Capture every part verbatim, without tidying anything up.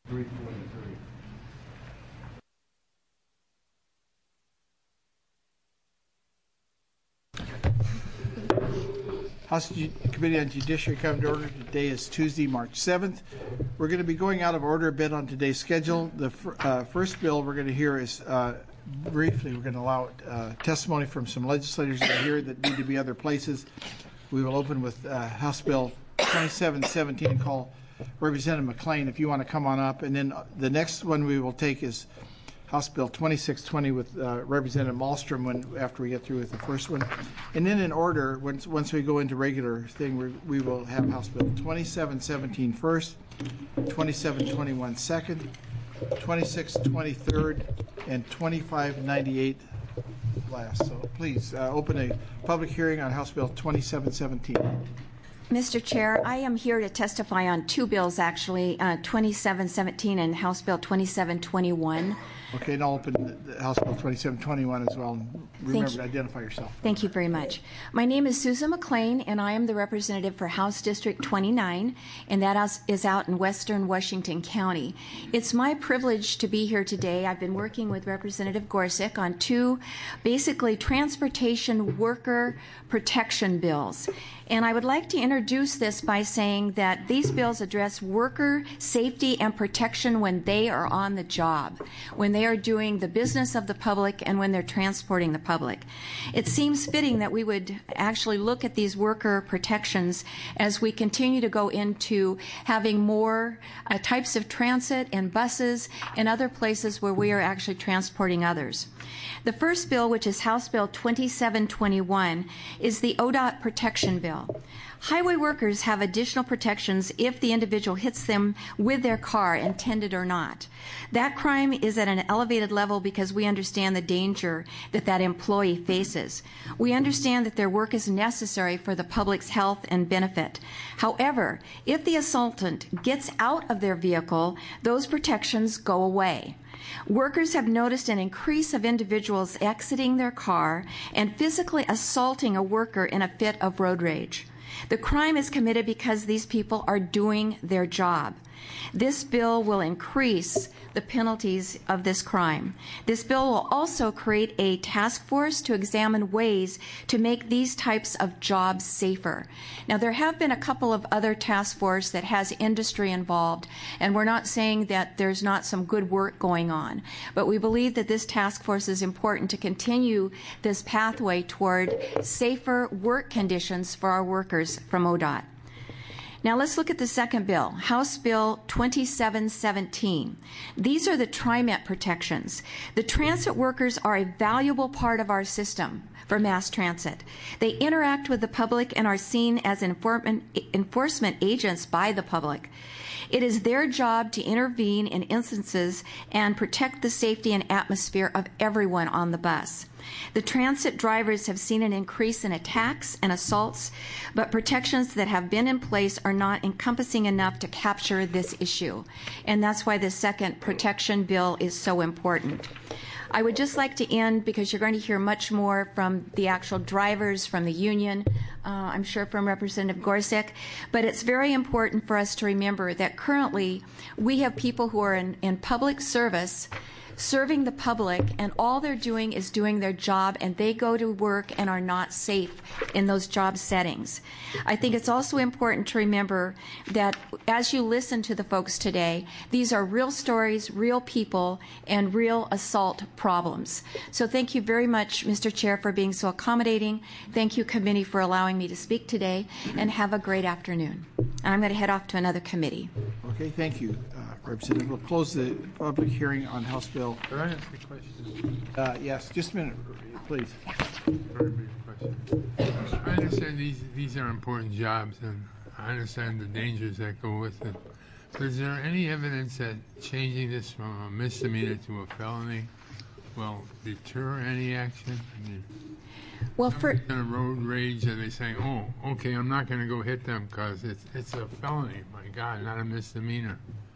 three forty-three. House Committee on Judiciary come to order. Today is Tuesday, March seventh. We're going to be going out of order a bit on today's schedule. The uh, first bill we're going to hear is, uh, briefly, we're going to allow uh, testimony from some legislators that are here that need to be other places. We will open with uh, House Bill twenty-seven seventeen and call Representative McLean if you want to come on up. And then the next one we will take is House Bill twenty-six twenty with uh, Representative Malmstrom when after we get through with the first one. And then in order, once once we go into regular thing, we, we will have House Bill twenty-seven seventeen first, twenty-seven twenty-one second, twenty-six twenty third, and twenty-five ninety-eight last. So please uh, open a public hearing on House Bill twenty-seven seventeen. Mister Chair, I am here to testify on two bills, actually, uh, twenty-seven seventeen and House Bill twenty-seven twenty-one. Okay, and I'll open the House Bill twenty-seven twenty-one as well. Remember to identify yourself. Thank you very much. My name is Susan McLean, and I am the representative for House District twenty-nine, and that is out in western Washington County. It's my privilege to be here today. I've been working with Representative Gorsuch on two basically transportation worker protection bills. And I would like to introduce this by saying that these bills address worker safety and protection when they are on the job, when they are doing the business of the public and when they're transporting the public. It seems fitting that we would actually look at these worker protections as we continue to go into having more uh, types of transit and buses and other places where we are actually transporting others. The first bill, which is House Bill twenty-seven twenty-one, is the O D O T protection bill. Highway workers have additional protections if the individual hits them with their car, intended or not. That crime is at an elevated level because we understand the danger that that employee faces. We understand that their work is necessary for the public's health and benefit. However, if the assaultant gets out of their vehicle, those protections go away. Workers have noticed an increase of individuals exiting their car and physically assaulting a worker in a fit of road rage. The crime is committed because these people are doing their job. This bill will increase the penalties of this crime. This bill will also create a task force to examine ways to make these types of jobs safer. Now, there have been a couple of other task forces that has industry involved, and we're not saying that there's not some good work going on, but we believe that this task force is important to continue this pathway toward safer work conditions for our workers from O D O T. Now let's look at the second bill, House Bill twenty-seven seventeen. These are the TriMet protections. The transit workers are a valuable part of our system for mass transit. They interact with the public and are seen as enforcement agents by the public. It is their job to intervene in instances and protect the safety and atmosphere of everyone on the bus. The transit drivers have seen an increase in attacks and assaults, but protections that have been in place are not encompassing enough to capture this issue. And that's why the second protection bill is so important. I would just like to end, because you're going to hear much more from the actual drivers, from the union, uh, I'm sure from Representative Gorsuch, but it's very important for us to remember that currently we have people who are in, in public service serving the public, and all they're doing is doing their job, and they go to work and are not safe in those job settings. I think it's also important to remember that as you listen to the folks today, these are real stories, real people, and real assault problems. So thank you very much, Mister Chair, for being so accommodating. Thank you, committee, for allowing me to speak today, and have a great afternoon. And I'm going to head off to another committee. Okay, thank you, uh, Representative. We'll close the public hearing on House Bill. Can I ask a question? Uh, yes, just a minute, please. Very brief question. I understand these these are important jobs, and I understand the dangers that go with it. But is there any evidence that changing this from a misdemeanor to a felony will deter any action? I mean, well, for in a road rage, are they saying, "Oh, okay, I'm not going to go hit them because it's it's a felony"? My God, not a misdemeanor.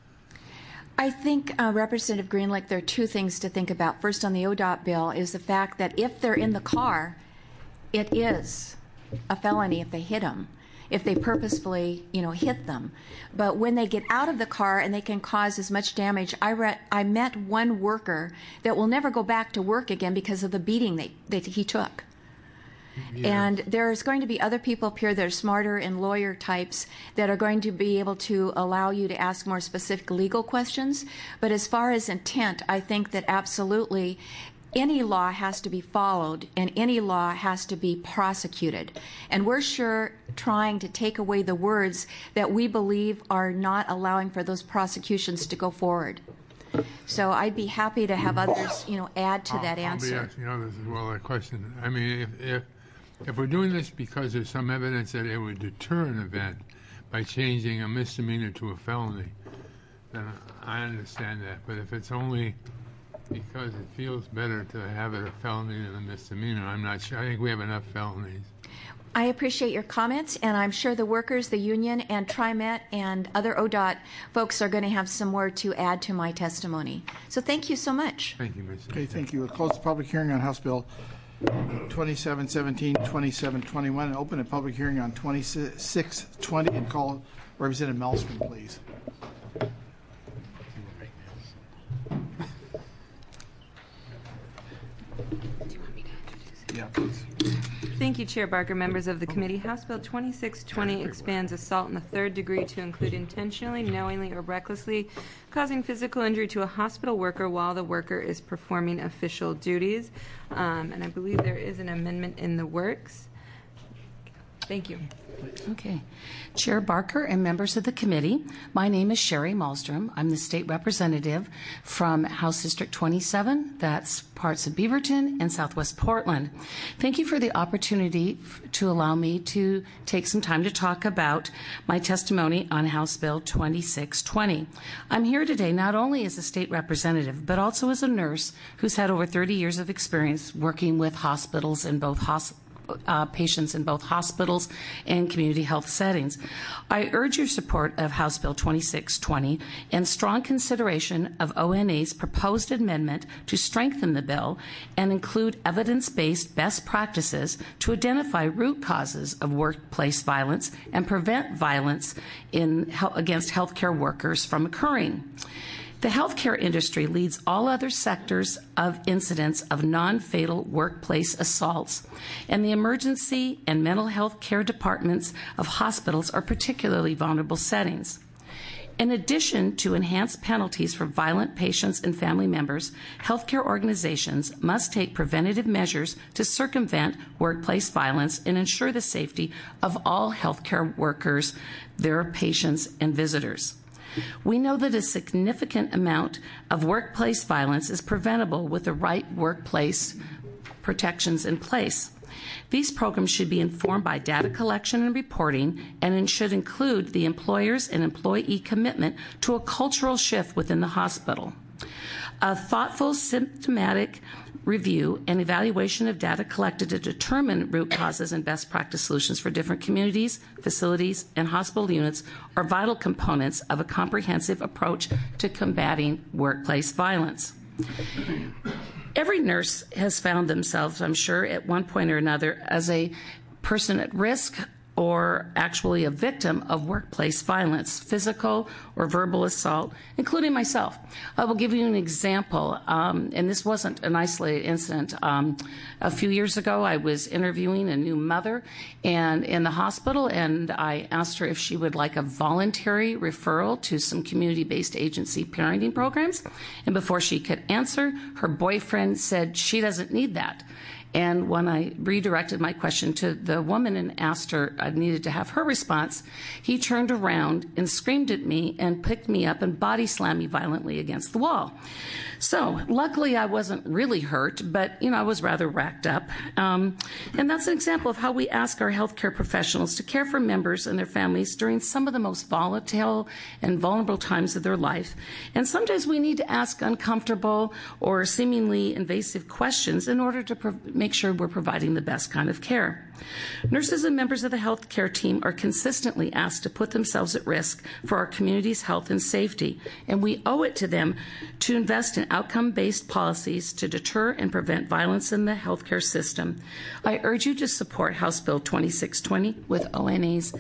I think, uh, Representative Greenlick, there are two things to think about. First, on the O D O T bill is the fact that if they're in the car, it is a felony if they hit them. if they purposefully, you know, hit them. But when they get out of the car and they can cause as much damage, I read, I met one worker that will never go back to work again because of the beating they, that he took. Yeah. And there's going to be other people up here that are smarter and lawyer types that are going to be able to allow you to ask more specific legal questions. But as far as intent, I think that absolutely any law has to be followed and any law has to be prosecuted. And we're sure trying to take away the words that we believe are not allowing for those prosecutions to go forward. So I'd be happy to have others, you know, add to I'll, that I'll answer. I'll be asking others as well that question. I mean, if, if If we're doing this because there's some evidence that it would deter an event by changing a misdemeanor to a felony, then I understand that. But if it's only because it feels better to have it a felony than a misdemeanor, I'm not sure. I think we have enough felonies. I appreciate your comments, and I'm sure the workers, the union, and TriMet and other O D O T folks are going to have some more to add to my testimony. So thank you so much. Thank you, Miz Okay, thank you. We'll close the public hearing on House Bill twenty-seven seventeen, twenty-seven twenty-one, and open a public hearing on twenty-six twenty, and call Representative Malmstrom, please. Yeah, please. Thank you, Chair Barker, members of the committee. House Bill twenty-six twenty expands assault in the third degree to include intentionally, knowingly, or recklessly causing physical injury to a hospital worker while the worker is performing official duties. Um, and I believe there is an amendment in the works. Thank you. Okay. Chair Barker and members of the committee, my name is Sherry Malmstrom. I'm the state representative from House District twenty-seven. That's parts of Beaverton and Southwest Portland. Thank you for the opportunity to allow me to take some time to talk about my testimony on House Bill twenty-six twenty. I'm here today not only as a state representative, but also as a nurse who's had over thirty years of experience working with hospitals in both hospitals. Uh, patients in both hospitals and community health settings. I urge your support of House Bill twenty-six twenty and strong consideration of O N A's proposed amendment to strengthen the bill and include evidence-based best practices to identify root causes of workplace violence and prevent violence in, against healthcare workers from occurring. The healthcare industry leads all other sectors of incidents of non-fatal workplace assaults, and the emergency and mental health care departments of hospitals are particularly vulnerable settings. In addition to enhanced penalties for violent patients and family members, healthcare organizations must take preventative measures to circumvent workplace violence and ensure the safety of all healthcare workers, their patients, and visitors. We know that a significant amount of workplace violence is preventable with the right workplace protections in place. These programs should be informed by data collection and reporting, and it should include the employer's and employee commitment to a cultural shift within the hospital. A thoughtful, symptomatic review and evaluation of data collected to determine root causes and best practice solutions for different communities, facilities, and hospital units are vital components of a comprehensive approach to combating workplace violence. Every nurse has found themselves, I'm sure, at one point or another as a person at risk or actually a victim of workplace violence, physical or verbal assault, including myself. I will give you an example, um, and this wasn't an isolated incident. Um, a few years ago, I was interviewing a new mother and in the hospital, and I asked her if she would like a voluntary referral to some community-based agency parenting programs, and before she could answer, her boyfriend said she doesn't need that. And when I redirected my question to the woman and asked her, I needed to have her response, he turned around and screamed at me and picked me up and body slammed me violently against the wall. So luckily I wasn't really hurt, but you know I was rather racked up. Um, and that's an example of how we ask our healthcare professionals to care for members and their families during some of the most volatile and vulnerable times of their life. And sometimes we need to ask uncomfortable or seemingly invasive questions in order to pro- make sure we're providing the best kind of care. Nurses and members of the healthcare team are consistently asked to put themselves at risk for our community's health and safety, and we owe it to them to invest in outcome-based policies to deter and prevent violence in the healthcare system. I urge you to support House Bill twenty-six twenty with O N A's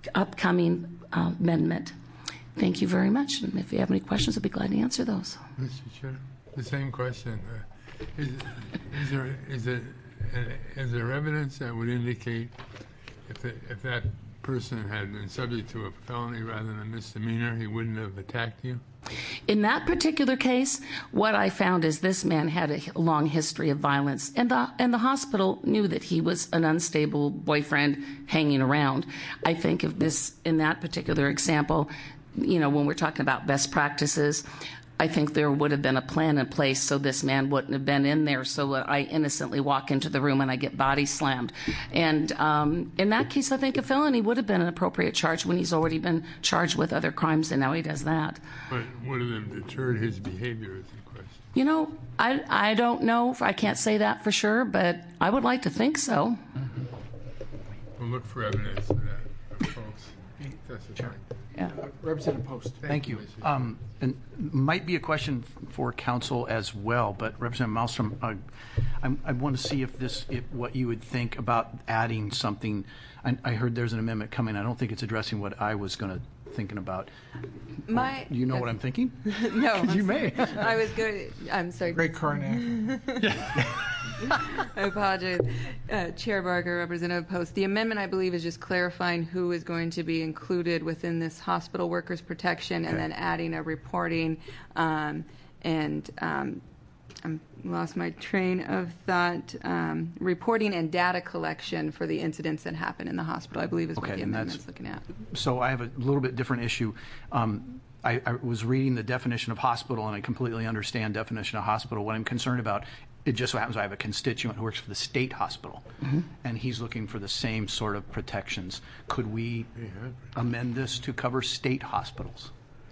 upcoming uh, amendment. Thank you very much. And if you have any questions, I'd be glad to answer those. Mister Chair, the same question. Uh, is, is there is there uh, is there evidence that would indicate if the, if that person had been subject to a felony rather than a misdemeanor, he wouldn't have attacked you? In that particular case, what I found is this man had a long history of violence, and the and the hospital knew that he was an unstable boyfriend hanging around. I think if this, in that particular example, you know, when we're talking about best practices, I think there would have been a plan in place so this man wouldn't have been in there so that I innocently walk into the room and I get body slammed. And um, in that case, I think a felony would have been an appropriate charge when he's already been charged with other crimes and now he does that. But would have them deterred his behavior is the question. You know, I, I don't know. I can't say that for sure, but I would like to think so. Mm-hmm. We'll look for evidence of that, folks. That's the thing. Yeah. Uh, Representative Post. Thank you. Um, and might be a question for council as well, but Representative Malmstrom, uh, I, I want to see if this, if what you would think about adding something. I, I heard there's an amendment coming. I don't think it's addressing what I was going to thinking about. My, Do you know what I'm thinking? no, I'm You sorry. may. I was good. I'm sorry. Great Karnak. I apologize. Uh, Chair Barker, Representative Post. The amendment, I believe, is just clarifying who is going to be included within this hospital workers protection and then adding a reporting um, and um, I lost my train of thought. Um, reporting and data collection for the incidents that happen in the hospital, I believe, is what Okay, the and amendment's that's- looking at. So I have a little bit different issue. Um, I, I was reading the definition of hospital, and I completely understand definition of hospital. What I'm concerned about, it just so happens I have a constituent who works for the state hospital, mm-hmm. and he's looking for the same sort of protections. Could we amend this to cover state hospitals?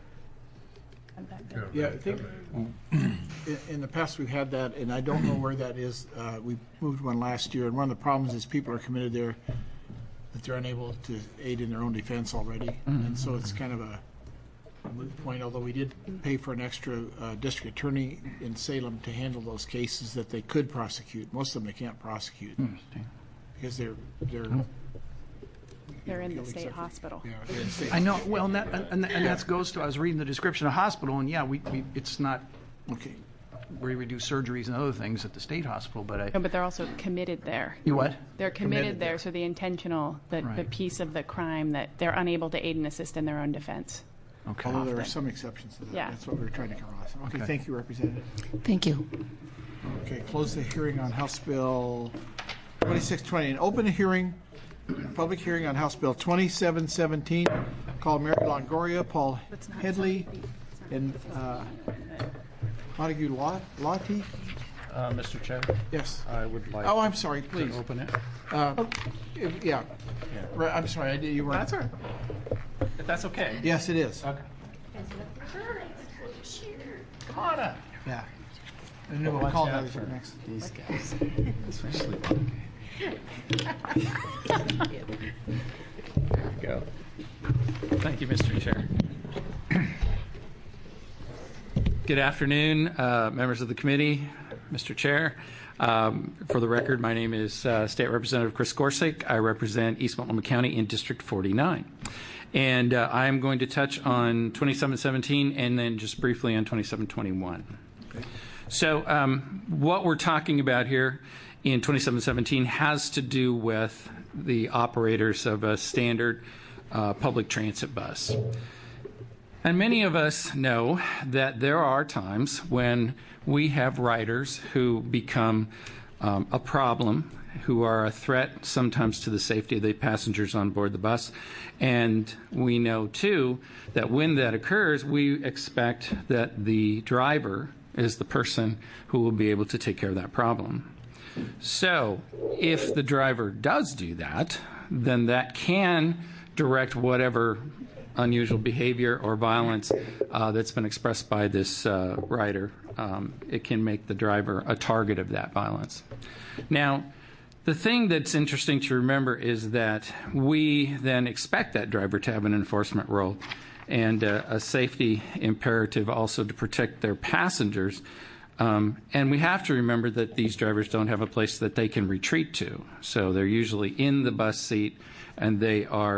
Yeah, I think in, in the past we've had that, and I don't know where that is. Uh, we moved one last year, and one of the problems is people are committed there that they're unable to aid in their own defense already, mm-hmm. and so it's kind of a moot point. Although we did pay for an extra uh, district attorney in Salem to handle those cases that they could prosecute. Most of them they can't prosecute Mm-hmm. because they're they're. Mm-hmm. They're in the state hospital. Yeah, they're in state I know. Well, and that and, and that goes to. I was reading the description of hospital, and yeah, we, we it's not Okay. where we do surgeries and other things at the state hospital, but I. No, but they're also committed there. You what? They're committed, Committed there, there. so the intentional, the, the Right. piece of the crime that they're unable to aid and assist in their own defense. Okay. Although there are Often. some exceptions to that. Yeah. That's what we were trying to cover last time. Okay, Okay. thank you, Representative. Thank you. Okay, close the hearing on House Bill twenty-six twenty and open a hearing, public hearing on House Bill twenty-seven seventeen. Call Mary Longoria, Paul Headley, and uh, Montague Lot- Lottie. Uh, Mister Chair, Yes. I would like Oh, I'm sorry, to please. open it. Uh, if- Yeah. Right, I'm sorry, I did, you were. That's all right. If that's okay. Yes, it is. Okay. Come on up. Yeah. I knew we'll Watch call out those for next. These guys. Especially There you go. Thank you, Mister Chair. Good afternoon, uh, members of the committee, Mister Chair. Um, for the record, my name is uh, State Representative Chris Gorsick. I represent East Multnomah County in District forty-nine. And uh, I am going to touch on twenty-seven seventeen and then just briefly on twenty-seven twenty-one. So um, what we're talking about here in twenty-seven seventeen has to do with the operators of a standard uh, public transit bus. And many of us know that there are times when we have riders who become um, a problem, who are a threat sometimes to the safety of the passengers on board the bus. And we know, too, that when that occurs, we expect that the driver is the person who will be able to take care of that problem. So if the driver does do that, then that can direct whatever unusual behavior or violence uh, that's been expressed by this uh, rider. Um, it can make the driver a target of that violence. Now, the thing that's interesting to remember is that we then expect that driver to have an enforcement role and uh, a safety imperative also to protect their passengers. Um, and we have to remember that these drivers don't have a place that they can retreat to. So they're usually in the bus seat and they are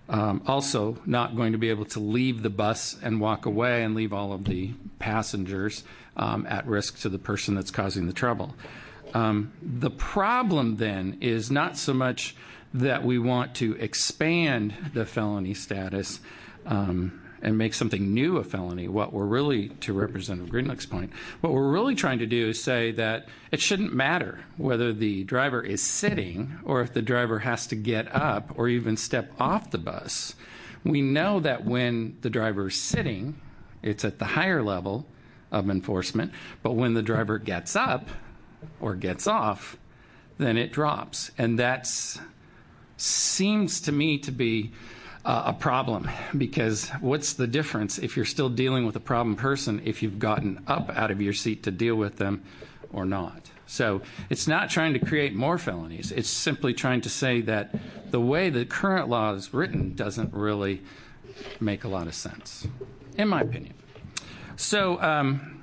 Um, also, not going to be able to leave the bus and walk away and leave all of the passengers um, at risk to the person that's causing the trouble. Um, the problem then is not so much that we want to expand the felony status um, and make something new a felony. What we're really, to Representative Greenlick's point, what we're really trying to do is say that it shouldn't matter whether the driver is sitting or if the driver has to get up or even step off the bus. We know that when the driver is sitting, it's at the higher level of enforcement, but when the driver gets up or gets off, then it drops. And that's seems to me to be uh, a problem, because what's the difference if you're still dealing with a problem person if you've gotten up out of your seat to deal with them or not? So it's not trying to create more felonies. It's simply trying to say that the way the current law is written doesn't really make a lot of sense, in my opinion. So um,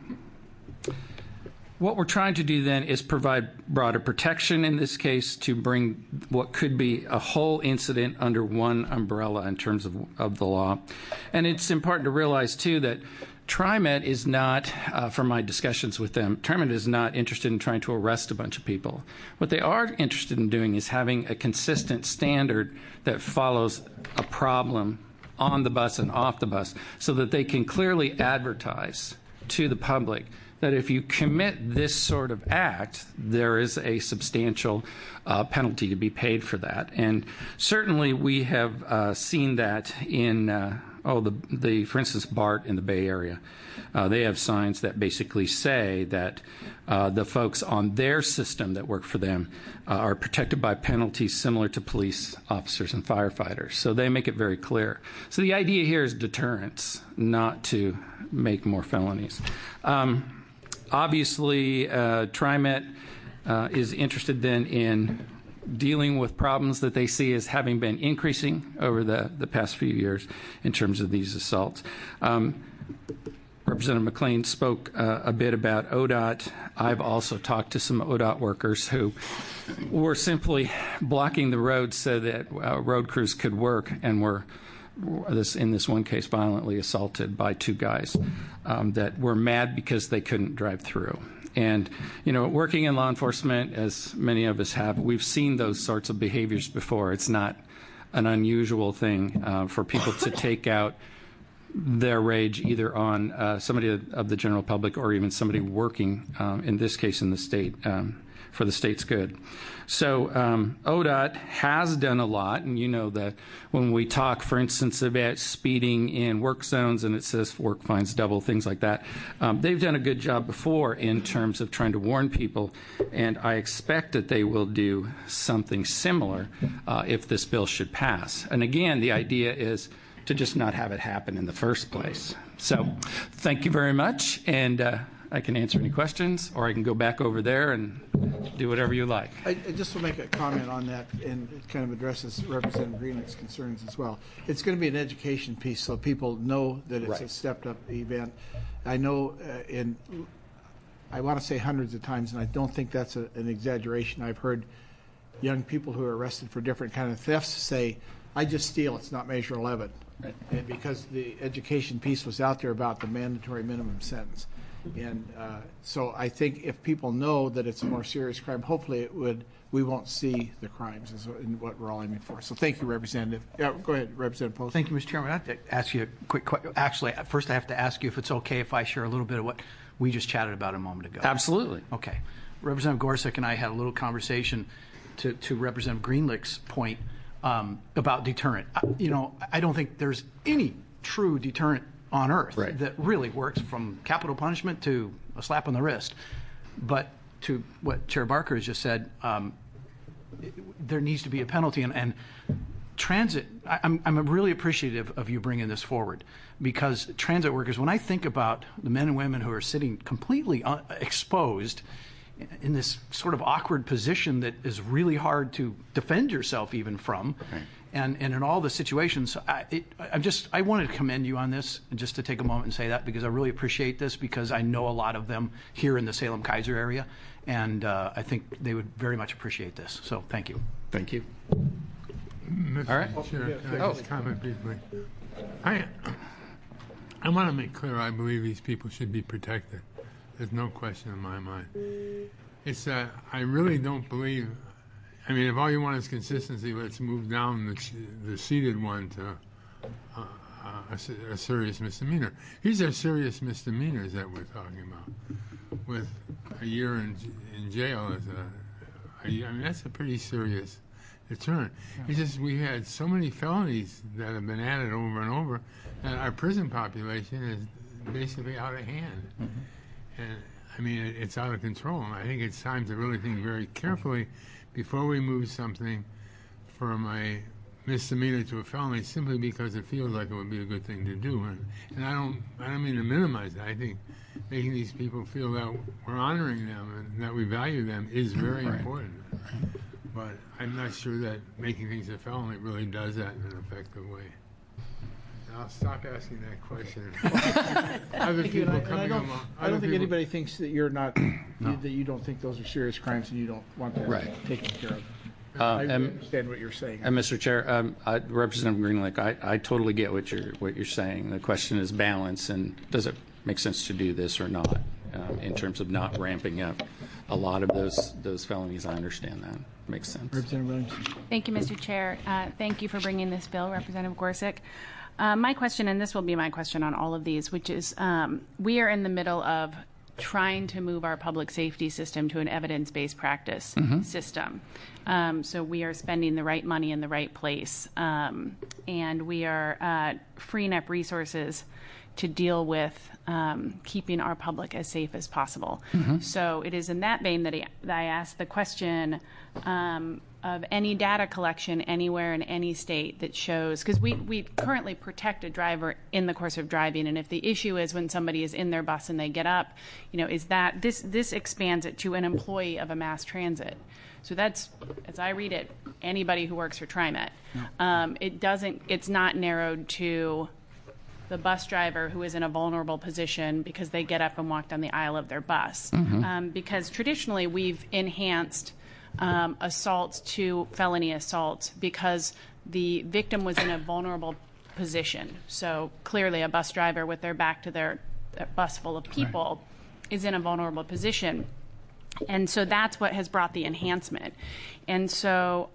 what we're trying to do then is provide broader protection in this case to bring what could be a whole incident under one umbrella in terms of, of the law. And it's important to realize, too, that TriMet is not, uh, from my discussions with them, TriMet is not interested in trying to arrest a bunch of people. What they are interested in doing is having a consistent standard that follows a problem on the bus and off the bus so that they can clearly advertise to the public that if you commit this sort of act, there is a substantial uh, penalty to be paid for that. And certainly we have uh, seen that in, uh, oh, the, the, for instance, BART in the Bay Area. Uh, they have signs that basically say that uh, the folks on their system that work for them uh, are protected by penalties similar to police officers and firefighters. So they make it very clear. So the idea here is deterrence, not to make more felonies. Um, Obviously, uh, TriMet uh, is interested then in dealing with problems that they see as having been increasing over the, the past few years in terms of these assaults. Um, Representative McLean spoke uh, a bit about O D O T. I've also talked to some O D O T workers who were simply blocking the roads so that uh, road crews could work, and were This, in this one case, violently assaulted by two guys um, that were mad because they couldn't drive through. And, you know, working in law enforcement, as many of us have, we've seen those sorts of behaviors before. It's not an unusual thing uh, for people to take out their rage either on uh, somebody of the general public or even somebody working, um, in this case, in the state, um, for the state's good. So um, O D O T has done a lot, and you know that when we talk, for instance, about speeding in work zones and it says work fines double, things like that, um, they've done a good job before in terms of trying to warn people, and I expect that they will do something similar uh, if this bill should pass. And again, the idea is to just not have it happen in the first place. So thank you very much, and uh, I can answer any questions, or I can go back over there and do whatever you like. I, I just will make a comment on that, and it kind of addresses Representative Greenlick's concerns as well. It's going to be an education piece so people know that it's Right. a stepped-up event. I know uh, in, I want to say hundreds of times, and I don't think that's a, an exaggeration. I've heard young people who are arrested for different kind of thefts say, I just steal, it's not Measure eleven. Right. And because the education piece was out there about the mandatory minimum sentence. And uh, so I think if people know that it's a more serious crime, hopefully it would, we won't see the crimes is what we're all aiming for. So thank you, Representative. Yeah, go ahead, Representative Post. Thank you, Mister Chairman. I have to ask you a quick question. Actually, first I have to ask you if it's okay if I share a little bit of what we just chatted about a moment ago. Absolutely. Okay. Representative Gorsuch and I had a little conversation to, to Representative Greenlick's point um, about deterrent. I, you know, I don't think there's any true deterrent on earth Right. that really works, from capital punishment to a slap on the wrist. But to what Chair Barker has just said, um, it, there needs to be a penalty. And, and transit, I, I'm, I'm really appreciative of you bringing this forward, because transit workers, when I think about the men and women who are sitting completely un- exposed in this sort of awkward position that is really hard to defend yourself even from, right. And, and in all the situations, I, it, I'm just, I wanted to commend you on this, and just to take a moment and say that, because I really appreciate this, because I know a lot of them here in the Salem-Keizer area, and uh, I think they would very much appreciate this. So thank you. Thank you. Mister All right. Chair, can I Oh. just comment briefly? I, I want to make clear I believe these people should be protected. There's no question in my mind. It's that I really don't believe, I mean, if all you want is consistency, let's move down the, ch- the seated one to uh, uh, a, se- a serious misdemeanor. These are serious misdemeanors that we're talking about, with a year in, in jail as a, a, I mean, that's a pretty serious deterrent. It's just we had so many felonies that have been added over and over, and our prison population is basically out of hand. Mm-hmm. And I mean, it, it's out of control. And I think it's time to really think very carefully before we move something from a misdemeanor to a felony, simply because it feels like it would be a good thing to do. And, and I don't, I don't mean to minimize that. I think making these people feel that we're honoring them and that we value them is very right. important. But I'm not sure that making things a felony really does that in an effective way. And I'll stop asking that question. Other Thank you, people and I, and I coming don't, along. I don't other think people- anybody thinks that you're not, No. that you don't think those are serious crimes and you don't want that Right. taken care of. Uh, I and- understand what you're saying. And Mister Chair, um, I, Representative Greenlake, I, I totally get what you're what you're saying. The question is balance, and does it make sense to do this or not? Um, in terms of not ramping up a lot of those those felonies, I understand that makes sense. Representative Williamson. Thank you, Mister Chair. Uh, thank you for bringing this bill, Representative Gorsuch. Uh, my question, and this will be my question on all of these, which is um, we are in the middle of trying to move our public safety system to an evidence-based practice mm-hmm. system. Um, so we are spending the right money in the right place, um, and we are uh, freeing up resources to deal with um, keeping our public as safe as possible. Mm-hmm. So it is in that vein that I, that I asked the question um, of any data collection anywhere in any state that shows, because we, we currently protect a driver in the course of driving, and if the issue is when somebody is in their bus and they get up, you know, is that, this, this expands it to an employee of a mass transit. So that's, as I read it, anybody who works for TriMet. Um, it doesn't, it's not narrowed to the bus driver who is in a vulnerable position because they get up and walk down the aisle of their bus. Mm-hmm. Um, because traditionally we've enhanced um, assaults to felony assault because the victim was in a vulnerable position. So clearly a bus driver with their back to their, their bus full of people right. is in a vulnerable position. And so that's what has brought the enhancement. And so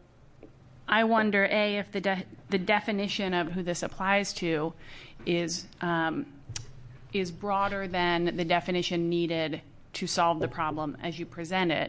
I wonder, A, if the de- the definition of who this applies to is um, is broader than the definition needed to solve the problem as you present it,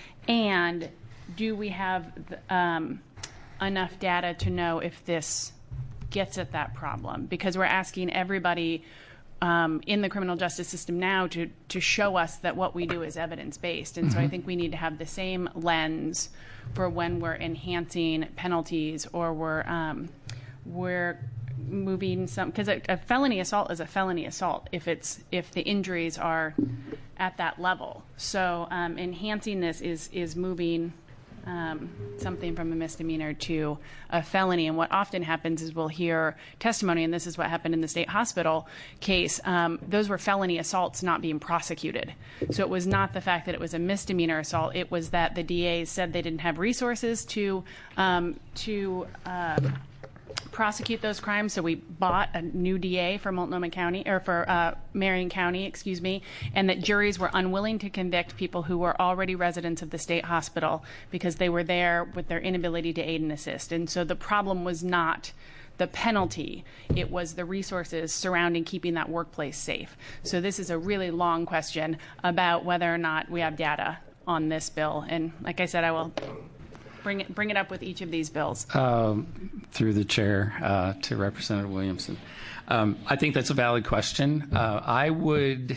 and do we have um, enough data to know if this gets at that problem? Because we're asking everybody um, in the criminal justice system now to to show us that what we do is evidence-based, and mm-hmm. so I think we need to have the same lens for when we're enhancing penalties or we're um, we're moving some, because a, a felony assault is a felony assault if it's if the injuries are at that level. So um, enhancing this is is moving um, something from a misdemeanor to a felony. And what often happens is we'll hear testimony, and this is what happened in the state hospital case. Um, those were felony assaults not being prosecuted. So it was not the fact that it was a misdemeanor assault. It was that the D As said they didn't have resources to um, to uh, prosecute those crimes, so we bought a new D A for Multnomah County, or for uh, Marion County, excuse me, and that juries were unwilling to convict people who were already residents of the state hospital because they were there with their inability to aid and assist. And so the problem was not the penalty, it was the resources surrounding keeping that workplace safe. So this is a really long question about whether or not we have data on this bill. And like I said, I will bring it bring it up with each of these bills. Um, through the chair uh, to Representative Williamson. Um, I think that's a valid question. Uh, I would,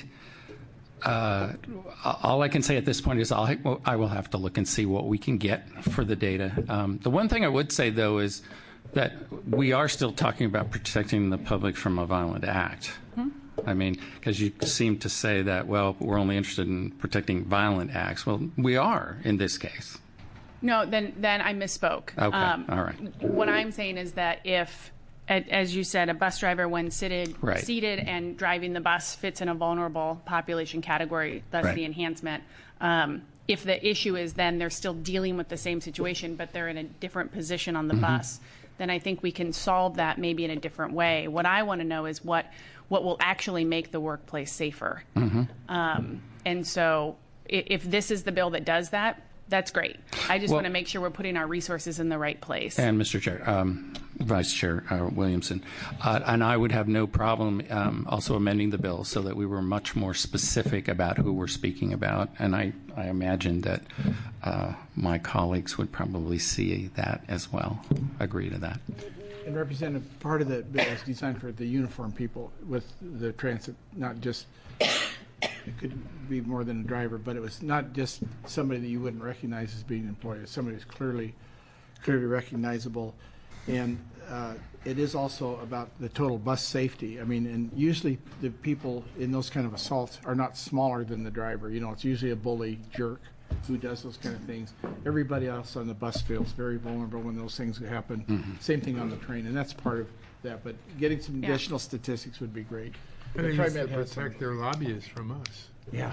uh, all I can say at this point is I'll, well, I will have to look and see what we can get for the data. Um, the one thing I would say, though, is that we are still talking about protecting the public from a violent act. Hmm? I mean, because you seem to say that, well, we're only interested in protecting violent acts. Well, we are in this case. No, then then I misspoke. Okay, um, all right. What I'm saying is that if, as you said, a bus driver when seated, right. seated and driving the bus fits in a vulnerable population category, thus right. the enhancement, um, if the issue is then they're still dealing with the same situation, but they're in a different position on the mm-hmm. bus, then I think we can solve that maybe in a different way. What I want to know is what what will actually make the workplace safer. Mm-hmm. Um, and so if, if this is the bill that does that, that's great. I just well, want to make sure we're putting our resources in the right place. And Mister Chair, um, Vice Chair uh, Williamson, uh, and I would have no problem um, also amending the bill so that we were much more specific about who we're speaking about. And I, I imagine that uh, my colleagues would probably see that as well, agree to that. And Representative, part of the bill is designed for the uniform people with the transit, not just, it could be more than a driver, but it was not just somebody that you wouldn't recognize as being an employee. It's somebody who's clearly, clearly recognizable. And uh, it is also about the total bus safety. I mean, and usually the people in those kind of assaults are not smaller than the driver. You know, it's usually a bully jerk who does those kind of things. Everybody else on the bus feels very vulnerable when those things happen. Mm-hmm. Same thing on the train, and that's part of that. But getting some yeah. additional statistics would be great. I think it's to protect their lobbyists from us. Yeah.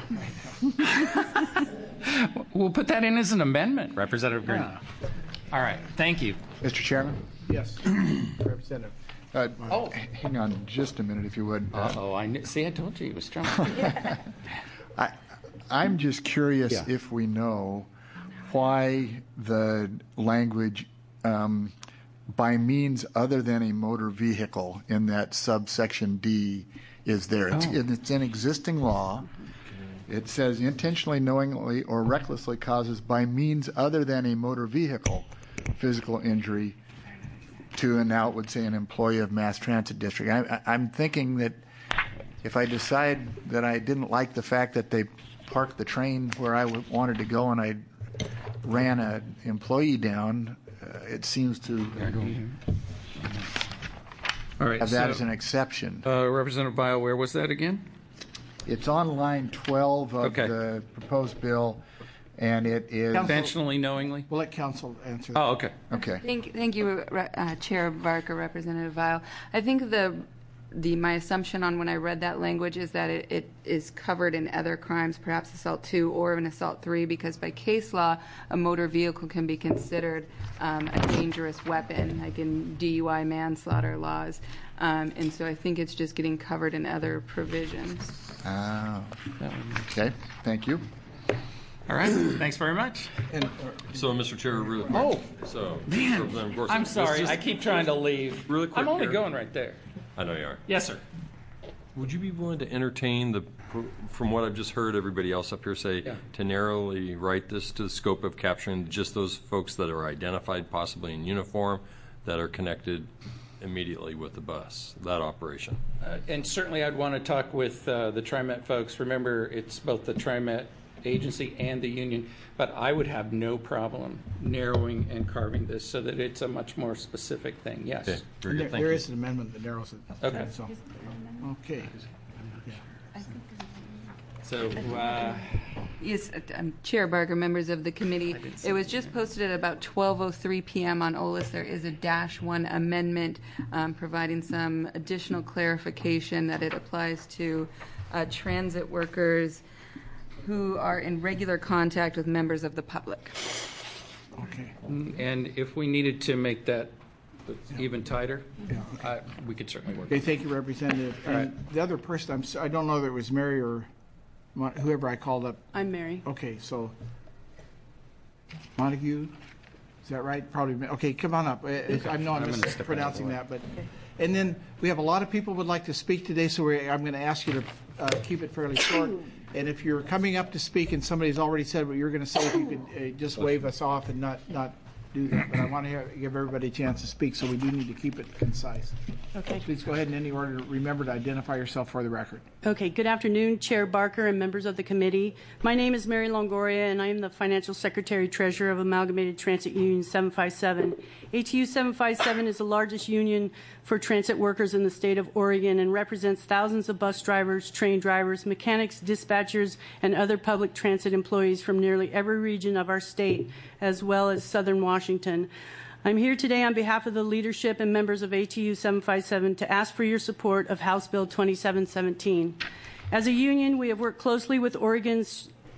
We'll put that in as an amendment, Representative Green. Yeah. All right. Thank you. Mister Chairman? Yes. Representative. Uh, oh, hang on just a minute, if you would. Uh-oh. I kn- see, I told you he was strong. I, I'm just curious yeah. if we know why the language um, by means other than a motor vehicle in that subsection D is there. It's, oh. it's an existing law. It says intentionally, knowingly, or recklessly causes by means other than a motor vehicle physical injury to, and now it would say an employee of mass transit district. I, I, I'm thinking that if I decide that I didn't like the fact that they parked the train where I w- wanted to go and I ran an employee down, uh, it seems to All right, have that so, as an exception. Uh, Representative Bio, where was that again? It's on line twelve of okay. the proposed bill, and it is... Intentionally, knowingly? We'll let council answer that. Oh, okay. Okay. Thank, thank you, uh, Chair Barker, Representative Vile. I think the the my assumption on when I read that language is that it, it is covered in other crimes, perhaps assault two or an assault three, because by case law, a motor vehicle can be considered um, a dangerous weapon, like in D U I manslaughter laws. Um, and so I think it's just getting covered in other provisions. Uh, okay, thank you. All right, thanks very much. And, uh, So, Mister Chair, really quick. Oh, so, man, course, I'm sorry. just, I keep trying to leave. Really quick I'm only here. going right there. I know you are. Yes, sir. Would you be willing to entertain the, from what I've just heard everybody else up here say, yeah. to narrowly write this to the scope of capturing just those folks that are identified, possibly in uniform, that are connected immediately with the bus, that operation? Uh, and certainly I'd want to talk with uh, the TriMet folks. Remember, it's both the TriMet agency and the union, but I would have no problem narrowing and carving this so that it's a much more specific thing. Yes. Okay. Very there good. Thank there you. is an amendment that narrows it. Okay. So, okay. So, uh, Yes, uh, um, Chair Barker, members of the committee, it was just posted at about twelve oh three p.m. on O L I S. There is a dash one amendment um, providing some additional clarification that it applies to uh, transit workers who are in regular contact with members of the public. Okay. and if we needed to make that even tighter, Yeah, okay. uh, we could certainly work. Okay, thank you, Representative. All And right. the other person, I'm, s- I don't know that it was Mary or Mon- whoever I called up. I'm Mary. Okay, so Montague, is that right? Probably. Ma- Okay, come on up. Uh, it's- I know I'm I'm gonna step out of the mispronouncing way. that, but and then we have a lot of people would like to speak today, so we're, I'm going to ask you to uh, keep it fairly short. And if you're coming up to speak and somebody's already said what you're going to say, if you could uh, just wave us off and not not do that. But I want to have, give everybody a chance to speak, so we do need to keep it concise. Okay. Please go ahead in any order. Remember to identify yourself for the record. Okay. Good afternoon, Chair Barker and members of the committee. My name is Mary Longoria, and I am the Financial Secretary Treasurer of Amalgamated Transit Union seven five seven. A T U seven five seven is the largest union for transit workers in the state of Oregon and represents thousands of bus drivers, train drivers, mechanics, dispatchers, and other public transit employees from nearly every region of our state, as well as southern Washington. I'm here today on behalf of the leadership and members of A T U seven five seven to ask for your support of House Bill twenty-seven seventeen. As a union, we have worked closely with Oregon's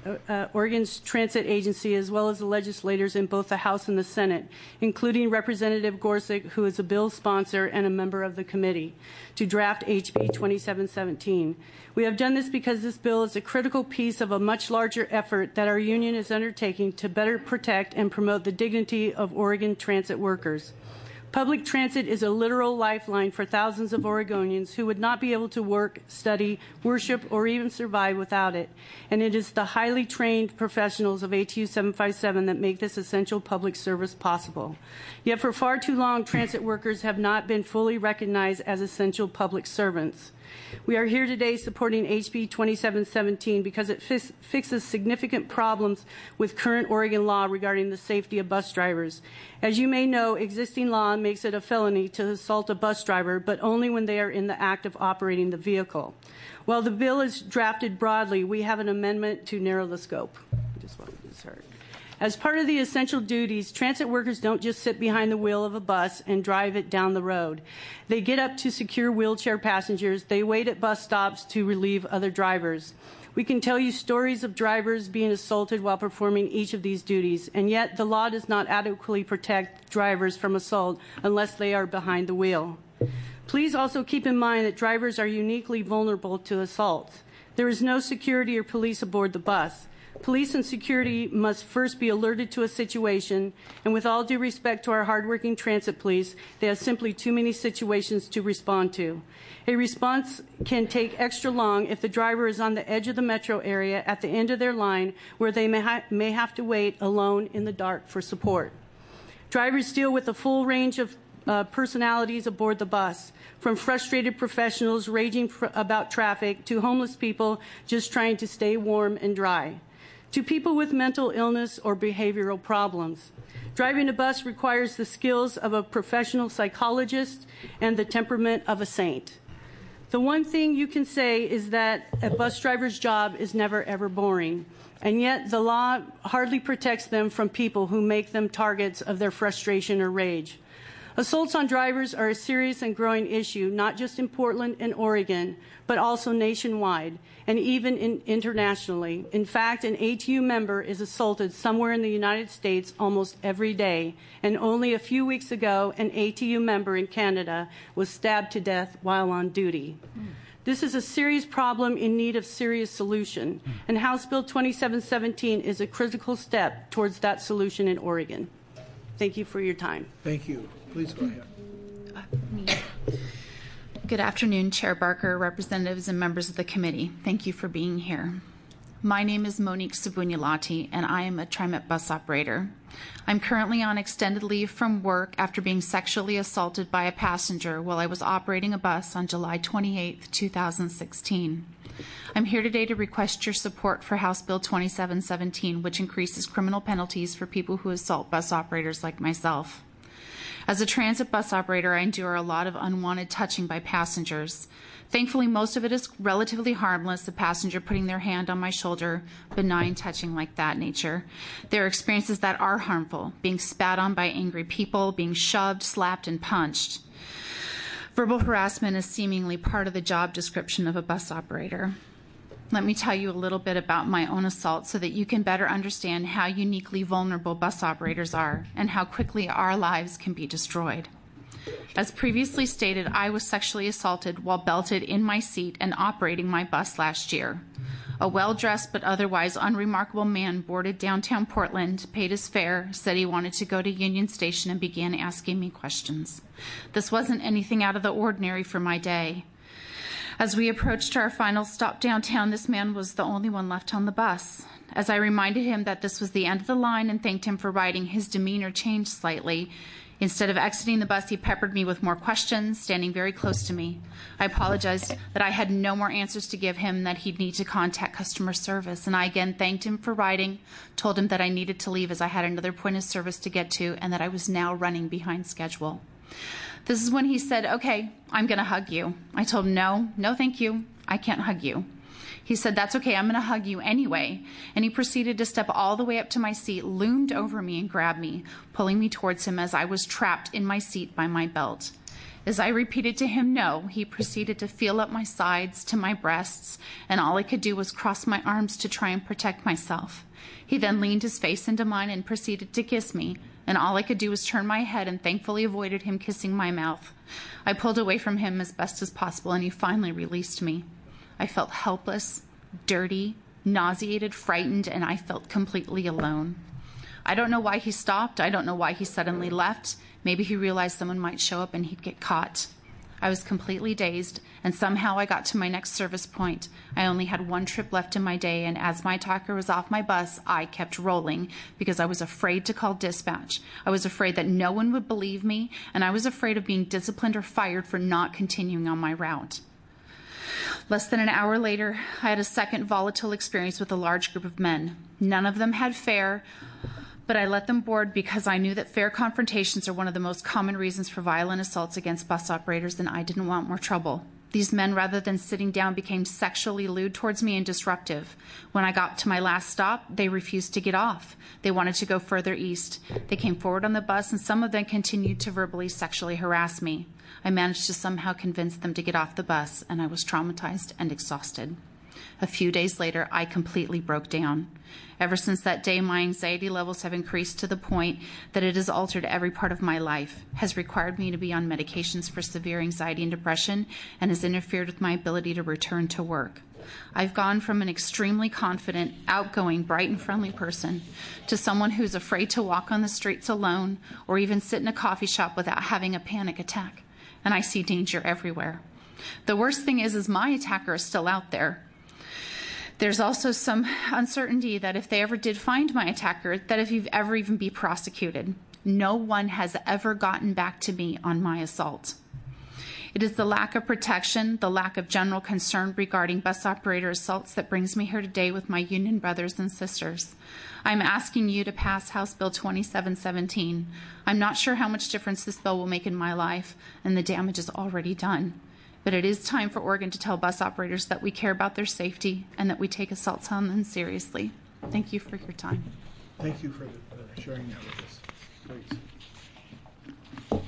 uh, Oregon's Transit Agency, as well as the legislators in both the House and the Senate, including Representative Gorsuch, who is a bill sponsor and a member of the committee, to draft H B twenty-seven seventeen. We have done this because this bill is a critical piece of a much larger effort that our union is undertaking to better protect and promote the dignity of Oregon transit workers. Public transit is a literal lifeline for thousands of Oregonians who would not be able to work, study, worship, or even survive without it. And it is the highly trained professionals of A T U seven five seven that make this essential public service possible. Yet for far too long, transit workers have not been fully recognized as essential public servants. We are here today supporting H B twenty-seven seventeen because it fi- fixes significant problems with current Oregon law regarding the safety of bus drivers. As you may know, existing law makes it a felony to assault a bus driver, but only when they are in the act of operating the vehicle. While the bill is drafted broadly, we have an amendment to narrow the scope. Just what we just heard. As part of the essential duties, transit workers don't just sit behind the wheel of a bus and drive it down the road. They get up to secure wheelchair passengers. They wait at bus stops to relieve other drivers. We can tell you stories of drivers being assaulted while performing each of these duties, and yet the law does not adequately protect drivers from assault unless they are behind the wheel. Please also keep in mind that drivers are uniquely vulnerable to assaults. There is no security or police aboard the bus. Police and security must first be alerted to a situation, and with all due respect to our hardworking transit police, they have simply too many situations to respond to. A response can take extra long if the driver is on the edge of the metro area at the end of their line, where they may, ha- may have to wait alone in the dark for support. Drivers deal with a full range of uh, personalities aboard the bus, from frustrated professionals raging fr- about traffic to homeless people just trying to stay warm and dry, to people with mental illness or behavioral problems. Driving a bus requires the skills of a professional psychologist and the temperament of a saint. The one thing you can say is that a bus driver's job is never ever boring, and yet the law hardly protects them from people who make them targets of their frustration or rage. Assaults on drivers are a serious and growing issue, not just in Portland and Oregon, but also nationwide and even in internationally. In fact, an A T U member is assaulted somewhere in the United States almost every day, and only a few weeks ago, an A T U member in Canada was stabbed to death while on duty. Mm. This is a serious problem in need of serious solution, mm. and House Bill twenty-seven seventeen is a critical step towards that solution in Oregon. Thank you for your time. Thank you. Please go ahead. Good afternoon, Chair Barker, representatives, and members of the committee. Thank you for being here. My name is Monique Sabunyalati, and I am a TriMet bus operator. I'm currently on extended leave from work after being sexually assaulted by a passenger while I was operating a bus on July twenty-eighth, two thousand sixteen. I'm here today to request your support for House Bill twenty-seven seventeen, which increases criminal penalties for people who assault bus operators like myself. As a transit bus operator, I endure a lot of unwanted touching by passengers. Thankfully, most of it is relatively harmless, the passenger putting their hand on my shoulder, benign touching like that nature. There are experiences that are harmful, being spat on by angry people, being shoved, slapped, and punched. Verbal harassment is seemingly part of the job description of a bus operator. Let me tell you a little bit about my own assault so that you can better understand how uniquely vulnerable bus operators are and how quickly our lives can be destroyed. As previously stated, I was sexually assaulted while belted in my seat and operating my bus last year. A well-dressed but otherwise unremarkable man boarded downtown Portland, paid his fare, said he wanted to go to Union Station, and began asking me questions. This wasn't anything out of the ordinary for my day. As we approached our final stop downtown, this man was the only one left on the bus. As I reminded him that this was the end of the line and thanked him for riding, his demeanor changed slightly. Instead of exiting the bus, he peppered me with more questions, standing very close to me. I apologized that I had no more answers to give him, that he'd need to contact customer service, and I again thanked him for riding, told him that I needed to leave as I had another point of service to get to, and that I was now running behind schedule. This is when he said, "Okay, I'm going to hug you." I told him, no, no thank you, I can't hug you. He said, "That's okay, I'm going to hug you anyway." And he proceeded to step all the way up to my seat, loomed over me and grabbed me, pulling me towards him as I was trapped in my seat by my belt. As I repeated to him no, he proceeded to feel up my sides to my breasts, and all I could do was cross my arms to try and protect myself. He then leaned his face into mine and proceeded to kiss me, and all I could do was turn my head and thankfully avoided him kissing my mouth. I pulled away from him as best as possible, and he finally released me. I felt helpless, dirty, nauseated, frightened, and I felt completely alone. I don't know why he stopped. I don't know why he suddenly left. Maybe he realized someone might show up and he'd get caught. I was completely dazed, and somehow I got to my next service point. I only had one trip left in my day, and as my attacker was off my bus, I kept rolling because I was afraid to call dispatch. I was afraid that no one would believe me, and I was afraid of being disciplined or fired for not continuing on my route. Less than an hour later, I had a second volatile experience with a large group of men. None of them had fare, but I let them board because I knew that fare confrontations are one of the most common reasons for violent assaults against bus operators, and I didn't want more trouble. These men, rather than sitting down, became sexually lewd towards me and disruptive. When I got to my last stop, they refused to get off. They wanted to go further east. They came forward on the bus, and some of them continued to verbally sexually harass me. I managed to somehow convince them to get off the bus, and I was traumatized and exhausted. A few days later, I completely broke down. Ever since that day, my anxiety levels have increased to the point that it has altered every part of my life, has required me to be on medications for severe anxiety and depression, and has interfered with my ability to return to work. I've gone from an extremely confident, outgoing, bright and friendly person to someone who's afraid to walk on the streets alone or even sit in a coffee shop without having a panic attack. And I see danger everywhere. The worst thing is, is my attacker is still out there. There's also some uncertainty that if they ever did find my attacker, that if you've ever even be prosecuted. No one has ever gotten back to me on my assault. It is the lack of protection, the lack of general concern regarding bus operator assaults that brings me here today with my union brothers and sisters. I'm asking you to pass House Bill twenty-seven seventeen. I'm not sure how much difference this bill will make in my life, and the damage is already done. But it is time for Oregon to tell bus operators that we care about their safety and that we take assaults on them seriously. Thank you for your time. Thank you for the, uh, sharing that with us. Please.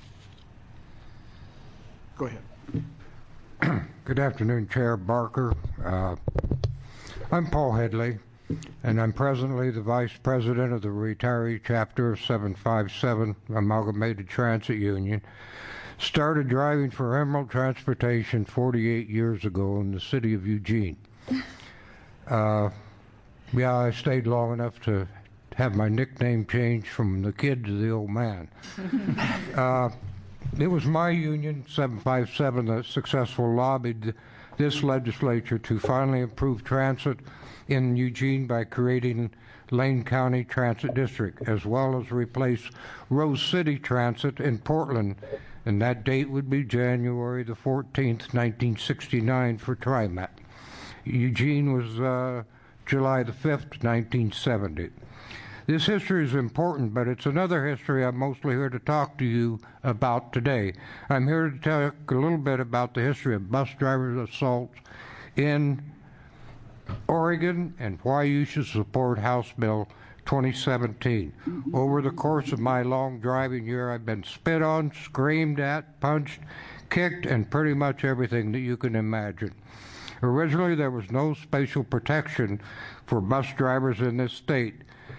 Go ahead. Good afternoon, Chair Barker. Uh, I'm Paul Headley, and I'm presently the Vice President of the Retiree Chapter of seven five seven Amalgamated Transit Union. Started driving for Emerald Transportation forty-eight years ago in the city of Eugene. Uh, yeah, I stayed long enough to have my nickname changed from the kid to the old man. uh, it was my union, seven five seven, that successfully lobbied this legislature to finally improve transit in Eugene by creating Lane County Transit District, as well as replace Rose City Transit in Portland, and that date would be January the fourteenth, nineteen sixty-nine for TriMet. Eugene was uh, July the fifth, nineteen seventy. This history is important, but it's another history I'm mostly here to talk to you about today. I'm here to talk a little bit about the history of bus drivers' assaults in Oregon and why you should support House Bill twenty seventeen. Over the course of my long driving year, I've been spit on, screamed at, punched, kicked, and pretty much everything that you can imagine. Originally, there was no special protection for bus drivers in this state.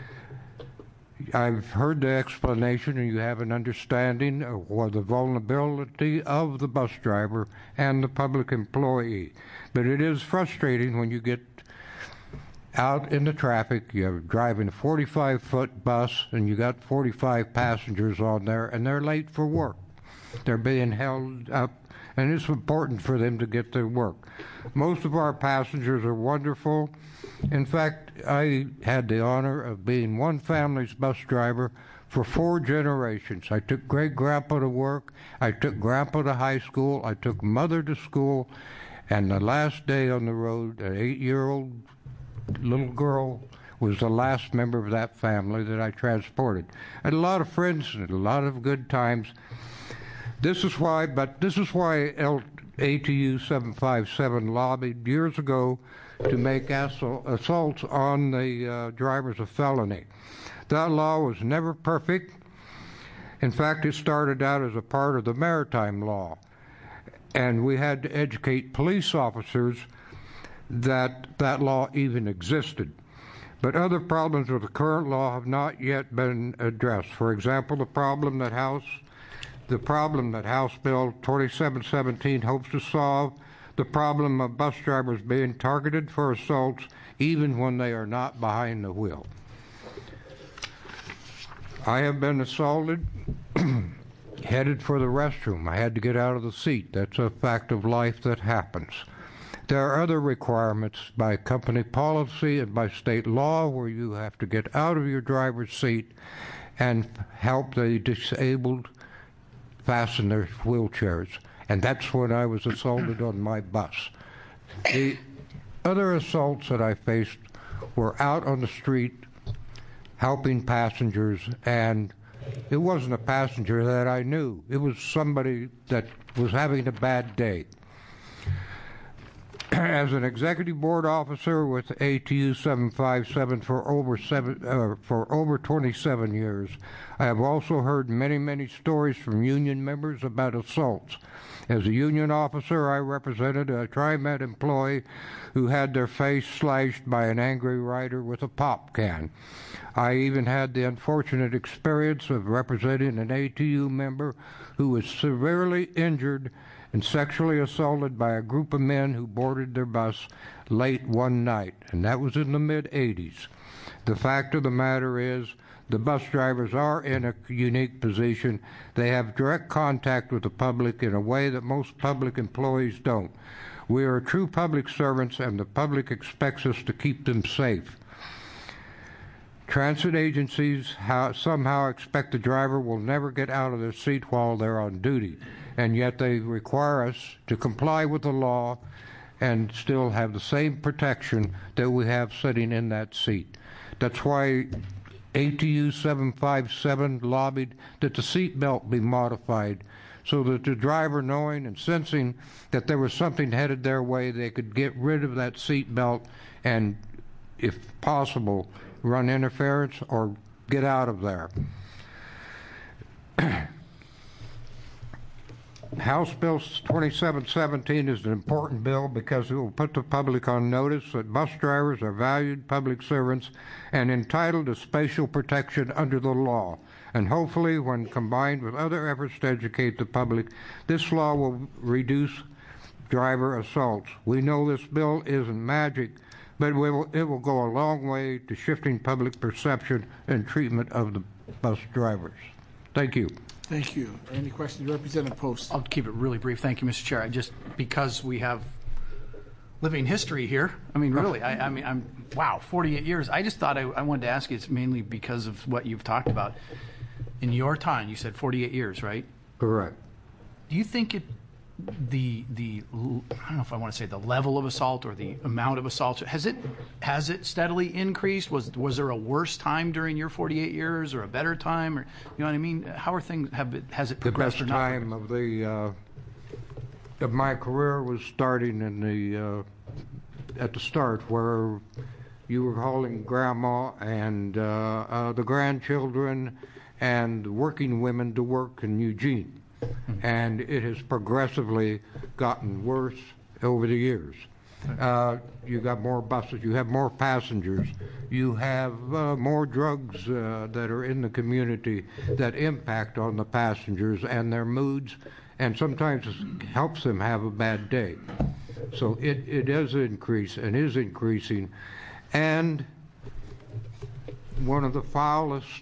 I've heard the explanation, and you have an understanding of what the vulnerability of the bus driver and the public employee. But it is frustrating when you get out in the traffic, you're driving a forty-five foot bus, and you got forty-five passengers on there, and they're late for work. They're being held up, and it's important for them to get their work. Most of our passengers are wonderful. In fact, I had the honor of being one family's bus driver for four generations. I took great-grandpa to work, I took grandpa to high school, I took mother to school, and the last day on the road, an eight-year-old little girl was the last member of that family that I transported. I had a lot of friends and a lot of good times. This is why, but this is why A T U seven five seven lobbied years ago to make assaults on the uh, drivers a felony. That law was never perfect. In fact, it started out as a part of the maritime law, and we had to educate police officers that that law even existed. But other problems with the current law have not yet been addressed. For example, the problem that House, the problem that House Bill twenty-seven seventeen hopes to solve, the problem of bus drivers being targeted for assaults even when they are not behind the wheel. I have been assaulted, headed for the restroom. I had to get out of the seat. That's a fact of life that happens. There are other requirements by company policy and by state law where you have to get out of your driver's seat and help the disabled fasten their wheelchairs. And that's when I was assaulted on my bus. The other assaults that I faced were out on the street helping passengers, and it wasn't a passenger that I knew. It was somebody that was having a bad day. As an executive board officer with A T U seven five seven for over seven uh, for over twenty-seven years, I have also heard many, many stories from union members about assaults. As a union officer, I represented a TriMet employee who had their face slashed by an angry rider with a pop can. I even had the unfortunate experience of representing an A T U member who was severely injured and sexually assaulted by a group of men who boarded their bus late one night, and that was in the mid eighties. The fact of the matter is, the bus drivers are in a unique position. They have direct contact with the public in a way that most public employees don't. We are true public servants, and the public expects us to keep them safe. Transit agencies how, somehow expect the driver will never get out of their seat while they're on duty, and yet they require us to comply with the law and still have the same protection that we have sitting in that seat. That's why A T U seven five seven lobbied that the seat belt be modified so that the driver, knowing and sensing that there was something headed their way, they could get rid of that seat belt and, if possible, run interference or get out of there. House Bill twenty-seven seventeen is an important bill because it will put the public on notice that bus drivers are valued public servants and entitled to special protection under the law. And hopefully, when combined with other efforts to educate the public, this law will reduce driver assaults. We know this bill isn't magic, but we will, it will go a long way to shifting public perception and treatment of the bus drivers. Thank you. Thank you. Any questions? Representative Post. I'll keep it really brief. Thank you, Mister Chair. I just, because we have living history here, I mean, really, I, I mean, I'm, wow, forty-eight years. I just thought I, I wanted to ask you, it's mainly because of what you've talked about. In your time, you said forty-eight years, right? Correct. Do you think it, the, the, I don't know if I want to say the level of assault or the amount of assaults, has it, has it steadily increased? Was, was there a worse time during your forty-eight years or a better time? Or, you know what I mean? How are things, have it, has it progressed the best or not? time of the, uh, of my career was starting in the, uh, at the start where you were hauling grandma and, uh, uh, the grandchildren and working women to work in Eugene. And it has progressively gotten worse over the years. Uh, you got more buses, you have more passengers, you have uh, more drugs uh, that are in the community that impact on the passengers and their moods, and sometimes helps them have a bad day. So it, it does increase and is increasing. And one of the foulest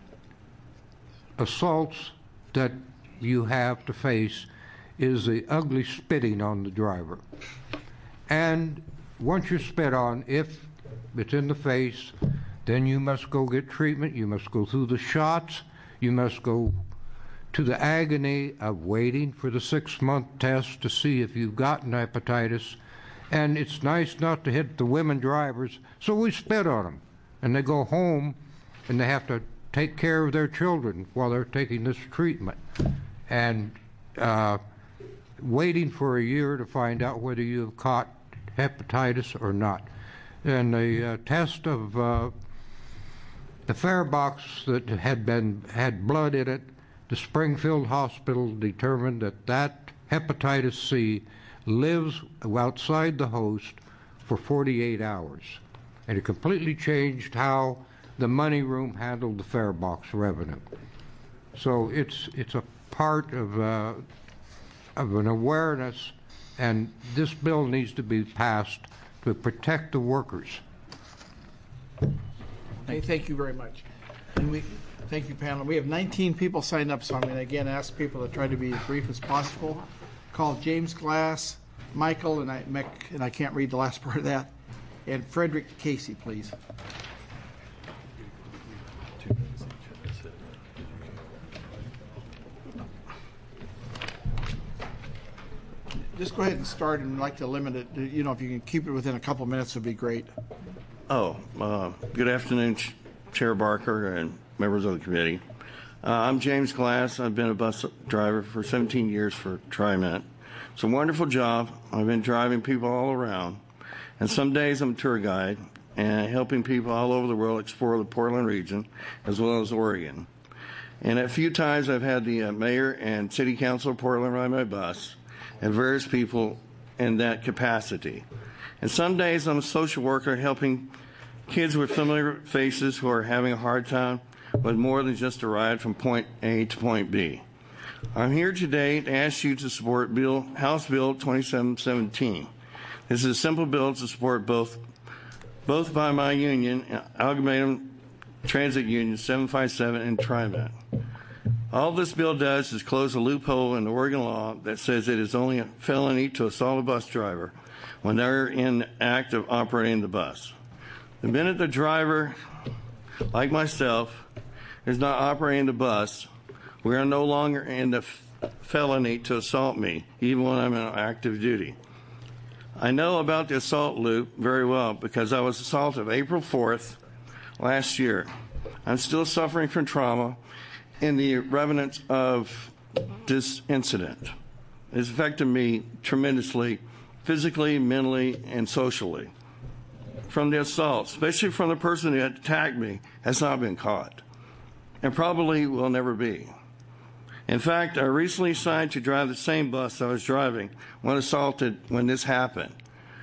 assaults that you have to face is the ugly spitting on the driver. And once you spit on, if it's in the face, then you must go get treatment, you must go through the shots, you must go to the agony of waiting for the six-month test to see if you've gotten hepatitis. And it's nice not to hit the women drivers, so we spit on them. And they go home and they have to take care of their children while they're taking this treatment. And uh, waiting for a year to find out whether you have caught hepatitis or not. And the uh, test of uh, the fare box that had been had blood in it, the Springfield Hospital determined that that hepatitis C lives outside the host for forty-eight hours. And it completely changed how the money room handled the fare box revenue. So it's it's a part of uh, of an awareness, and this bill needs to be passed to protect the workers. Okay, thank you very much. And we thank you, panel. We have nineteen people signed up, so I'm going to again ask people to try to be as brief as possible. Call James Glass, Michael, and I and I can't read the last part of that, and Frederick Casey, please. Just go ahead and start, and I'd like to limit it. You know, if you can keep it within a couple minutes, would be great. Oh, uh, good afternoon, Ch- Chair Barker and members of the committee. Uh, I'm James Glass. I've been a bus driver for seventeen years for TriMet. It's a wonderful job. I've been driving people all around, and some days I'm a tour guide and helping people all over the world explore the Portland region as well as Oregon. And a few times I've had the uh, mayor and city council of Portland ride my bus, and various people in that capacity. And some days I'm a social worker helping kids with familiar faces who are having a hard time with more than just a ride from point A to point B. I'm here today to ask you to support Bill, House Bill twenty-seven seventeen. This is a simple bill to support both, both by my union, Amalgamated Transit Union seven five seven, and TriMet. All this bill does is close a loophole in the Oregon law that says it is only a felony to assault a bus driver when they're in the act of operating the bus. The minute the driver, like myself, is not operating the bus, we are no longer in the f- felony to assault me, even when I'm in active duty. I know about the assault loop very well because I was assaulted April fourth last year. I'm still suffering from trauma in the remnants of this incident. It's affected me tremendously, physically, mentally, and socially. From the assault, especially from the person who attacked me, has not been caught, and probably will never be. In fact, I recently assigned to drive the same bus I was driving when assaulted when this happened.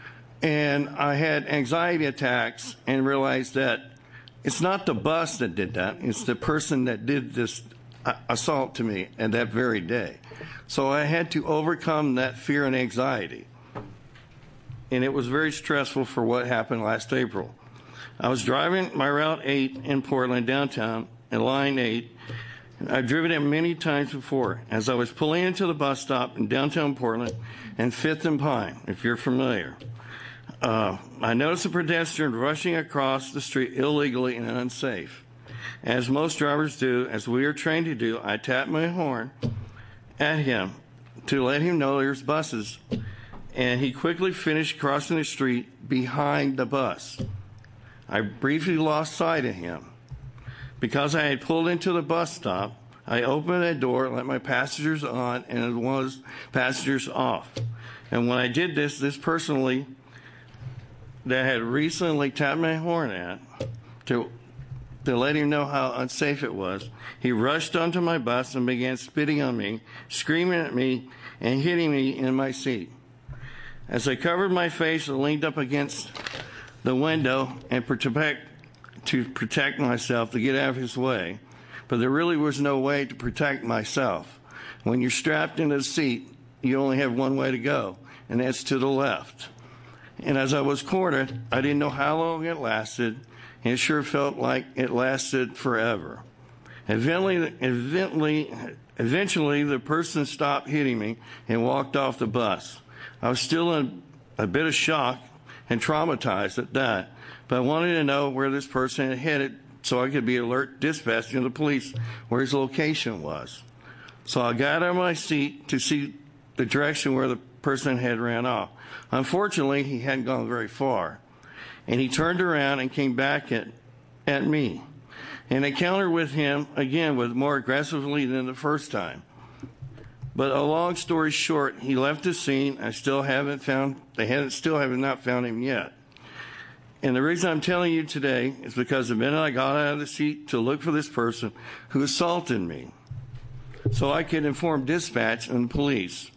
And I had anxiety attacks and realized that it's not the bus that did that, it's the person that did this assault to me and that very day. So I had to overcome that fear and anxiety. And it was very stressful for what happened last April. I was driving my Route eight in Portland downtown, in Line eight. I've driven it many times before. As I was pulling into the bus stop in downtown Portland and Fifth and Pine, if you're familiar, uh, I noticed a pedestrian rushing across the street illegally and unsafe. As most drivers do, as we are trained to do, I tapped my horn at him to let him know there's buses, and he quickly finished crossing the street behind the bus. I briefly lost sight of him. Because I had pulled into the bus stop, I opened that door, let my passengers on, and it was passengers off. And when I did this, this personally that had recently tapped my horn at to to let him know how unsafe it was, he rushed onto my bus and began spitting on me, screaming at me, and hitting me in my seat. As I covered my face and leaned up against the window and protect, to protect myself, to get out of his way, but there really was no way to protect myself. When you're strapped into the seat, you only have one way to go, and that's to the left. And as I was cornered, I didn't know how long it lasted, and it sure felt like it lasted forever. Eventually, eventually, eventually the person stopped hitting me and walked off the bus. I was still in a bit of shock and traumatized at that, but I wanted to know where this person had headed so I could be alert dispatching the police where his location was. So I got out of my seat to see the direction where the person had ran off. Unfortunately, he hadn't gone very far, and he turned around and came back at, at me. And I encountered with him again with more aggressively than the first time. But a long story short, he left the scene. I still haven't found, they haven't, still have not found him yet. And the reason I'm telling you today is because the minute I got out of the seat to look for this person who assaulted me, so I could inform dispatch and police.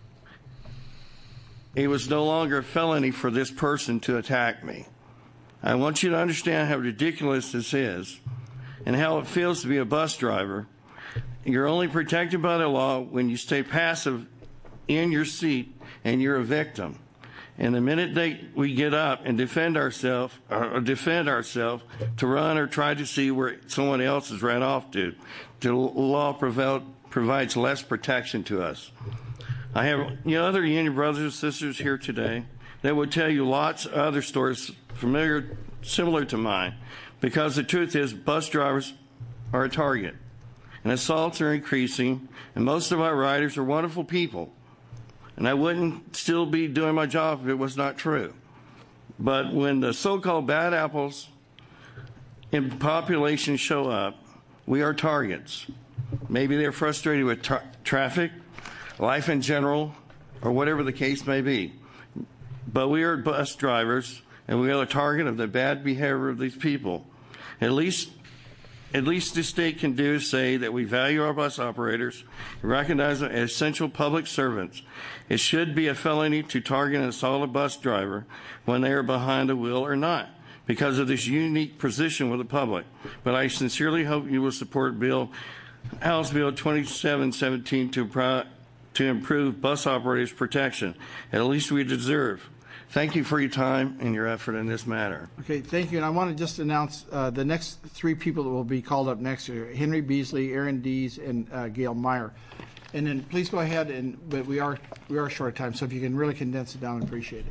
It was no longer a felony for this person to attack me. I want you to understand how ridiculous this is and how it feels to be a bus driver. You're only protected by the law when you stay passive in your seat and you're a victim. And the minute they, we get up and defend ourselves, or defend ourselves to run or try to see where someone else has ran off to, the law prevail, provides less protection to us. I have you know, other union brothers and sisters here today that would tell you lots of other stories familiar, similar to mine, because the truth is bus drivers are a target, and assaults are increasing, and most of our riders are wonderful people. And I wouldn't still be doing my job if it was not true. But when the so-called bad apples in population show up, we are targets. Maybe they're frustrated with tra- traffic, life in general, or whatever the case may be. But we are bus drivers, and we are the target of the bad behavior of these people. At least At least the state can do is say that we value our bus operators and recognize them as essential public servants. It should be a felony to target and assault a bus driver when they are behind the wheel or not, because of this unique position with the public. But I sincerely hope you will support Bill, House Bill twenty-seven seventeen to, pro, to improve bus operators' protection. At least we deserve. Thank you for your time and your effort in this matter. Okay, thank you. And I want to just announce uh, the next three people that will be called up next are Henry Beasley, Aaron Dees, and uh, Gail Meyer. And then please go ahead, and but we are we are short of time, so if you can really condense it down, I'd appreciate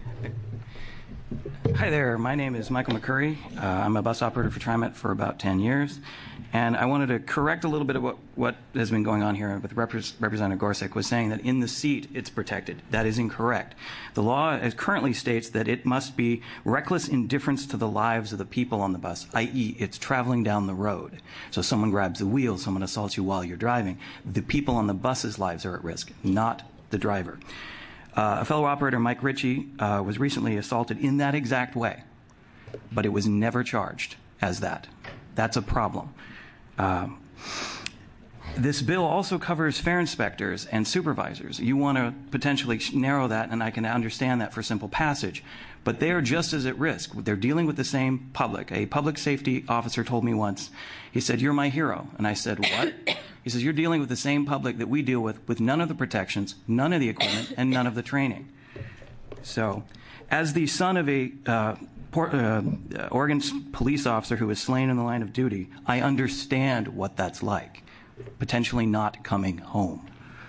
it. Hi there. My name is Michael McCurry. Uh, I'm a bus operator for TriMet for about ten years. And I wanted to correct a little bit of what, what has been going on here with Rep- Representative Gorsuch was saying that in the seat it's protected. That is incorrect. The law as currently states that it must be reckless indifference to the lives of the people on the bus, that is it's traveling down the road. So someone grabs the wheel, someone assaults you while you're driving. The people on the bus's lives are at risk, not the driver. Uh, a fellow operator, Mike Ritchie, uh, was recently assaulted in that exact way, but it was never charged as that. That's a problem. Um, this bill also covers fare inspectors and supervisors. You want to potentially narrow that, and I can understand that for simple passage, but they are just as at risk. They're dealing with the same public. A public safety officer told me once, he said, "You're my hero." And I said, "What?" He says, "You're dealing with the same public that we deal with, with none of the protections, none of the equipment, and none of the training." So, as the son of a uh, Port, uh, Oregon police officer who was slain in the line of duty, I understand what that's like, potentially not coming home.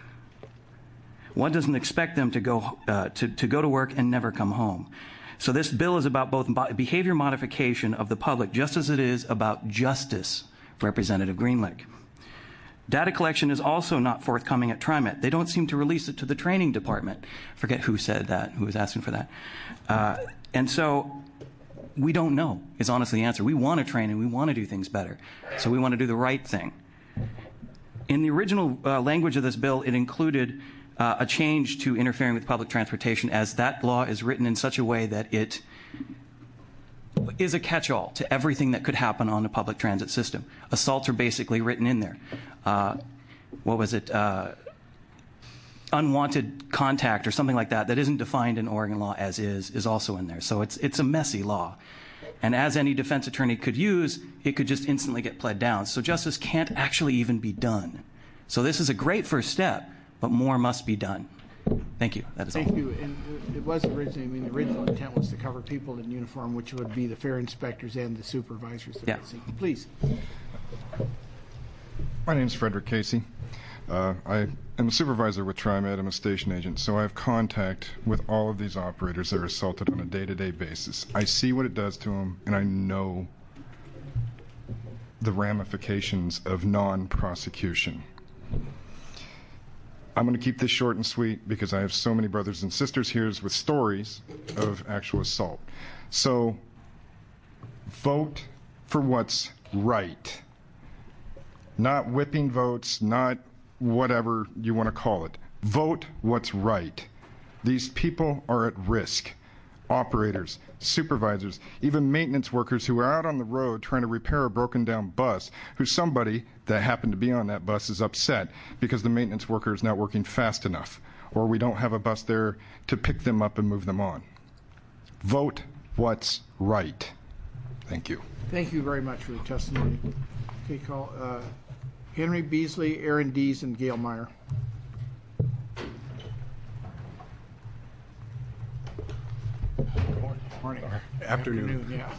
One doesn't expect them to go uh, to, to go to work and never come home. So this bill is about both behavior modification of the public, just as it is about justice, Representative Greenlick. Data collection is also not forthcoming at TriMet. They don't seem to release it to the training department. Forget who said that, who was asking for that. Uh, and so we don't know is honestly the answer. We want to train and we want to do things better. So we want to do the right thing. In the original uh, language of this bill, it included uh, a change to interfering with public transportation, as that law is written in such a way that it is a catch-all to everything that could happen on a public transit system. Assaults are basically written in there. Uh, what was it? Uh, unwanted contact or something like that that isn't defined in Oregon law as is, is also in there. So it's it's a messy law. And as any defense attorney could use, it could just instantly get pled down. So justice can't actually even be done. So this is a great first step, but more must be done. Thank you. That is Thank all. you. And it was originally, I mean, the original intent was to cover people in uniform, which would be the fare inspectors and the supervisors. Yeah. Please. My name is Frederick Casey. Uh, I am a supervisor with TriMet. I'm a station agent, so I have contact with all of these operators that are assaulted on a day-to-day basis. I see what it does to them, and I know the ramifications of non-prosecution. I'm going to keep this short and sweet because I have so many brothers and sisters here with stories of actual assault. So vote for what's right. Not whipping votes, not whatever you want to call it. Vote what's right. These people are at risk. operators, supervisors, even maintenance workers who are out on the road trying to repair a broken down bus, who somebody that happened to be on that bus is upset because the maintenance worker is not working fast enough, or we don't have a bus there to pick them up and move them on. Vote what's right. Thank you. Thank you very much for the testimony. Okay, call uh, Henry Beasley, Aaron Dees, and Gail Meyer. Morning. Afternoon. Afternoon, yeah.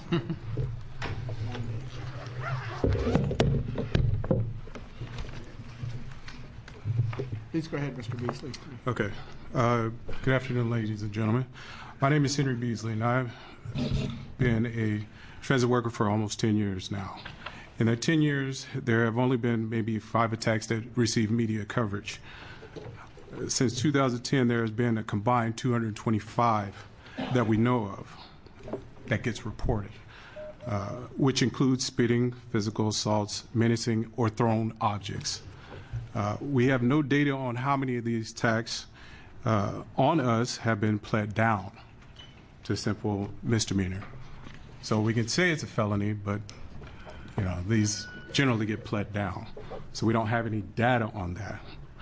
Please go ahead, Mister Beasley. Okay. Uh, good afternoon, ladies and gentlemen. My name is Henry Beasley, and I've been a transit worker for almost ten years now. In that ten years, there have only been maybe five attacks that receive media coverage. Since two thousand ten, there has been a combined two hundred twenty-five that we know of that gets reported, uh, which includes spitting, physical assaults, menacing, or thrown objects. Uh, we have no data on how many of these attacks uh, on us have been pled down to simple misdemeanor. So we can say it's a felony, but you know, these generally get pled down. So we don't have any data on that.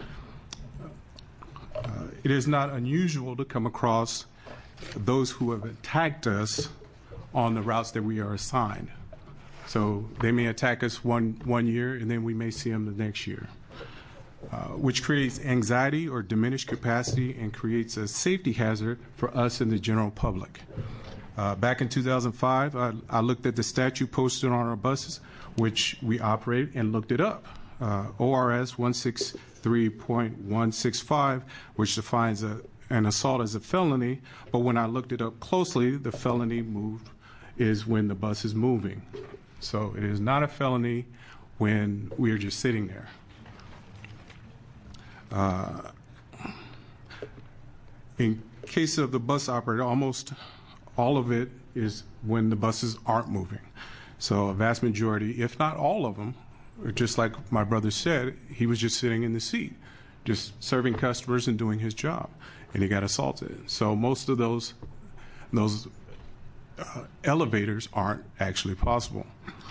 Uh, it is not unusual to come across those who have attacked us on the routes that we are assigned. So they may attack us one, one year, and then we may see them the next year, uh, which creates anxiety or diminished capacity and creates a safety hazard for us and the general public. Uh, back in two thousand five, I, I looked at the statute posted on our buses, which we operate, and looked it up. Uh, O R S one sixty-three point one six five, which defines a, an assault as a felony, but when I looked it up closely, the felony moved is when the bus is moving. So it is not a felony when we are just sitting there. Uh, in case of the bus operator, almost all of it is when the buses aren't moving. So a vast majority, if not all of them, just like my brother said, he was just sitting in the seat, just serving customers and doing his job, and he got assaulted. So most of those those uh, elevators aren't actually possible.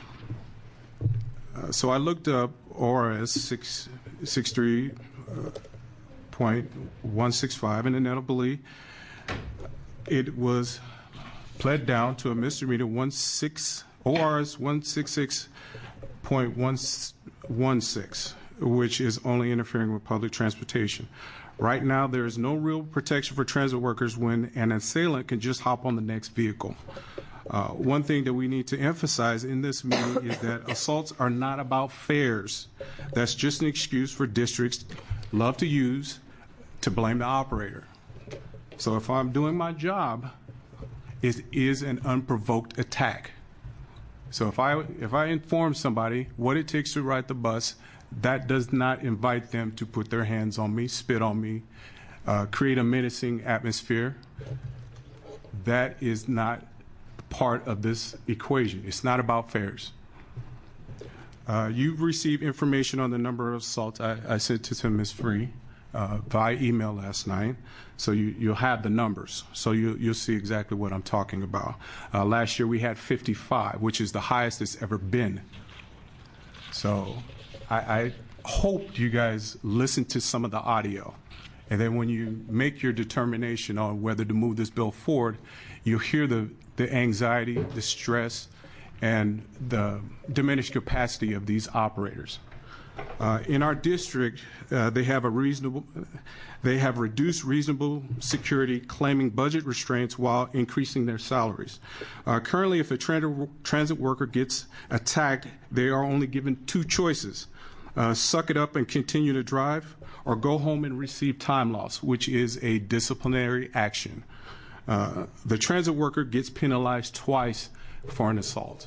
Uh, so I looked up O R S six sixty-three point one six five, and inevitably it was pled down to a misdemeanor one six O R S one sixty-six point one one six, which is only interfering with public transportation. Right now, there is no real protection for transit workers when an assailant can just hop on the next vehicle. Uh, one thing that we need to emphasize in this meeting is that assaults are not about fares. That's just an excuse for districts love to use to blame the operator. So if I'm doing my job, it is an unprovoked attack. So if I if I inform somebody what it takes to ride the bus, that does not invite them to put their hands on me, spit on me, uh, create a menacing atmosphere. That is not part of this equation. It's not about fares. Uh, you've received information on the number of assaults I, I sent to Miz Free uh, via email last night, so you, you'll have the numbers. So you, you'll see exactly what I'm talking about. Uh, last year we had fifty-five, which is the highest it's ever been. So I, I hope you guys listen to some of the audio, and then when you make your determination on whether to move this bill forward, you'll hear the, the anxiety, the stress, and the diminished capacity of these operators. Uh, in our district, uh, they have a reasonable, they have reduced reasonable security, claiming budget restraints while increasing their salaries. Uh, currently, if a tra- transit worker gets attacked, they are only given two choices: uh, suck it up and continue to drive, or go home and receive time loss, which is a disciplinary action. Uh, the transit worker gets penalized twice for an assault.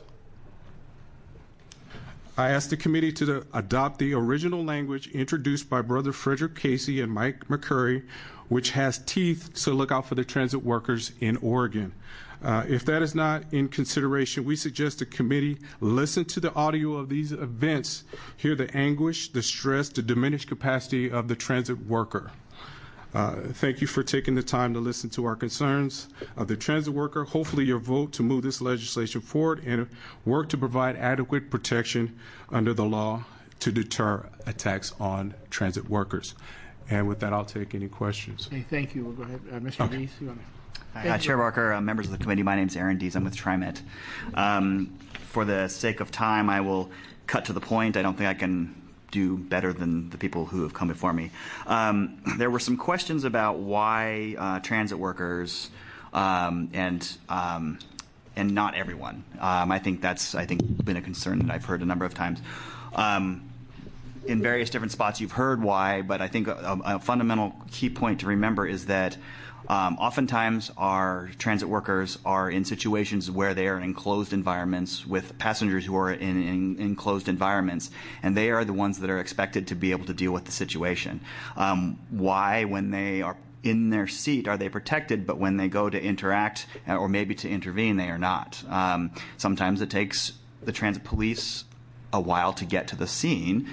I asked the committee to adopt the original language introduced by Brother Frederick Casey and Mike McCurry, which has teeth, so look out for the transit workers in Oregon. Uh, if that is not in consideration, we suggest the committee listen to the audio of these events, hear the anguish, the stress, the diminished capacity of the transit worker. Uh, thank you for taking the time to listen to our concerns of the transit worker. Hopefully your vote to move this legislation forward and work to provide adequate protection under the law to deter attacks on transit workers. And with that, I'll take any questions. Okay, thank you. We'll go ahead. Uh, Mister Okay. Dees, you want to? Uh, Chair Barker, uh, members of the committee, my name is Aaron Dees. I'm with TriMet. Um, for the sake of time, I will cut to the point. I don't think I can do better than the people who have come before me. Um, there were some questions about why uh, transit workers um, and um, and not everyone. Um, I think that's I think been a concern that I've heard a number of times. Um, in various different spots, you've heard why, but I think a, a fundamental key point to remember is that Um, oftentimes, our transit workers are in situations where they are in enclosed environments with passengers who are in, in enclosed environments, and they are the ones that are expected to be able to deal with the situation. Um, why, when they are in their seat, are they protected, but when they go to interact or maybe to intervene, they are not? Um, sometimes it takes the transit police a while to get to the scene.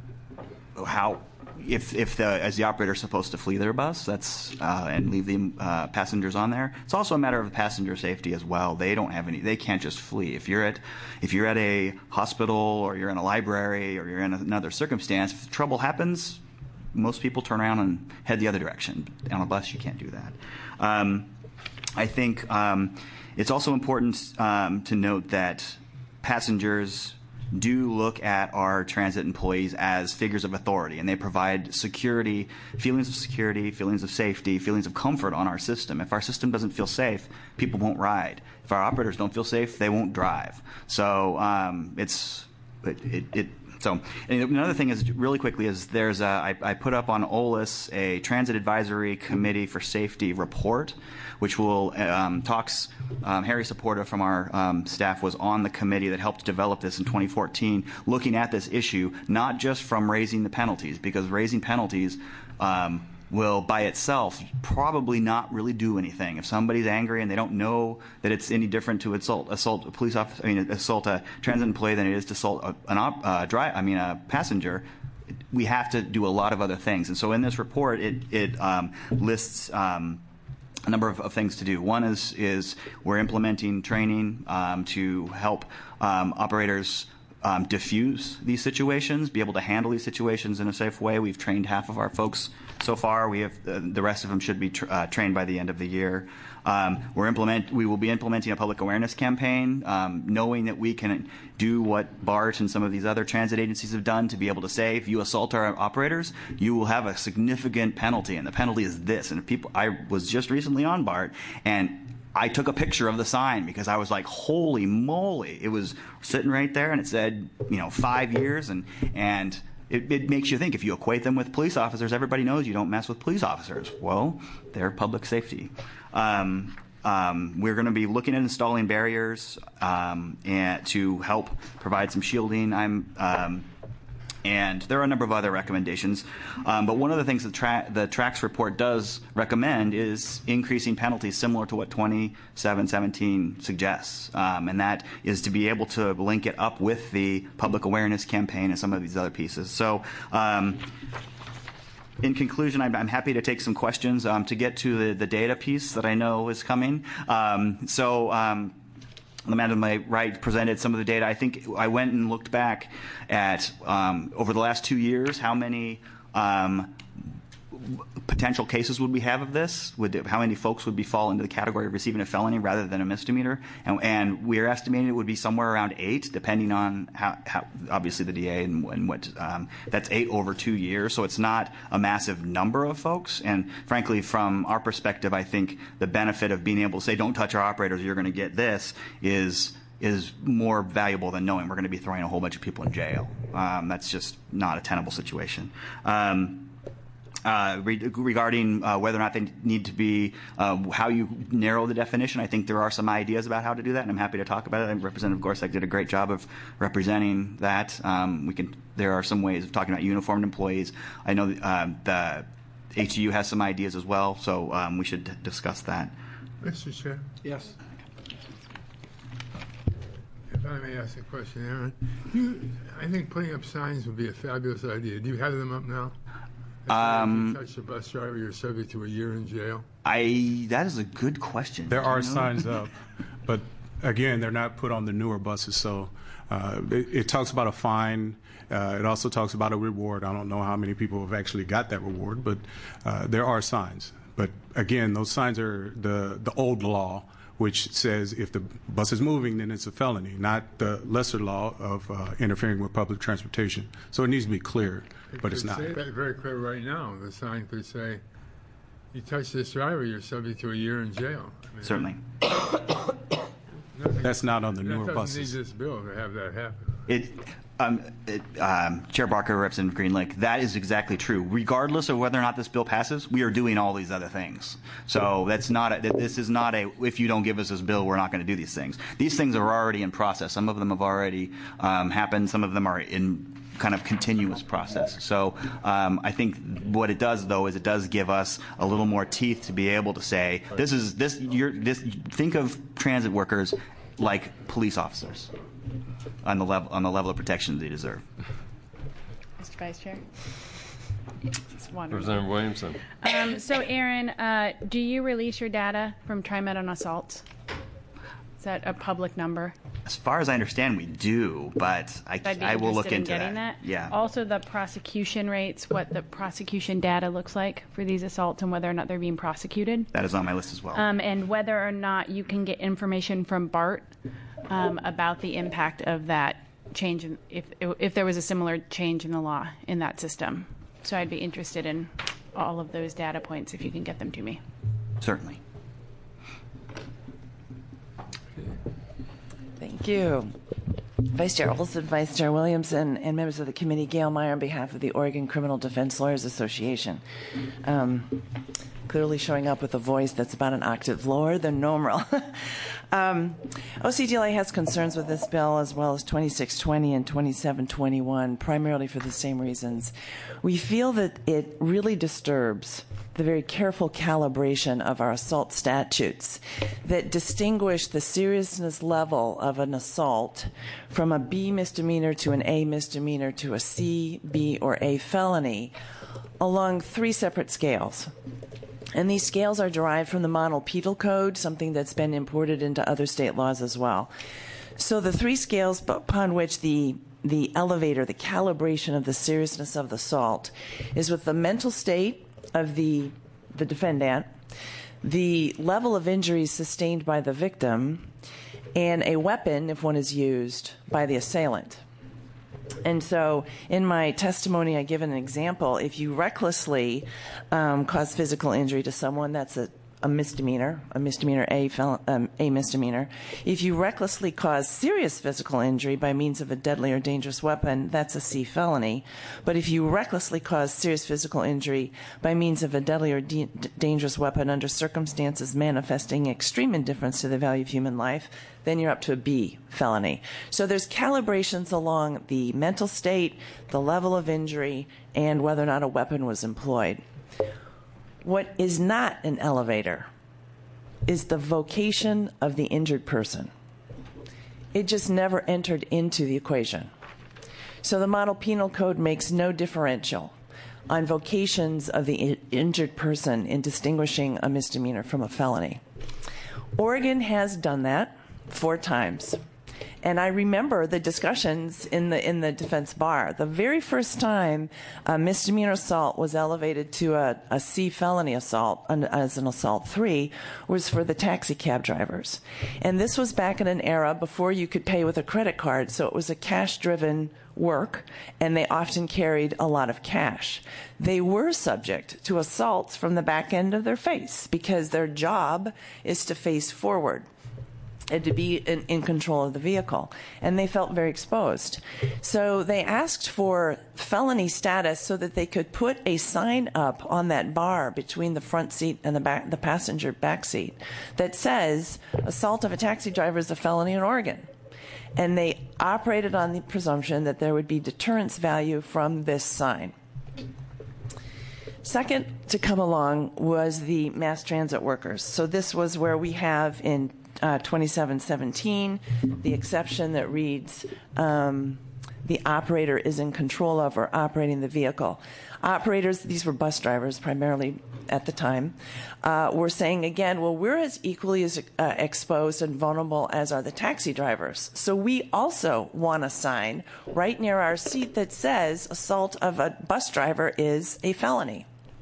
How? If, if the, as the operator is supposed to flee their bus, that's uh, and leave the uh, passengers on there. It's also a matter of passenger safety as well. They don't have any. They can't just flee. If you're at, if you're at a hospital or you're in a library or you're in another circumstance, if trouble happens, most people turn around and head the other direction. On a bus, you can't do that. Um, I think um, it's also important um, to note that passengers do look at our transit employees as figures of authority, and they provide security, feelings of security, feelings of safety, feelings of comfort on our system. If our system doesn't feel safe, people won't ride. If our operators don't feel safe, they won't drive. So um, it's it, it, it so and another thing is really quickly is there's a, I, I put up on O L I S a Transit Advisory Committee for Safety report, which will um, talks. Um, Harry Supporta from our um, staff was on the committee that helped develop this in twenty fourteen, looking at this issue not just from raising the penalties, because raising penalties um, will by itself probably not really do anything. If somebody's angry and they don't know that it's any different to assault assault a police officer, I mean assault a transit employee than it is to assault a, an op, uh, dri- I mean a passenger, we have to do a lot of other things. And so in this report, it it um, lists. Um, A number of, of things to do. One is is we're implementing training um, to help um, operators um, diffuse these situations, be able to handle these situations in a safe way. We've trained half of our folks so far. We have uh, the rest of them should be tra- uh, trained by the end of the year. Um, we're implement. We will be implementing a public awareness campaign, um, knowing that we can do what BART and some of these other transit agencies have done to be able to say, if you assault our operators, you will have a significant penalty, and the penalty is this. And if people, I was just recently on BART, and I took a picture of the sign because I was like, holy moly! It was sitting right there, and it said, you know, five years, and and. It, it makes you think, if you equate them with police officers, everybody knows you don't mess with police officers. Well, they're public safety. Um, um, we're going to be looking at installing barriers um, and to help provide some shielding. I'm, um, and there are a number of other recommendations. Um, but one of the things that tra- the TRACS report does recommend is increasing penalties similar to what twenty-seven seventeen suggests. Um, and that is to be able to link it up with the public awareness campaign and some of these other pieces. So um, in conclusion, I'm, I'm happy to take some questions um, to get to the, the data piece that I know is coming. Um, so um, the man to my right presented some of the data. I think I went and looked back at, um, over the last two years, how many um, potential cases would we have of this? Would how many folks would be fall into the category of receiving a felony rather than a misdemeanor? And, and we're estimating it would be somewhere around eight, depending on how, how obviously the D A and, and what um, that's eight over two years. So it's not a massive number of folks. And frankly, from our perspective, I think the benefit of being able to say, "Don't touch our operators, you're going to get this," is is more valuable than knowing we're going to be throwing a whole bunch of people in jail. Um, that's just not a tenable situation. Um, Uh, re- regarding uh, whether or not they need to be, uh, how you narrow the definition, I think there are some ideas about how to do that, and I'm happy to talk about it. And Representative Gorsuch did a great job of representing that. Um, we can. There are some ways of talking about uniformed employees. I know uh, the H E U has some ideas as well, so um, we should d- discuss that. Mister Chair? Yes. If I may ask a question, Aaron. You, I think putting up signs would be a fabulous idea. Do you have them up now? Um, if you touch a bus driver, you're subject to a year in jail. I that is a good question. There are signs up, but again, they're not put on the newer buses. So uh, it, it talks about a fine. Uh, it also talks about a reward. I don't know how many people have actually got that reward, but uh, there are signs. But again, those signs are the the old law, which says if the bus is moving, then it's a felony, not the lesser law of uh, interfering with public transportation. So it needs to be clear, It but it's could not. say that very clear right now. The sign could say, you touch this driver, you're subject to a year in jail. I mean, Certainly. nothing- That's not on the newer That doesn't buses. need this bill to have that happen. It, um, it, um, Chair Barker, Representative Green Lake, that is exactly true. Regardless of whether or not this bill passes, we are doing all these other things. So that's not a, this is not a, if you don't give us this bill, we're not going to do these things. These things are already in process. Some of them have already um, happened. Some of them are in kind of continuous process. So um, I think what it does, though, is it does give us a little more teeth to be able to say, this is this. You're, this think of transit workers like police officers on the level on the level of protection they deserve. Mister Vice Chair. It's wonderful. Representative Williamson. Um, so, Aaron, uh, do you release your data from TriMet on assaults? Is that a public number? As far as I understand, we do, but I, I'd be I will look interested in into getting that. that. Yeah. Also, the prosecution rates, what the prosecution data looks like for these assaults and whether or not they're being prosecuted. That is on my list as well. Um, and whether or not you can get information from BART um, about the impact of that change, in, if if there was a similar change in the law in that system. So I'd be interested in all of those data points if you can get them to me. Certainly. Thank you. Vice Chair Olson, Vice Chair Williamson, and members of the committee, Gail Meyer on behalf of the Oregon Criminal Defense Lawyers Association. Um, clearly showing up with a voice that's about an octave lower than normal. um, O C D L A has concerns with this bill as well as twenty-six twenty and twenty-seven twenty-one, primarily for the same reasons. We feel that it really disturbs the very careful calibration of our assault statutes that distinguish the seriousness level of an assault from a B misdemeanor to an A misdemeanor to a C, B, or A felony along three separate scales. And these scales are derived from the Model Penal Code, something that's been imported into other state laws as well. So the three scales upon which the the elevator, the calibration of the seriousness of the assault, is with the mental state of the the defendant, the level of injuries sustained by the victim, and a weapon, if one is used, by the assailant. And so in my testimony, I give an example. If you recklessly um, cause physical injury to someone, that's a, a misdemeanor, a misdemeanor A, fel- um, a misdemeanor. If you recklessly cause serious physical injury by means of a deadly or dangerous weapon, that's a C felony. But if you recklessly cause serious physical injury by means of a deadly or de- dangerous weapon under circumstances manifesting extreme indifference to the value of human life, then you're up to a B felony. So there's calibrations along the mental state, the level of injury, and whether or not a weapon was employed. What is not an elevator is the vocation of the injured person. It just never entered into the equation. So the Model Penal Code makes no differential on vocations of the injured person in distinguishing a misdemeanor from a felony. Oregon has done that four times. And I remember the discussions in the in the defense bar. The very first time a misdemeanor assault was elevated to a, a C felony assault as an assault three was for the taxi cab drivers. And this was back in an era before you could pay with a credit card, so it was a cash-driven work, and they often carried a lot of cash. They were subject to assaults from the back end of their face because their job is to face forward and to be in, in control of the vehicle. And they felt very exposed. So they asked for felony status so that they could put a sign up on that bar between the front seat and the back, the passenger back seat that says, assault of a taxi driver is a felony in Oregon. And they operated on the presumption that there would be deterrence value from this sign. Second to come along was the mass transit workers. So this was where we have in uh, twenty-seven seventeen, the exception that reads, um, the operator is in control of or operating the vehicle. Operators, these were bus drivers primarily at the time, uh, were saying again, well, we're as equally as uh, exposed and vulnerable as are the taxi drivers. So we also want a sign right near our seat that says assault of a bus driver is a felony.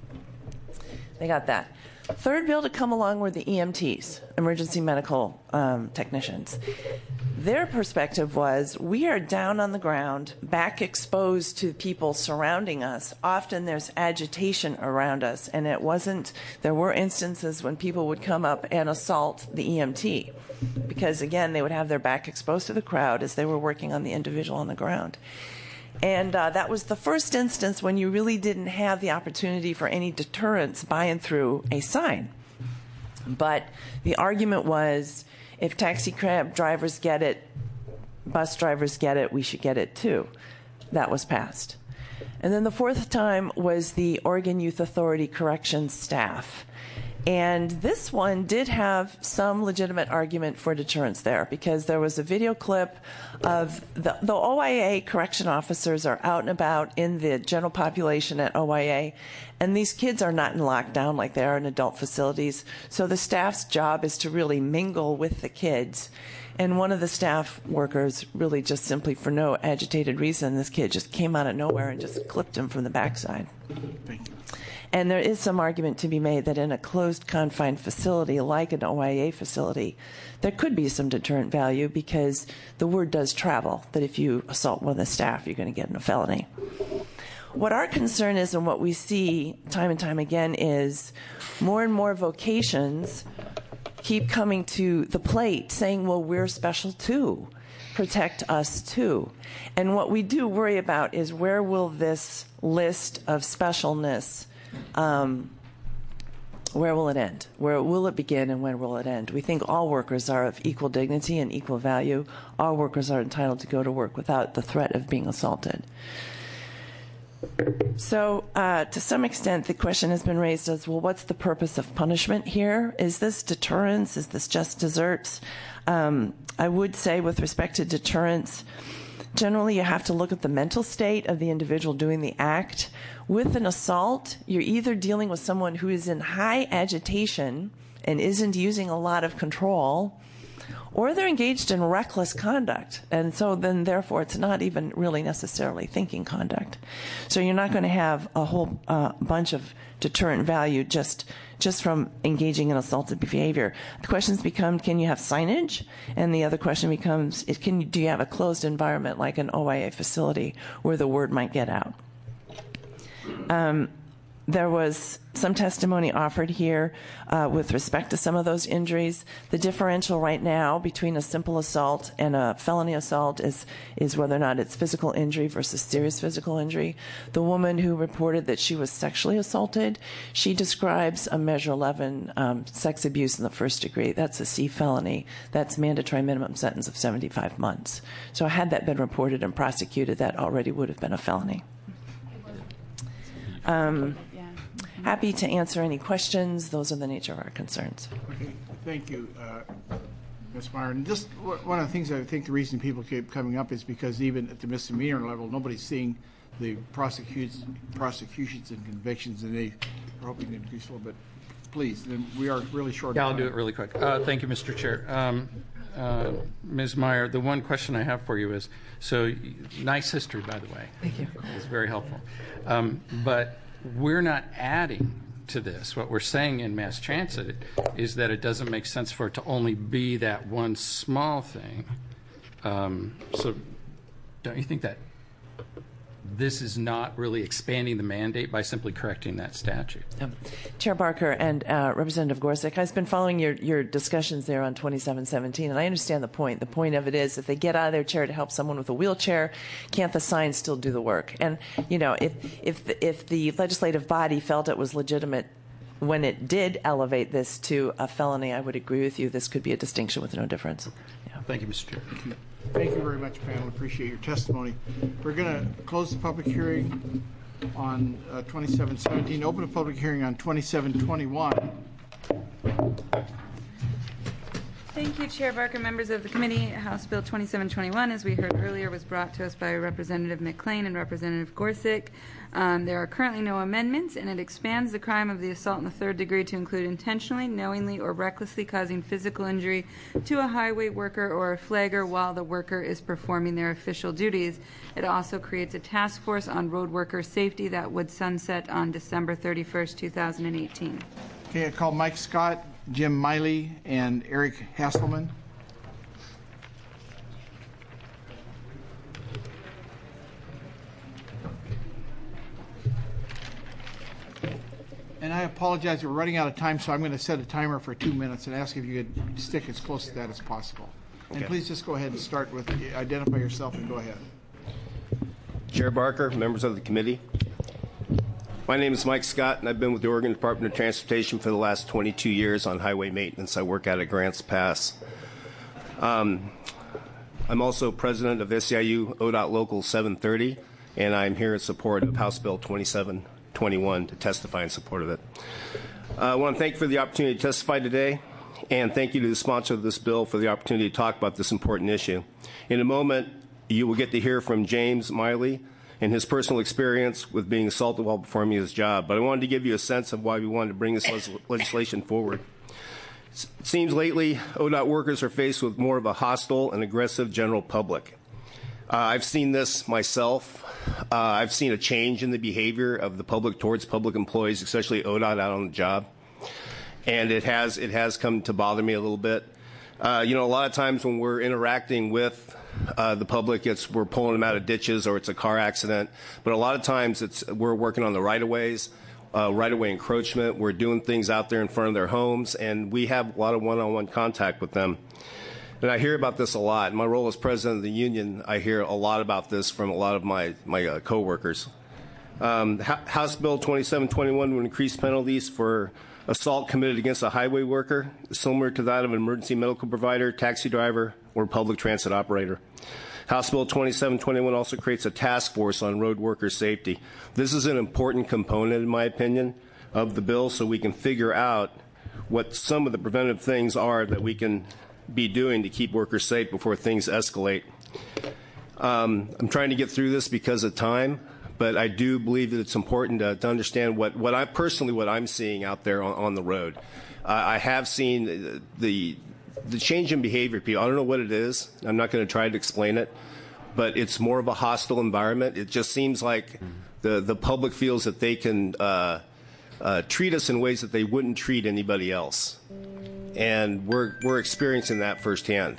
They got that. Third bill to come along were the E M Ts, emergency medical um, technicians. Their perspective was, we are down on the ground, back exposed to people surrounding us. Often there's agitation around us, and it wasn't, there were instances when people would come up and assault the E M T, because again, they would have their back exposed to the crowd as they were working on the individual on the ground. And uh, that was the first instance when you really didn't have the opportunity for any deterrence by and through a sign. But the argument was, if taxi cab drivers get it, bus drivers get it, we should get it too. That was passed. And then the fourth time was the Oregon Youth Authority Corrections staff. And this one did have some legitimate argument for deterrence there, because there was a video clip of the, the O I A correction officers are out and about in the general population at O I A, and these kids are not in lockdown like they are in adult facilities. So the staff's job is to really mingle with the kids. And one of the staff workers really just simply for no agitated reason, this kid just came out of nowhere and just clipped him from the backside. Thank you. And there is some argument to be made that in a closed, confined facility like an O I A facility, there could be some deterrent value, because the word does travel that if you assault one of the staff, you're going to get in a felony. What our concern is, and what we see time and time again, is more and more vocations keep coming to the plate saying, well, we're special too. Protect us too. And what we do worry about is, where will this list of specialness Um, where will it end? Where will it begin, and when will it end? We think all workers are of equal dignity and equal value. All workers are entitled to go to work without the threat of being assaulted. So uh, to some extent, the question has been raised as, well, what's the purpose of punishment here? Is this deterrence? Is this just desserts? Um, I would say, with respect to deterrence, generally you have to look at the mental state of the individual doing the act. With an assault, you're either dealing with someone who is in high agitation and isn't using a lot of control, or they're engaged in reckless conduct. And so then, therefore, it's not even really necessarily thinking conduct. So you're not going to have a whole uh, bunch of deterrent value just just from engaging in assaultive behavior. The questions become, can you have signage? And the other question becomes, is, can you, do you have a closed environment like an O I A facility where the word might get out? Um, there was some testimony offered here uh, with respect to some of those injuries. The differential right now between a simple assault and a felony assault is, is whether or not it's physical injury versus serious physical injury. The woman who reported that she was sexually assaulted, she describes a Measure eleven um, sex abuse in the first degree. That's a C felony. That's mandatory minimum sentence of seventy-five months. So had that been reported and prosecuted, that already would have been a felony. Um, happy to answer any questions. Those are the nature of our concerns. Okay, thank you, uh, Miz Meyer. And just w- one of the things I think the reason people keep coming up is because even at the misdemeanor level, nobody's seeing the prosecutions, prosecutions and convictions, and they are hoping to increase a little bit. Please, then we are really short. Yeah, of I'll time. do it really quick. Uh, thank you, Mister Chair. Um, uh, Miz Meyer, the one question I have for you is, so nice history, by the way. Thank you. It's very helpful. Um, but we're not adding to this. What we're saying in mass transit is that it doesn't make sense for it to only be that one small thing. Um, so don't you think that this is not really expanding the mandate by simply correcting that statute? Um, Chair Barker and uh, Representative Gorsuch, I've been following your, your discussions there on twenty-seven seventeen, and I understand the point. The point of it is, if they get out of their chair to help someone with a wheelchair, can't the sign still do the work? And, you know, if, if, the, if the legislative body felt it was legitimate when it did elevate this to a felony, I would agree with you. This could be a distinction with no difference. Yeah. Thank you, Mister Chair. Thank you. Thank you very much, panel. Appreciate your testimony. We're going to close the public hearing on uh, twenty-seven seventeen. Open a public hearing on twenty-seven twenty-one. Thank Thank you, Chair Barker, members of the committee. House Bill twenty-seven twenty-one, as we heard earlier, was brought to us by Representative McClain and Representative Gorsuch. Um, there are currently no amendments, and it expands the crime of the assault in the third degree to include intentionally, knowingly, or recklessly causing physical injury to a highway worker or a flagger while the worker is performing their official duties. It also creates a task force on road worker safety that would sunset on December thirty-first, two thousand eighteen. Okay, I call Mike Scott, Jim Miley, and Eric Hasselman. And I apologize, we're running out of time, so I'm going to set a timer for two minutes and ask if you could stick as close to that as possible. And Okay. please just go ahead and start with, identify yourself and go ahead. Chair Barker, members of the committee. My name is Mike Scott, and I've been with the Oregon Department of Transportation for the last twenty-two years on highway maintenance. I work out at Grants Pass. Um, I'm also president of S E I U O D O T Local seven thirty, and I'm here in support of House Bill twenty-seven twenty-one to testify in support of it. Uh, I want to thank you for the opportunity to testify today, and thank you to the sponsor of this bill for the opportunity to talk about this important issue. In a moment, you will get to hear from James Miley and his personal experience with being assaulted while performing his job. But I wanted to give you a sense of why we wanted to bring this le- legislation forward. It seems lately O D O T workers are faced with more of a hostile and aggressive general public. Uh, I've seen this myself. Uh, I've seen a change in the behavior of the public towards public employees, especially O D O T out on the job. And it has, it has come to bother me a little bit. Uh, you know, a lot of times when we're interacting with uh, the public, it's we're pulling them out of ditches or it's a car accident. But a lot of times it's we're working on the right-of-ways, uh, right-of-way encroachment. We're doing things out there in front of their homes, and we have a lot of one-on-one contact with them. And I hear about this a lot. In my role as president of the union, I hear a lot about this from a lot of my, my uh, coworkers. Um, House Bill twenty-seven twenty-one would increase penalties for assault committed against a highway worker, similar to that of an emergency medical provider, taxi driver, or public transit operator. House Bill twenty-seven twenty-one also creates a task force on road worker safety. This is an important component, in my opinion, of the bill, so we can figure out what some of the preventative things are that we can be doing to keep workers safe before things escalate. Um, I'm trying to get through this because of time, but I do believe that it's important to, to understand what, what I personally what I'm seeing out there on, on the road. Uh, I have seen the the change in behavior. People, I don't know what it is. I'm not going to try to explain it, but it's more of a hostile environment. It just seems like the the public feels that they can uh, uh, treat us in ways that they wouldn't treat anybody else, and we're we're experiencing that firsthand.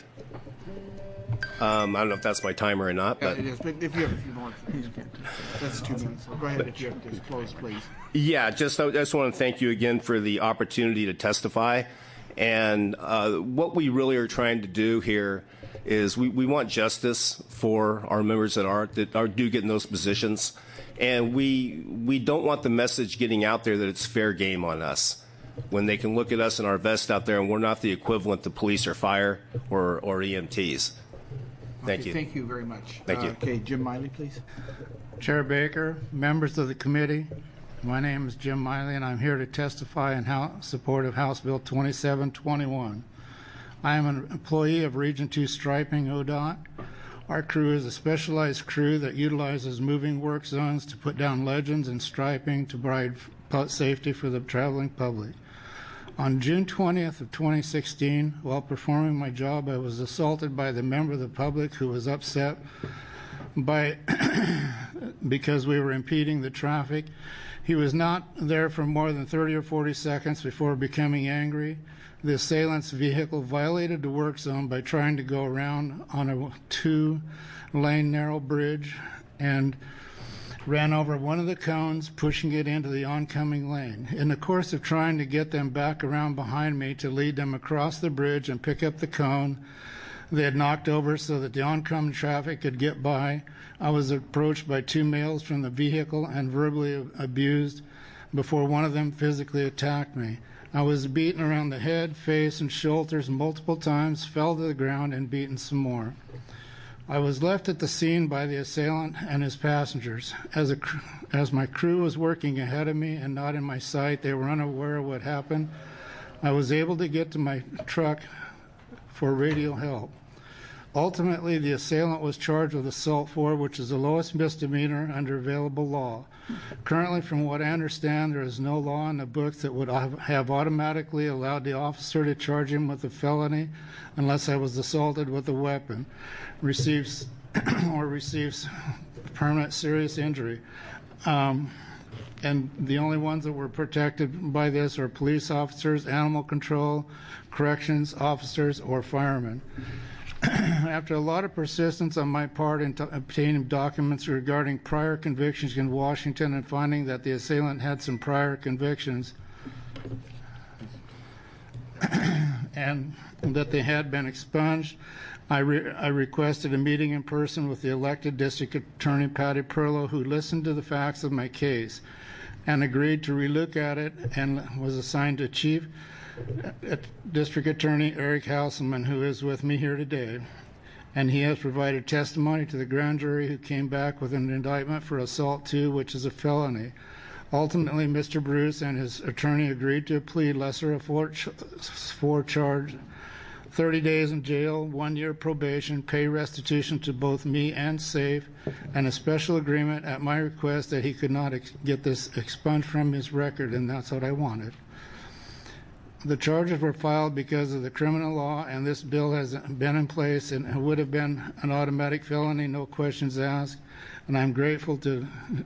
Um, I don't know if that's my timer or not, but Yeah, it is, but if you have a few more, that's two minutes. So go ahead if you have to close, please. yeah, just I just want to thank you again for the opportunity to testify. And uh, what we really are trying to do here is we, we want justice for our members that are that are do get in those positions, and we we don't want the message getting out there that it's fair game on us when they can look at us in our vest out there and we're not the equivalent to police or fire or or E M Ts. Thank Okay, you. Thank you very much. Thank you. Uh, okay, Jim Miley, please. Chair Baker, members of the committee, my name is Jim Miley, and I'm here to testify in house, support of House Bill twenty-seven twenty-one. I am an employee of Region two Striping O D O T. Our crew is a specialized crew that utilizes moving work zones to put down legends and striping to provide safety for the traveling public. On June twentieth of twenty sixteen, while performing my job, I was assaulted by the member of the public who was upset by because we were impeding the traffic. He was not there for more than thirty or forty seconds before becoming angry. The assailant's vehicle violated the work zone by trying to go around on a two-lane narrow bridge and ran over one of the cones, pushing it into the oncoming lane. In the course of trying to get them back around behind me to lead them across the bridge and pick up the cone they had knocked over so that the oncoming traffic could get by, I was approached by two males from the vehicle and verbally abused before one of them physically attacked me. I was beaten around the head, face, and shoulders multiple times, fell to the ground, and beaten some more. I was left at the scene by the assailant and his passengers. As, a, as my crew was working ahead of me and not in my sight, they were unaware of what happened. I was able to get to my truck for radial help. Ultimately, the assailant was charged with assault four, which is the lowest misdemeanor under available law. Currently, from what I understand, there is no law in the books that would have automatically allowed the officer to charge him with a felony unless I was assaulted with a weapon, receives or receives permanent serious injury. Um, and the only ones that were protected by this are police officers, animal control, corrections officers, or firemen. After a lot of persistence on my part in obtaining documents regarding prior convictions in Washington and finding that the assailant had some prior convictions and that they had been expunged, I, re I requested a meeting in person with the elected District Attorney Patty Perlow, who listened to the facts of my case and agreed to relook at it, and was assigned to Chief uh, District Attorney Eric Hasselman, who is with me here today. And he has provided testimony to the grand jury, who came back with an indictment for assault two, which is a felony. Ultimately, Mister Bruce and his attorney agreed to a plea lesser of four, ch four charge, thirty days in jail, one year probation, pay restitution to both me and SAFE, and a special agreement at my request that he could not ex get this expunged from his record, and that's what I wanted. The charges were filed because of the criminal law, and this bill has been in place, and it would have been an automatic felony, no questions asked. And I'm grateful to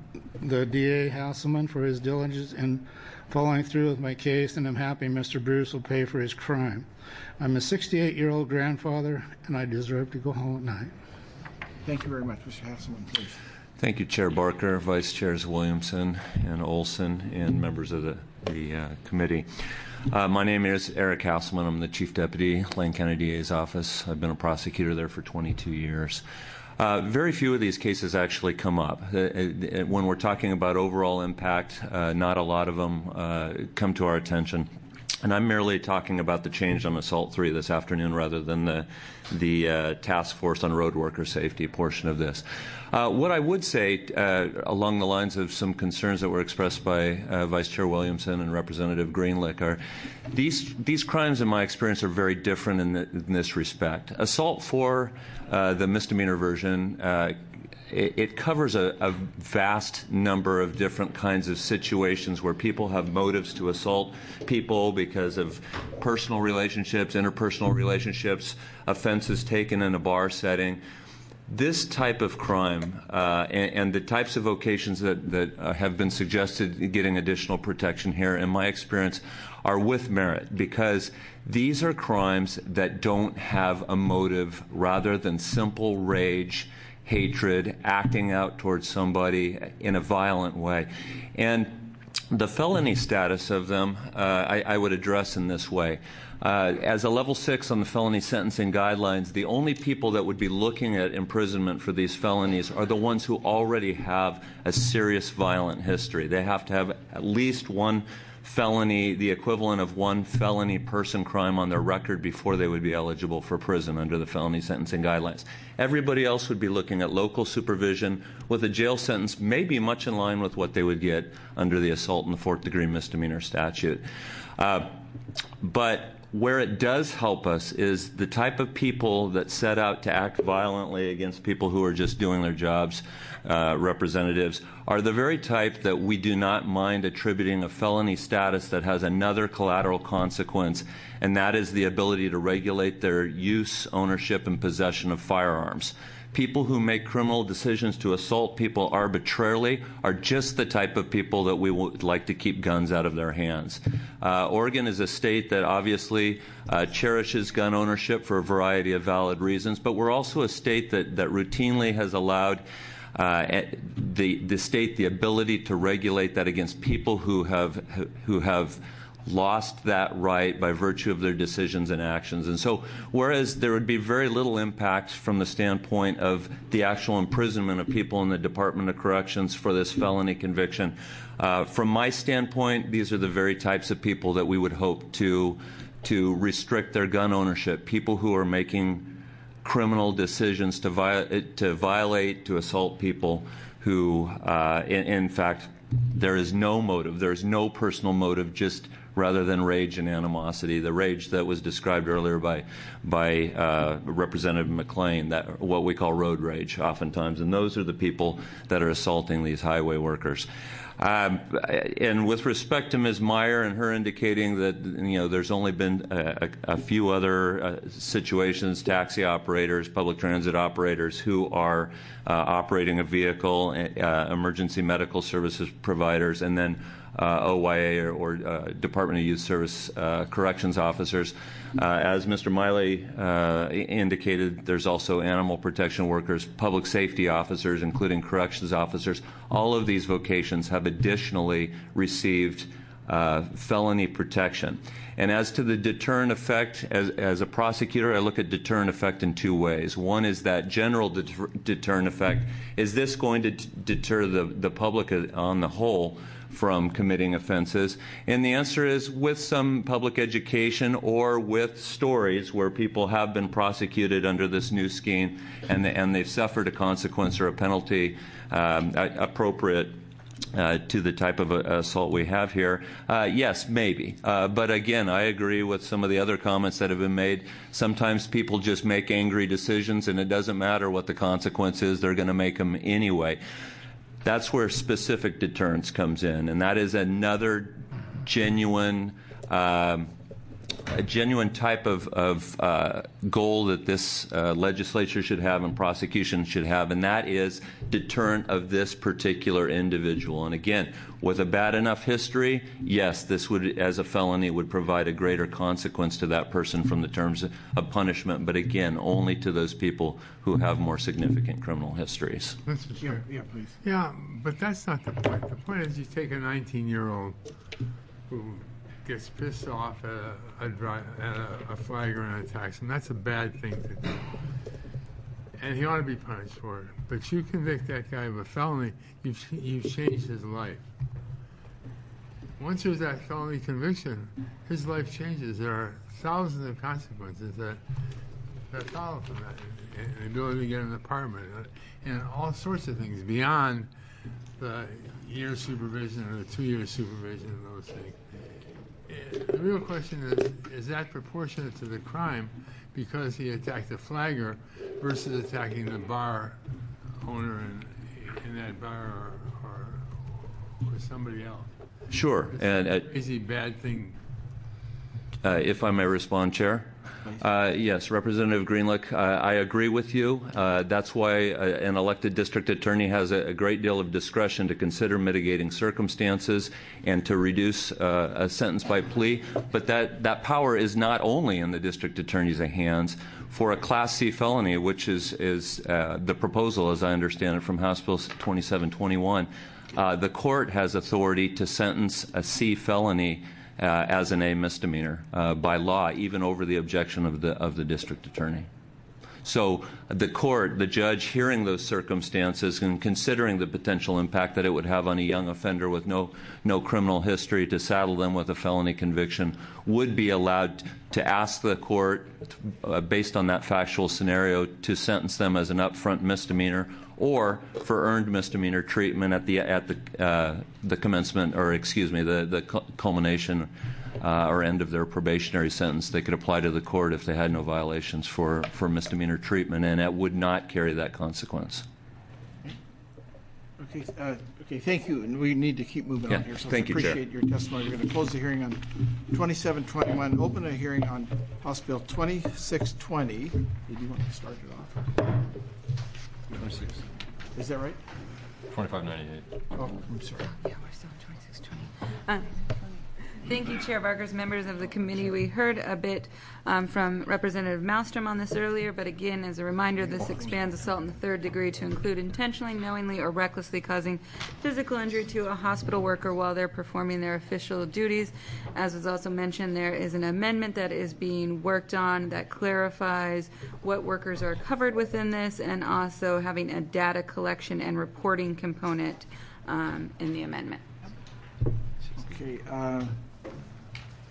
the D A Hasselman for his diligence in following through with my case, and I'm happy Mister Bruce will pay for his crime. I'm a sixty-eight-year-old grandfather, and I deserve to go home at night. Thank you very much. Mister Hasselman, please. Thank you, Chair Barker, Vice Chairs Williamson and Olson, and members of the, the uh, committee. Uh, my name is Eric Hasselman. I'm the Chief Deputy, Lane County D A's office. I've been a prosecutor there for twenty-two years. Uh, very few of these cases actually come up. Uh, uh, when we're talking about overall impact, uh, not a lot of them uh, come to our attention. And I'm merely talking about the change on Assault three this afternoon rather than the, the uh, task force on road worker safety portion of this. Uh, what I would say, uh, along the lines of some concerns that were expressed by uh, Vice Chair Williamson and Representative Greenlick, are these, these crimes, in my experience, are very different in, the, in this respect. Assault four, uh, the misdemeanor version, uh, it, it covers a, a vast number of different kinds of situations where people have motives to assault people because of personal relationships, interpersonal relationships, offenses taken in a bar setting. This type of crime uh, and, and the types of occasions that, that uh, have been suggested getting additional protection here, in my experience, are with merit, because these are crimes that don't have a motive rather than simple rage, hatred, acting out towards somebody in a violent way. And the felony status of them, uh, I, I would address in this way. Uh, as a level six on the felony sentencing guidelines, the only people that would be looking at imprisonment for these felonies are the ones who already have a serious violent history. They have to have at least one felony, the equivalent of one felony person crime on their record before they would be eligible for prison under the felony sentencing guidelines. Everybody else would be looking at local supervision with a jail sentence maybe much in line with what they would get under the assault and the fourth degree misdemeanor statute. Uh, but where it does help us is the type of people that set out to act violently against people who are just doing their jobs, uh, representatives, are the very type that we do not mind attributing a felony status that has another collateral consequence, and that is the ability to regulate their use, ownership, and possession of firearms. People who make criminal decisions to assault people arbitrarily are just the type of people that we would like to keep guns out of their hands. Uh, Oregon is a state that obviously uh, cherishes gun ownership for a variety of valid reasons, but we're also a state that, that routinely has allowed uh, the, the state the ability to regulate that against people who have, who have lost that right by virtue of their decisions and actions. And so whereas there would be very little impact from the standpoint of the actual imprisonment of people in the Department of Corrections for this felony conviction, uh, from my standpoint, these are the very types of people that we would hope to, to restrict their gun ownership, people who are making criminal decisions to, vi to violate, to assault people who, uh, in, in fact, there is no motive, there is no personal motive, just rather than rage and animosity, the rage that was described earlier by by uh, Representative McLean, that what we call road rage oftentimes, and those are the people that are assaulting these highway workers. Um, and with respect to Miz Meyer and her indicating that, you know, there's only been a, a few other uh, situations, taxi operators, public transit operators who are uh, operating a vehicle, uh, emergency medical services providers, and then uh, O Y A or, or uh, Department of Youth Service uh, corrections officers. Uh, as Mister Miley uh, indicated, there's also animal protection workers, public safety officers, including corrections officers. All of these vocations have additionally received uh, felony protection. And as to the deterrent effect, as, as a prosecutor, I look at deterrent effect in two ways. One is that general deter deterrent effect. Is this going to deter the, the public on the whole from committing offenses? And the answer is with some public education or with stories where people have been prosecuted under this new scheme and, they, and they've suffered a consequence or a penalty um, appropriate Uh, to the type of uh, assault we have here, uh, yes, maybe. Uh, but again, I agree with some of the other comments that have been made. Sometimes people just make angry decisions, and it doesn't matter what the consequence is, they're going to make them anyway. That's where specific deterrence comes in, and that is another genuine um, a genuine type of, of uh, goal that this uh, legislature should have and prosecution should have, and that is deterrent of this particular individual. And again, with a bad enough history, yes, this would, as a felony, would provide a greater consequence to that person from the terms of punishment, but again, only to those people who have more significant criminal histories. Mister Chair. Yeah, please. Yeah, but that's not the point. The point is you take a nineteen-year-old who gets pissed off at a, a, dri at a, a flagger and attacks him. That's a bad thing to do. And he ought to be punished for it. But you convict that guy of a felony, you've, you've changed his life. Once there's that felony conviction, his life changes. There are thousands of consequences that, that follow from that. And the ability to get an apartment and all sorts of things beyond the year supervision or the two-year supervision and those things. The real question is, is that proportionate to the crime because he attacked the flagger versus attacking the bar owner in, in that bar or, or, or somebody else? Sure. It's and a uh, crazy bad thing. Uh, if I may respond, Chair. Uh, yes, Representative Greenlick, uh, I agree with you. Uh, that's why uh, an elected district attorney has a, a great deal of discretion to consider mitigating circumstances and to reduce uh, a sentence by plea. But that, that power is not only in the district attorney's hands. For a Class C felony, which is, is uh, the proposal, as I understand it, from House Bill twenty-seven twenty-one, uh, the court has authority to sentence a C felony Uh, as an A misdemeanor uh, by law, even over the objection of the of the district attorney. So the court, the judge, hearing those circumstances and considering the potential impact that it would have on a young offender with no no criminal history to saddle them with a felony conviction, would be allowed to ask the court, uh, based on that factual scenario, to sentence them as an upfront misdemeanor or for earned misdemeanor treatment at the at the uh, the commencement, or excuse me, the the culmination uh, or end of their probationary sentence. They could apply to the court if they had no violations for for misdemeanor treatment, and it would not carry that consequence. Okay, uh, okay, thank you, and we need to keep moving Yeah, on here. So thank I you, Chair. appreciate your testimony. We're going to close the hearing on twenty-seven twenty-one. Open a hearing on House Bill twenty-six twenty. Did you want to start it off? twenty-six. Is that right? twenty-five ninety-eight. Oh, I'm sorry. Yeah, we're still on twenty-six twenty. Uh, Thank you, Chair Barkers, members of the committee. We heard a bit um, from Representative Malmstrom on this earlier, but again, as a reminder, this expands assault in the third degree to include intentionally, knowingly, or recklessly causing physical injury to a hospital worker while they're performing their official duties. As was also mentioned, there is an amendment that is being worked on that clarifies what workers are covered within this, and also having a data collection and reporting component um, in the amendment. Okay. Uh,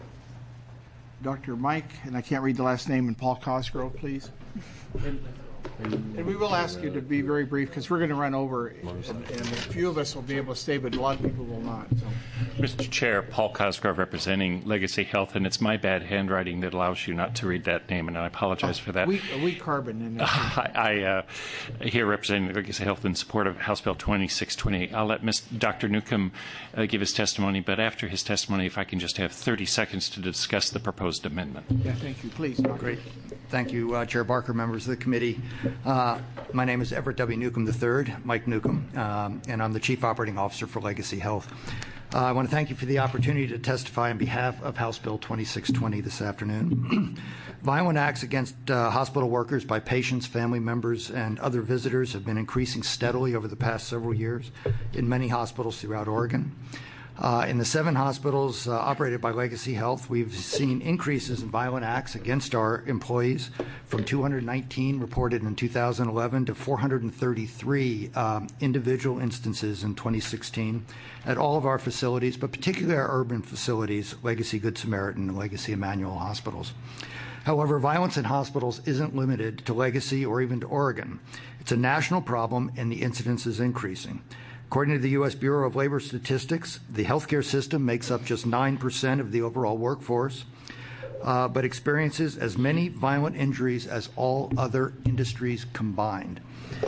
Doctor Mike, and I can't read the last name, and Paul Cosgrove, please. And And we will ask you to be very brief because we're going to run over, and, and a few of us will be able to stay, but a lot of people will not. So. Mister Chair, Paul Cosgrove representing Legacy Health, and it's my bad handwriting that allows you not to read that name, and I apologize oh, for that. Weak, a weak carbon in there. I, I uh, here representing Legacy Health in support of House Bill twenty-six twenty. I'll let Mister Doctor Newcomb uh, give his testimony, but after his testimony, if I can just have thirty seconds to discuss the proposed amendment. Yeah, thank you. Please, Doctor Great. Thank you, uh, Chair Barker, members of the committee. Uh, my name is Everett W. Newcomb the third, Mike Newcomb, um, and I'm the Chief Operating Officer for Legacy Health. Uh, I want to thank you for the opportunity to testify on behalf of House Bill twenty-six twenty this afternoon. Violent acts against uh, hospital workers by patients, family members, and other visitors have been increasing steadily over the past several years in many hospitals throughout Oregon. Uh, in the seven hospitals uh, operated by Legacy Health, we've seen increases in violent acts against our employees from two hundred nineteen reported in two thousand eleven to four hundred thirty-three um, individual instances in twenty sixteen at all of our facilities, but particularly our urban facilities, Legacy Good Samaritan and Legacy Emmanuel hospitals. However, violence in hospitals isn't limited to Legacy or even to Oregon. It's a national problem, and the incidence is increasing. According to the U S Bureau of Labor Statistics, the healthcare system makes up just nine percent of the overall workforce, uh, but experiences as many violent injuries as all other industries combined.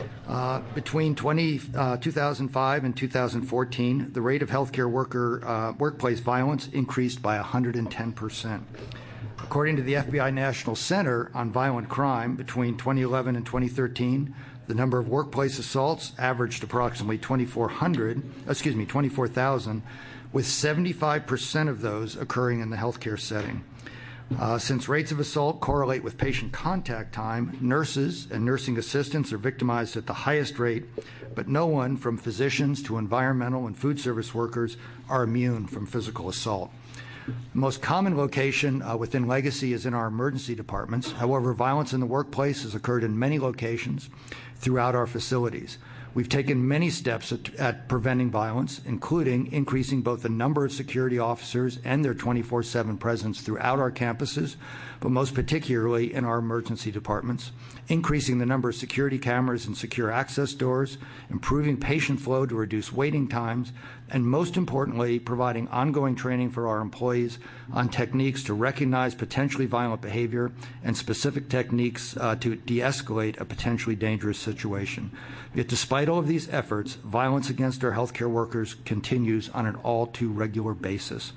Uh, between twenty, uh, two thousand five and two thousand fourteen, the rate of healthcare worker uh, workplace violence increased by one hundred ten percent. According to the F B I National Center on Violent Crime, between twenty eleven and twenty thirteen, the number of workplace assaults averaged approximately twenty-four hundred, excuse me, twenty-four thousand, with seventy-five percent of those occurring in the healthcare setting. Uh, since rates of assault correlate with patient contact time, nurses and nursing assistants are victimized at the highest rate, but no one, from physicians to environmental and food service workers, are immune from physical assault. The most common location uh, within Legacy is in our emergency departments. However, violence in the workplace has occurred in many locations throughout our facilities. We've taken many steps at, at preventing violence, including increasing both the number of security officers and their twenty-four seven presence throughout our campuses, but most particularly in our emergency departments, increasing the number of security cameras and secure access doors, improving patient flow to reduce waiting times, and most importantly, providing ongoing training for our employees on techniques to recognize potentially violent behavior and specific techniques uh, to de-escalate a potentially dangerous situation. Yet despite all of these efforts, violence against our healthcare workers continues on an all too regular basis.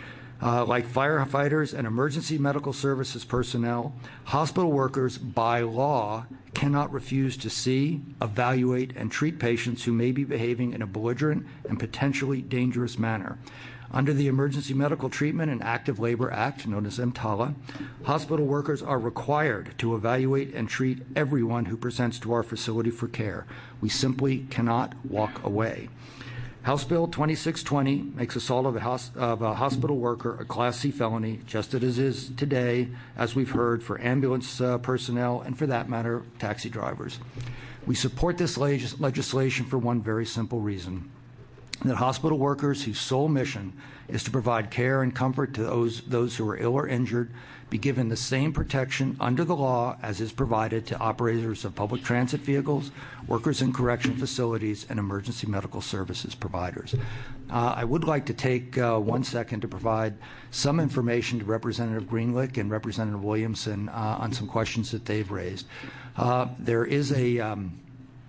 Uh, like firefighters and emergency medical services personnel, hospital workers by law cannot refuse to see, evaluate, and treat patients who may be behaving in a belligerent and potentially dangerous manner. Under the Emergency Medical Treatment and Active Labor Act, known as EMTALA, hospital workers are required to evaluate and treat everyone who presents to our facility for care. We simply cannot walk away. House Bill twenty-six twenty makes assault of a, hos- of a hospital worker a Class C felony, just as it is today, as we've heard, for ambulance uh, personnel and, for that matter, taxi drivers. We support this leg- legislation for one very simple reason, that hospital workers whose sole mission is to provide care and comfort to those, those who are ill or injured be given the same protection under the law as is provided to operators of public transit vehicles, workers in correction facilities, and emergency medical services providers. Uh, I would like to take uh, one second to provide some information to Representative Greenlick and Representative Williamson uh, on some questions that they've raised. Uh, there is a um,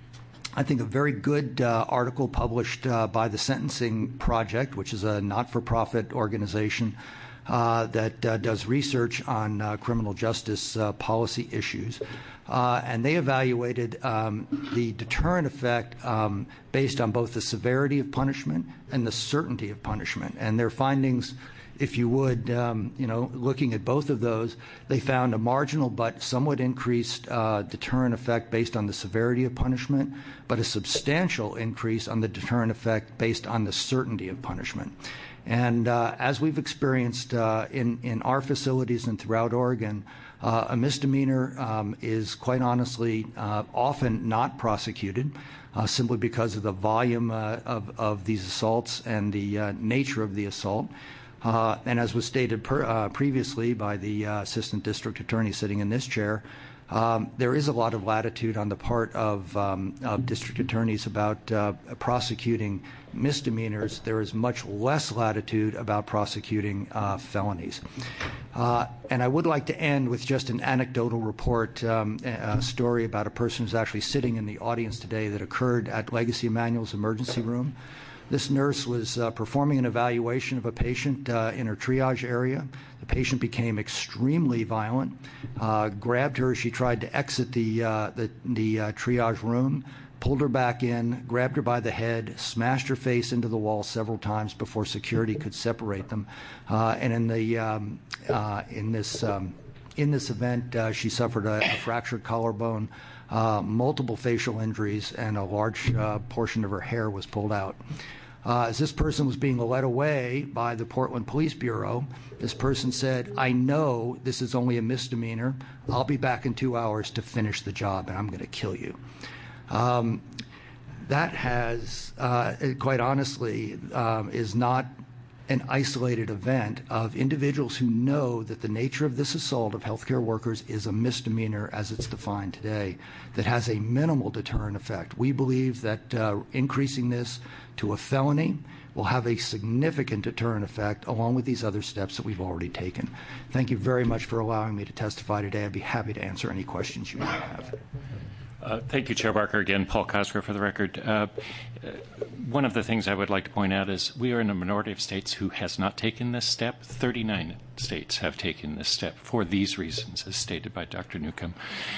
I think a very good uh, article published uh, by the Sentencing Project, which is a not-for-profit organization uh, that uh, does research on uh, criminal justice uh, policy issues. Uh, and they evaluated um, the deterrent effect um, based on both the severity of punishment and the certainty of punishment. And their findings, if you would, um, you know, looking at both of those, they found a marginal but somewhat increased uh, deterrent effect based on the severity of punishment, but a substantial increase on the deterrent effect based on the certainty of punishment. And uh, as we've experienced uh, in, in our facilities and throughout Oregon, uh, a misdemeanor um, is quite honestly uh, often not prosecuted uh, simply because of the volume uh, of, of these assaults and the uh, nature of the assault. Uh, and as was stated per, uh, previously by the uh, Assistant District Attorney sitting in this chair, Um, there is a lot of latitude on the part of, um, of district attorneys about uh, prosecuting misdemeanors. There is much less latitude about prosecuting uh, felonies. Uh, and I would like to end with just an anecdotal report, um, a story about a person who's actually sitting in the audience today that occurred at Legacy Emanuel's emergency room. This nurse was uh, performing an evaluation of a patient uh, in her triage area. The patient became extremely violent, uh, grabbed her as she tried to exit the, uh, the, the uh, triage room, pulled her back in, grabbed her by the head, smashed her face into the wall several times before security could separate them. Uh, and in, the, um, uh, in, this, um, in this event, uh, she suffered a, a fractured collarbone, uh, multiple facial injuries, and a large uh, portion of her hair was pulled out. Uh, as this person was being led away by the Portland Police Bureau, this person said, "I know this is only a misdemeanor. I'll be back in two hours to finish the job, and I'm going to kill you." Um, that has, uh, quite honestly, um, is not an isolated event of individuals who know that the nature of this assault of healthcare workers is a misdemeanor as it's defined today, that has a minimal deterrent effect. We believe that uh, increasing this to a felony will have a significant deterrent effect along with these other steps that we've already taken. Thank you very much for allowing me to testify today. I'd be happy to answer any questions you might have. Uh, thank you, Chair Barker. Again, Paul Cosgrove for the record. Uh, uh, one of the things I would like to point out is we are in a minority of states who has not taken this step. thirty-nine states have taken this step for these reasons, as stated by Doctor Newcomb.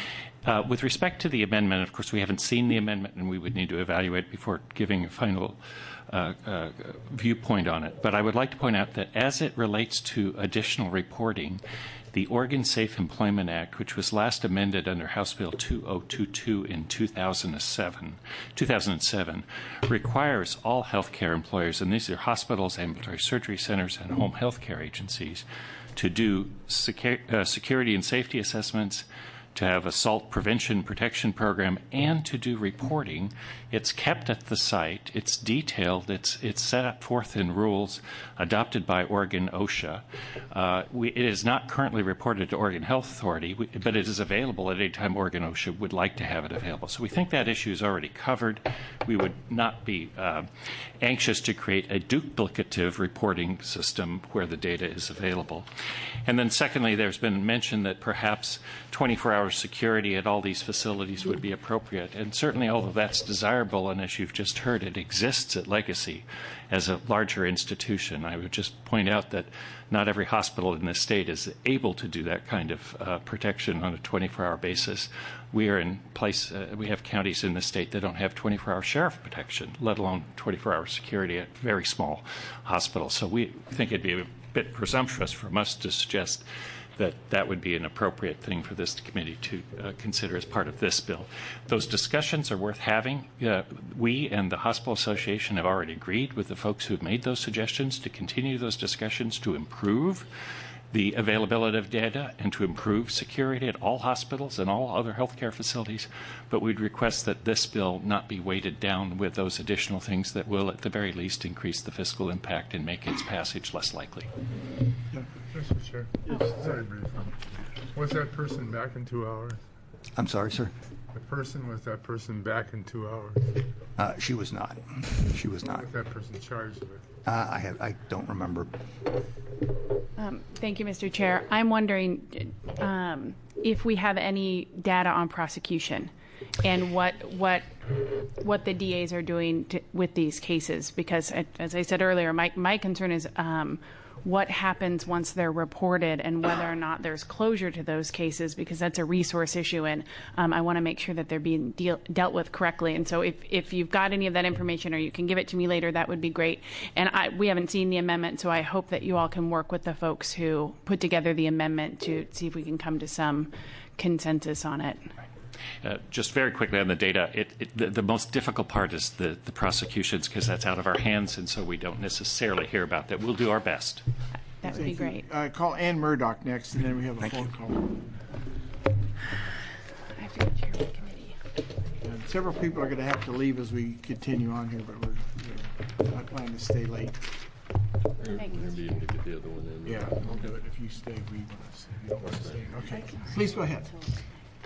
Uh, with respect to the amendment, of course, we haven't seen the amendment, and we would need to evaluate before giving a final uh, uh, viewpoint on it. But I would like to point out that as it relates to additional reporting, the Oregon Safe Employment Act, which was last amended under House Bill two thousand twenty-two in two thousand seven, two thousand seven, requires all healthcare employers, and these are hospitals, ambulatory surgery centers, and home healthcare agencies, to do secu- uh, security and safety assessments, to have assault prevention protection program, and to do reporting. It's kept at the site. It's detailed. It's it's set forth in rules adopted by Oregon OSHA. Uh, we, it is not currently reported to Oregon Health Authority, we, but it is available at any time Oregon OSHA would like to have it available. So we think that issue is already covered. We would not be uh, anxious to create a duplicative reporting system where the data is available. And then secondly, there's been mention that perhaps twenty-four hour security at all these facilities would be appropriate. And certainly, although that's desirable, and as you've just heard, it exists at Legacy as a larger institution, I would just point out that not every hospital in this state is able to do that kind of uh, protection on a twenty-four hour basis. We are in place, uh, we have counties in the state that don't have twenty-four hour sheriff protection, let alone twenty-four hour security at very small hospitals. So we think it'd be a bit presumptuous from us to suggest that that would be an appropriate thing for this committee to uh, consider as part of this bill. Those discussions are worth having. Uh, we and the Hospital Association have already agreed with the folks who have made those suggestions to continue those discussions to improve the availability of data and to improve security at all hospitals and all other healthcare facilities. But we'd request that this bill not be weighted down with those additional things that will, at the very least, increase the fiscal impact and make its passage less likely. Yeah. Mister Chair, very brief. Was that person back in two hours? I'm sorry, sir? The person, was that person back in two hours? Uh, she was not. She was not. What was that person charged with? Uh, I have. I don't remember. Um, thank you, Mister Chair. I'm wondering um, if we have any data on prosecution and what what what the D As are doing to, with these cases. Because, as I said earlier, my my concern is um, what happens once they're reported and whether or not there's closure to those cases, because that's a resource issue, and um, I want to make sure that they're being deal- dealt with correctly. And so if, if you've got any of that information or you can give it to me later, that would be great. And I, we haven't seen the amendment, so I hope that you all can work with the folks who put together the amendment to see if we can come to some consensus on it. Uh, just very quickly on the data, it, it, the, the most difficult part is the, the prosecutions, because that's out of our hands, and so we don't necessarily hear about that. We'll do our best. That would be great. Uh, call Ann Murdoch next, and then we have a Thank phone you. call. I have to go chair the committee. And several people are going to have to leave as we continue on here, but we're, we're not planning to stay late. Thank you. Maybe you can get the other one in. Yeah, we'll do it. If you stay, we want to stay. You don't want to stay. Okay. Please go ahead.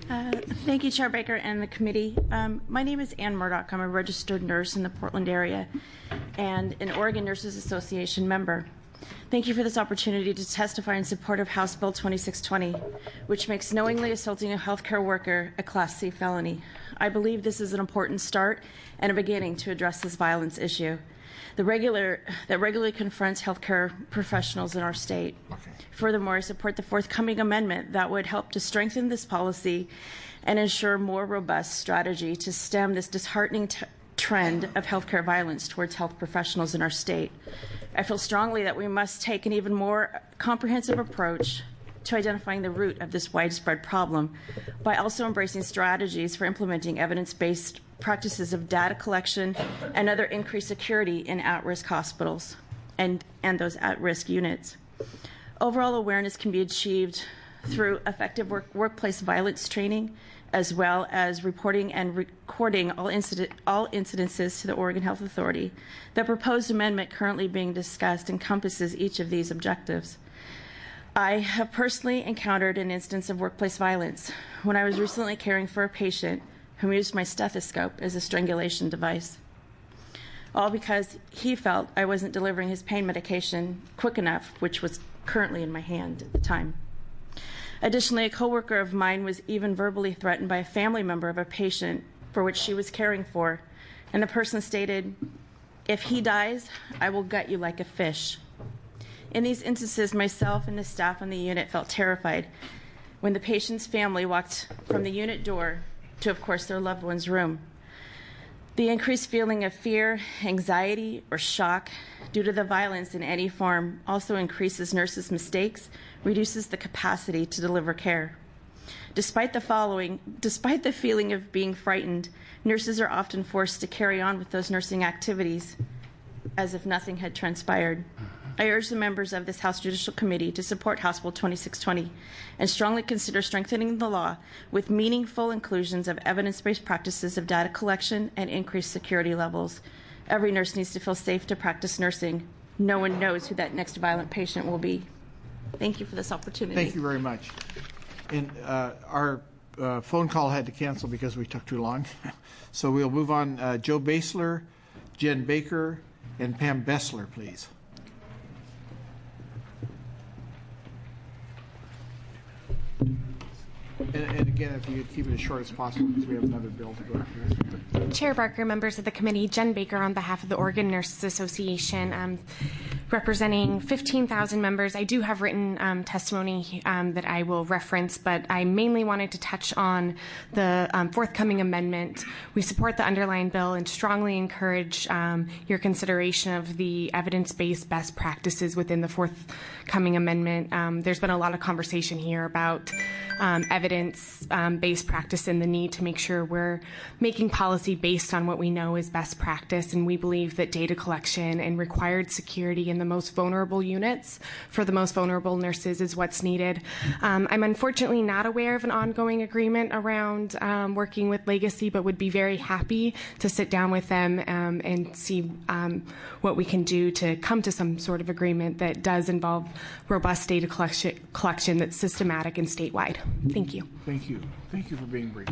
Uh, thank you, Chair Baker and the committee. Um, my name is Ann Murdoch. I'm a registered nurse in the Portland area and an Oregon Nurses Association member. Thank you for this opportunity to testify in support of House Bill twenty-six twenty, which makes knowingly assaulting a healthcare worker a Class C felony. I believe this is an important start and a beginning to address this violence issue the regular, that regularly confronts healthcare professionals in our state. Okay. Furthermore, I support the forthcoming amendment that would help to strengthen this policy and ensure more robust strategy to stem this disheartening t- trend of healthcare violence towards health professionals in our state. I feel strongly that we must take an even more comprehensive approach to identifying the root of this widespread problem by also embracing strategies for implementing evidence-based practices of data collection and other increased security in at-risk hospitals and, and those at-risk units. Overall awareness can be achieved through effective work, workplace violence training, as well as reporting and recording all, incident, all incidences to the Oregon Health Authority. The proposed amendment currently being discussed encompasses each of these objectives. I have personally encountered an instance of workplace violence when I was recently caring for a patient who used my stethoscope as a strangulation device, all because he felt I wasn't delivering his pain medication quick enough, which was currently in my hand at the time. Additionally, a coworker of mine was even verbally threatened by a family member of a patient for which she was caring for, and the person stated, "If he dies, I will gut you like a fish." In these instances, myself and the staff on the unit felt terrified when the patient's family walked from the unit door to, of course, their loved one's room. The increased feeling of fear, anxiety, or shock due to the violence in any form also increases nurses' mistakes, reduces the capacity to deliver care. Despite the following, despite the feeling of being frightened, nurses are often forced to carry on with those nursing activities as if nothing had transpired. I urge the members of this House Judicial Committee to support House Bill twenty-six twenty and strongly consider strengthening the law with meaningful inclusions of evidence-based practices of data collection and increased security levels. Every nurse needs to feel safe to practice nursing. No one knows who that next violent patient will be. Thank you for this opportunity. Thank you very much. And uh, our uh, phone call had to cancel because we took too long. So we'll move on. Uh, Joe Basler, Jen Baker, and Pam Bessler, please. And, and again, if you could keep it as short as possible because we have another bill to go after. Chair Barker, members of the committee, Jen Baker on behalf of the Oregon Nurses Association, um, representing fifteen thousand members. I do have written um, testimony um, that I will reference, but I mainly wanted to touch on the um, forthcoming amendment. We support the underlying bill and strongly encourage um, your consideration of the evidence-based best practices within the forthcoming amendment. Um, there's been a lot of conversation here about um, evidence-based practice and the need to make sure we're making policy based on what we know is best practice, and we believe that data collection and required security in the most vulnerable units for the most vulnerable nurses is what's needed. Um, I'm unfortunately not aware of an ongoing agreement around um, working with Legacy, but would be very happy to sit down with them um, and see um, what we can do to come to some sort of agreement that does involve robust data collection, collection that's systematic and statewide. Thank you. Thank you. Thank you for being brief.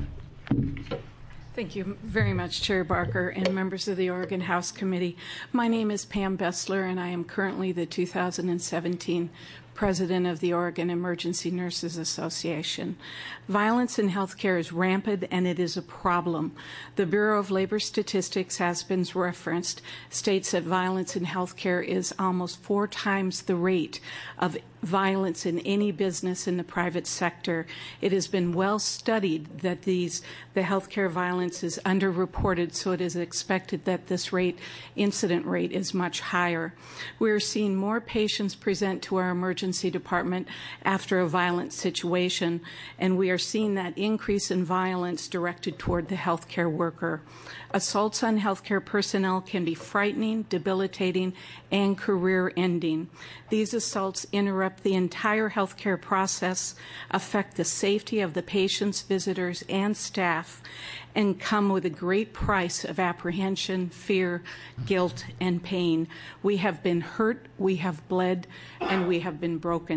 Thank you very much, Chair Barker and members of the Oregon House Committee. My name is Pam Bessler, and I am currently the two thousand seventeen President of the Oregon Emergency Nurses Association. Violence in healthcare is rampant, and it is a problem. The Bureau of Labor Statistics has been referenced, states that violence in healthcare is almost four times the rate of violence in any business in the private sector. It has been well studied that these the healthcare violence is underreported, so it is expected that this rate, incident rate, is much higher. We're seeing more patients present to our emergency department after a violent situation, and we are seeing that increase in violence directed toward the healthcare worker. Assaults on healthcare personnel can be frightening, debilitating, and career-ending. These assaults interrupt the entire healthcare process, affect the safety of the patients, visitors, and staff, and come with a great price of apprehension, fear, guilt, and pain. We have been hurt, we have bled, and we have been broken.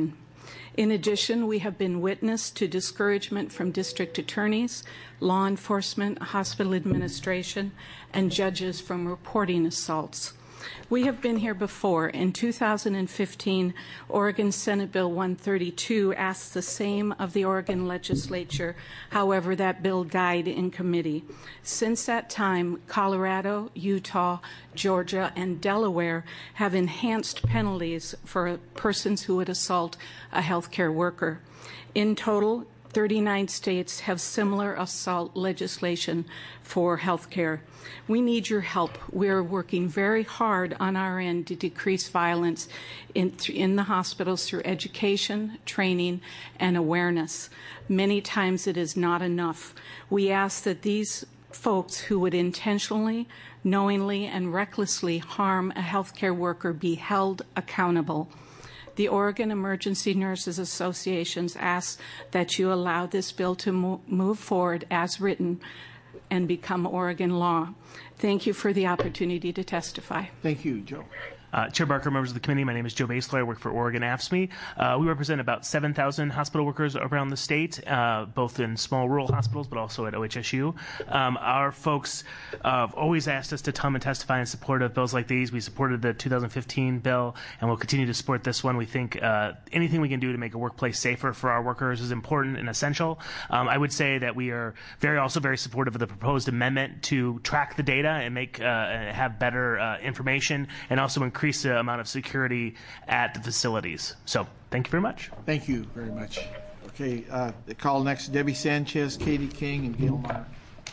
In addition, we have been witness to discouragement from district attorneys, law enforcement, hospital administration, and judges from reporting assaults. We have been here before. In two thousand fifteen, Oregon Senate Bill one thirty-two asked the same of the Oregon legislature. However, that bill died in committee. Since that time, Colorado, Utah, Georgia, and Delaware have enhanced penalties for persons who would assault a healthcare worker. In total, thirty-nine states have similar assault legislation for health care. We need your help. We're working very hard on our end to decrease violence in, in the hospitals through education, training, and awareness. Many times it is not enough. We ask that these folks who would intentionally, knowingly, and recklessly harm a healthcare worker be held accountable. The Oregon Emergency Nurses Association asks that you allow this bill to mo- move forward as written and become Oregon law. Thank you for the opportunity to testify. Thank you, Joe. Uh, Chair Barker, members of the committee, my name is Joe Basler. I work for Oregon A F S C M E. Uh, we represent about seven thousand hospital workers around the state, uh, both in small rural hospitals, but also at O H S U. Um, our folks uh, have always asked us to come and testify in support of bills like these. We supported the two thousand fifteen bill, and we'll continue to support this one. We think uh, anything we can do to make a workplace safer for our workers is important and essential. Um, I would say that we are very, also very supportive of the proposed amendment to track the data and make uh, have better uh, information, and also increase the amount of security at the facilities. So thank you very much. Thank you very much. Okay, uh, the call next, Debbie Sanchez, Katie King, and Gail Meyer.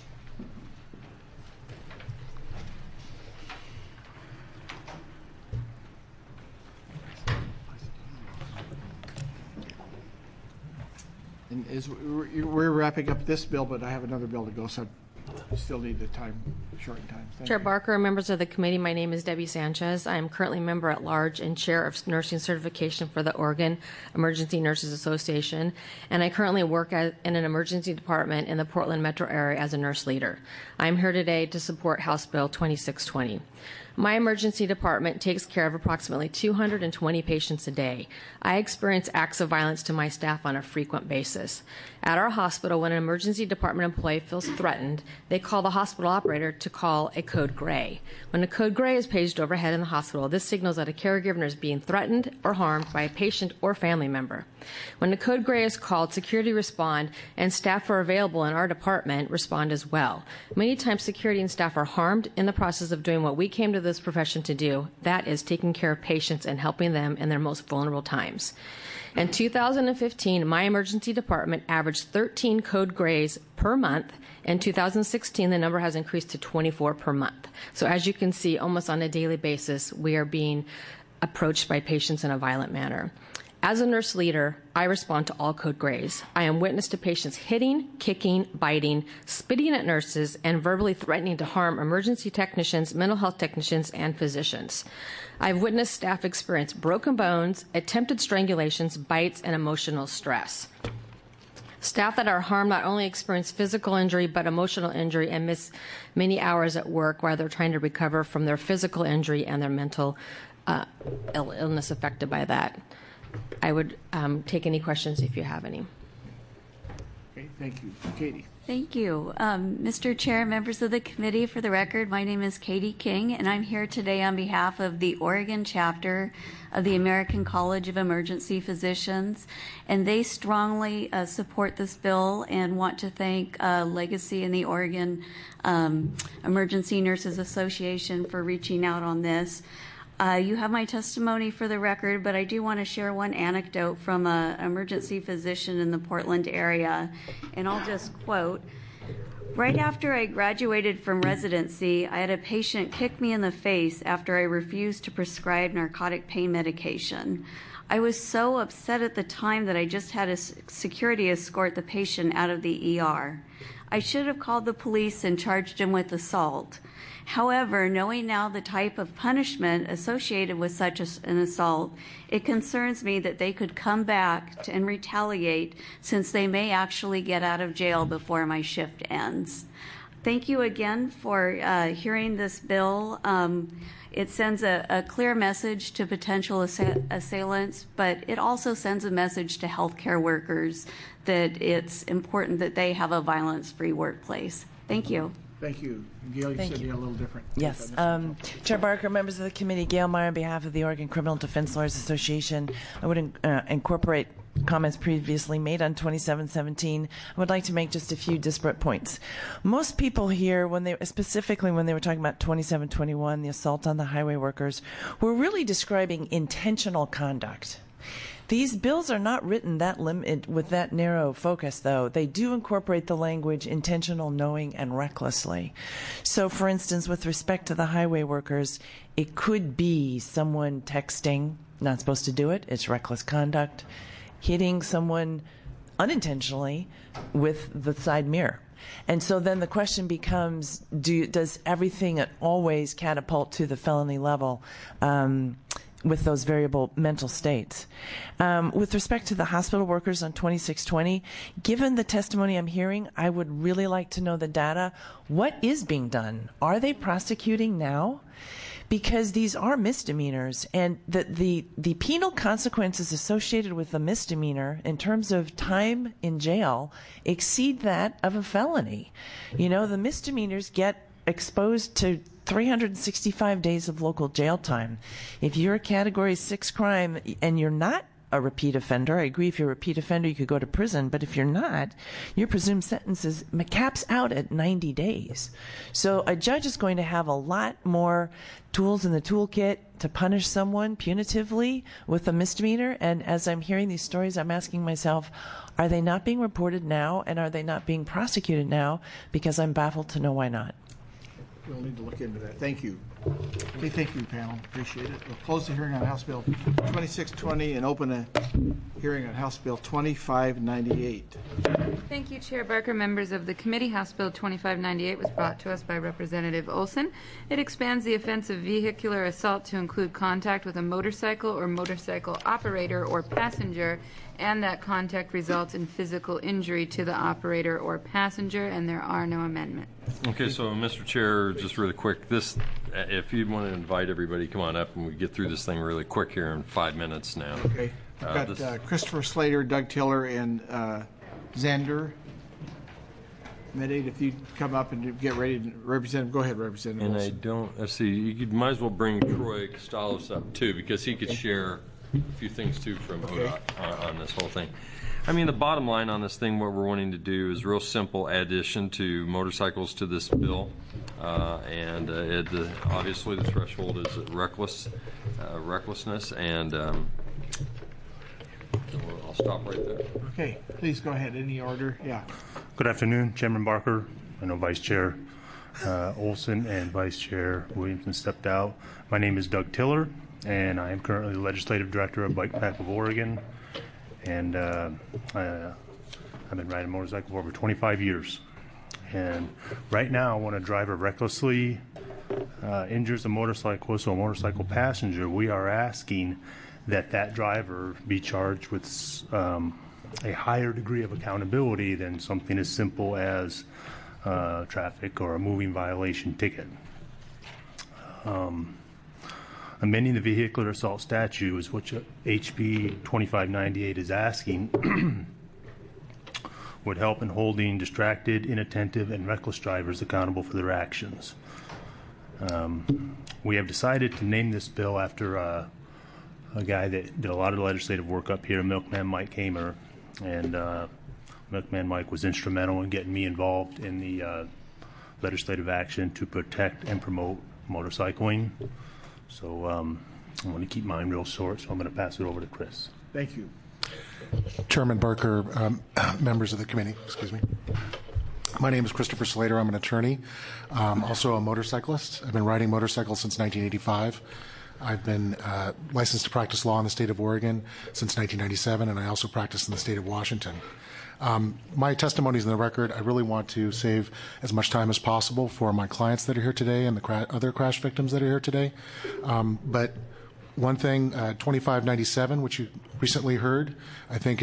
And as we're we're wrapping up this bill, but I have another bill to go, so I still need the time, shortened time. Thank Chair you. Barker, members of the committee, my name is Debbie Sanchez. I am currently member at large and chair of nursing certification for the Oregon Emergency Nurses Association, and I currently work at, in an emergency department in the Portland metro area as a nurse leader. I'm here today to support House Bill twenty-six twenty. My emergency department takes care of approximately two hundred twenty patients a day. I experience acts of violence to my staff on a frequent basis. At our hospital, when an emergency department employee feels threatened, they call the hospital operator to call a code gray. When a code gray is paged overhead in the hospital, this signals that a caregiver is being threatened or harmed by a patient or family member. When the code gray is called, security respond, and staff are available in our department respond as well. Many times security and staff are harmed in the process of doing what we came to this profession to do, that is taking care of patients and helping them in their most vulnerable times. In two thousand fifteen, my emergency department averaged thirteen code grays per month. In two thousand sixteen, the number has increased to twenty-four per month. So as you can see, almost on a daily basis, we are being approached by patients in a violent manner. As a nurse leader, I respond to all code grays. I am witness to patients hitting, kicking, biting, spitting at nurses, and verbally threatening to harm emergency technicians, mental health technicians, and physicians. I've witnessed staff experience broken bones, attempted strangulations, bites, and emotional stress. Staff that are harmed not only experience physical injury but emotional injury and miss many hours at work while they're trying to recover from their physical injury and their mental uh, Ill- illness affected by that. I would um, take any questions if you have any. Okay, thank you. Katie. Thank you. Um, Mister Chair, members of the committee, for the record, my name is Katie King, and I'm here today on behalf of the Oregon chapter of the American College of Emergency Physicians, and they strongly uh, support this bill and want to thank uh, Legacy and the Oregon um, Emergency Nurses Association for reaching out on this. Uh, you have my testimony for the record, but I do want to share one anecdote from an emergency physician in the Portland area, and I'll just quote. Right after I graduated from residency, I had a patient kick me in the face after I refused to prescribe narcotic pain medication. I was so upset at the time that I just had a security escort the patient out of the E R. I should have called the police and charged him with assault. However, knowing now the type of punishment associated with such an assault, it concerns me that they could come back to, and retaliate, since they may actually get out of jail before my shift ends. thank you again for uh, hearing this bill. Um, it sends a, a clear message to potential assa- assailants, but it also sends a message to healthcare workers that it's important that they have a violence-free workplace. Thank you. Thank you. Gail, you Thank said you. you had a little different. Yes. Um, Chair Barker, members of the committee, Gail Meyer on behalf of the Oregon Criminal Defense Lawyers Association. I would in, uh, incorporate comments previously made on twenty-seven seventeen. I would like to make just a few disparate points. Most people here, when they specifically when they were talking about twenty-seven twenty-one, the assault on the highway workers, were really describing intentional conduct. These bills are not written that limit with that narrow focus, though. They do incorporate the language intentional, knowing, and recklessly. So, for instance, with respect to the highway workers, it could be someone texting, not supposed to do it, it's reckless conduct, hitting someone unintentionally with the side mirror. And so then the question becomes, do, does everything always catapult to the felony level? Um, with those variable mental states. Um, with respect to the hospital workers on twenty-six twenty, given the testimony I'm hearing, I would really like to know the data. What is being done? Are they prosecuting now? Because these are misdemeanors, and the, the, the penal consequences associated with the misdemeanor in terms of time in jail exceed that of a felony. You know, the misdemeanors get exposed to three hundred sixty-five days of local jail time. If you're a category six crime and you're not a repeat offender, I agree if you're a repeat offender you could go to prison, but if you're not, your presumed sentence is caps out at ninety days. So a judge is going to have a lot more tools in the toolkit to punish someone punitively with a misdemeanor, and as I'm hearing these stories, I'm asking myself, are they not being reported now, and are they not being prosecuted now? Because I'm baffled to know why not. We'll need to look into that. Thank you. Okay, thank you, panel. Appreciate it. We'll close the hearing on House Bill twenty-six twenty and open a hearing on House Bill twenty-five ninety-eight. Thank you, Chair Barker. Members of the committee, House Bill twenty-five ninety-eight was brought to us by Representative Olson. It expands the offense of vehicular assault to include contact with a motorcycle or motorcycle operator or passenger, and that contact results in physical injury to the operator or passenger, and there are no amendments. Okay, so Mister Chair, just really quick, this, if you want to invite everybody, come on up and we get through this thing really quick here in five minutes now. Okay. We've Uh, got this- uh, Christopher Slater, Doug Tiller, and uh, Xander Medade. If you come up and get ready, to represent, go ahead, Representative And I Wilson. don't, let's see, you could, might as well bring Troy Costalos up too, because he could share a few things too from Okay. O D O T on, on this whole thing. I mean, the bottom line on this thing, what we're wanting to do is real simple addition to motorcycles to this bill. Uh, and uh, it, uh, obviously the threshold is reckless, uh, recklessness, and um, I'll stop right there. Okay, please go ahead. Any order? Yeah. Good afternoon, Chairman Barker. I know Vice Chair uh, Olson and Vice Chair Williamson stepped out. My name is Doug Tiller, and I am currently the Legislative Director of Bike Pack of Oregon. And uh, I, uh, I've been riding a motorcycle for over twenty-five years. And right now, when a driver recklessly uh, injures a motorcyclist or a motorcycle passenger, we are asking that that driver be charged with um, a higher degree of accountability than something as simple as uh, traffic or a moving violation ticket. Um, amending the vehicular assault statute is what H B twenty-five ninety-eight is asking would help in holding distracted, inattentive, and reckless drivers accountable for their actions. Um, we have decided to name this bill after uh, a guy that did a lot of legislative work up here, Milkman Mike Hamer, and uh, Milkman Mike was instrumental in getting me involved in the uh, legislative action to protect and promote motorcycling. So um, I want to keep mine real short, so I'm going to pass it over to Chris. Thank you. Chairman Barker, um, members of the committee, excuse me. My name is Christopher Slater. I'm an attorney, um, also a motorcyclist. I've been riding motorcycles since nineteen eighty-five. I've been uh, licensed to practice law in the state of Oregon since nineteen ninety-seven, and I also practice in the state of Washington. Um, my testimony is in the record. I really want to save as much time as possible for my clients that are here today and the cra- other crash victims that are here today. Um, but one thing, uh, twenty-five ninety-seven, which you recently heard, I think is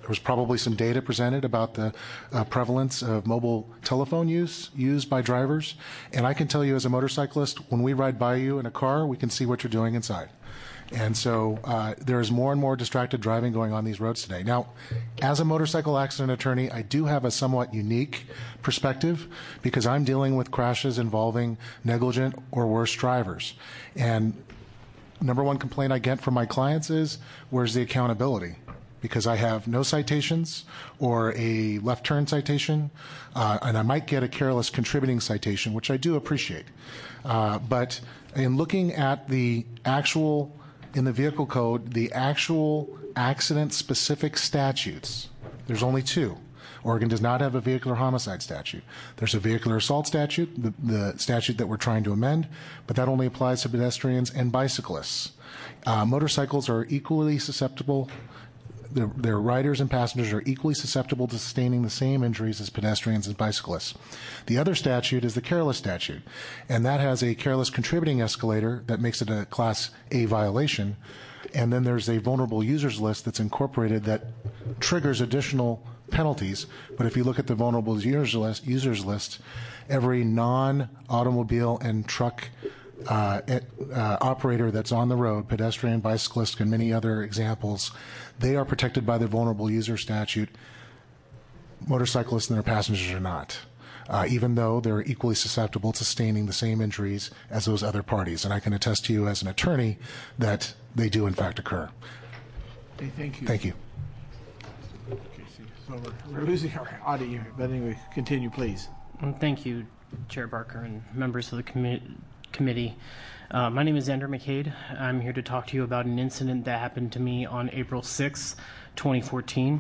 There was probably some data presented about the uh, prevalence of mobile telephone use used by drivers. And I can tell you as a motorcyclist, when we ride by you in a car, we can see what you're doing inside. And so uh, there's more and more distracted driving going on these roads today. Now, as a motorcycle accident attorney, I do have a somewhat unique perspective because I'm dealing with crashes involving negligent or worse drivers. And number one complaint I get from my clients is, where's the accountability? Because I have no citations or a left turn citation, uh, and I might get a careless contributing citation, which I do appreciate. Uh, but in looking at the actual, in the vehicle code, the actual accident-specific statutes, there's only two. Oregon does not have a vehicular homicide statute. There's a vehicular assault statute, the, the statute that we're trying to amend, but that only applies to pedestrians and bicyclists. Uh, motorcycles are equally susceptible. Their, their riders and passengers are equally susceptible to sustaining the same injuries as pedestrians and bicyclists. The other statute is the careless statute, and that has a careless contributing escalator that makes it a Class A violation, and then there's a vulnerable users list that's incorporated that triggers additional penalties. But if you look at the vulnerable users list, users list every non-automobile and truck Uh, it, uh, operator that's on the road, pedestrian, bicyclist, and many other examples, they are protected by the vulnerable user statute. Motorcyclists and their passengers are not, uh, even though they're equally susceptible to sustaining the same injuries as those other parties. And I can attest to you as an attorney that they do in fact occur. Okay, thank you. Thank you. Okay, so we're, we're losing our audio, but anyway, continue, please. Thank you, Chair Barker and members of the committee. committee. Uh, my name is Andrew McCade. I'm here to talk to you about an incident that happened to me on April sixth, twenty fourteen.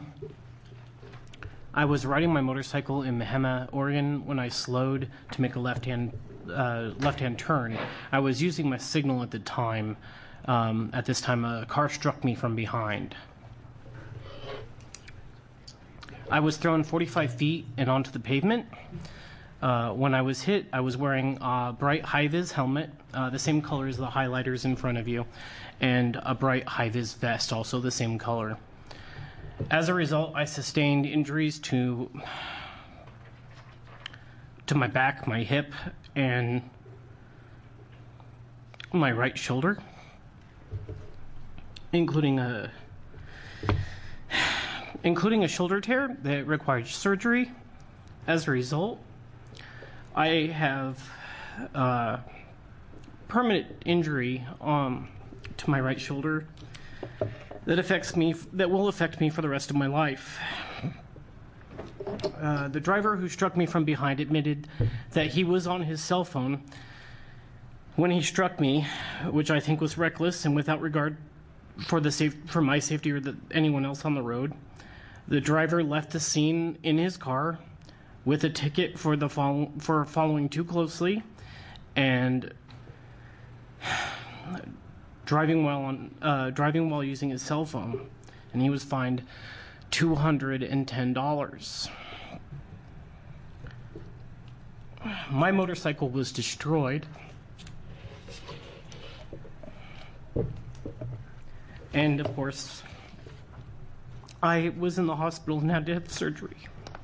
I was riding my motorcycle in Mehama, Oregon when I slowed to make a left-hand uh, left-hand turn. I was using my signal at the time. Um, at this time, a car struck me from behind. I was thrown forty-five feet and onto the pavement. Uh, when I was hit, I was wearing a bright high-vis helmet, uh, the same color as the highlighters in front of you, and a bright high-vis vest, also the same color. As a result, I sustained injuries to to my back, my hip, and my right shoulder, including a including a shoulder tear that required surgery. As a result, I have uh, permanent injury um, to my right shoulder that affects me, that will affect me for the rest of my life. Uh, the driver who struck me from behind admitted that he was on his cell phone when he struck me, which I think was reckless and without regard for the safe, for my safety or the, anyone else on the road. The driver left the scene in his car with a ticket for the follow, for following too closely and driving while on uh, driving while using his cell phone, and he was fined two hundred ten dollars. My motorcycle was destroyed, and of course, I was in the hospital and had to have surgery.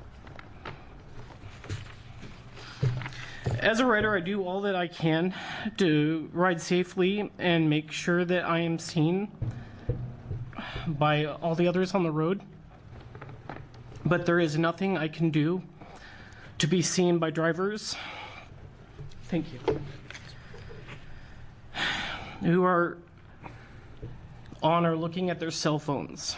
As a rider, I do all that I can to ride safely and make sure that I am seen by all the others on the road. But there is nothing I can do to be seen by drivers, thank you, who are on or looking at their cell phones.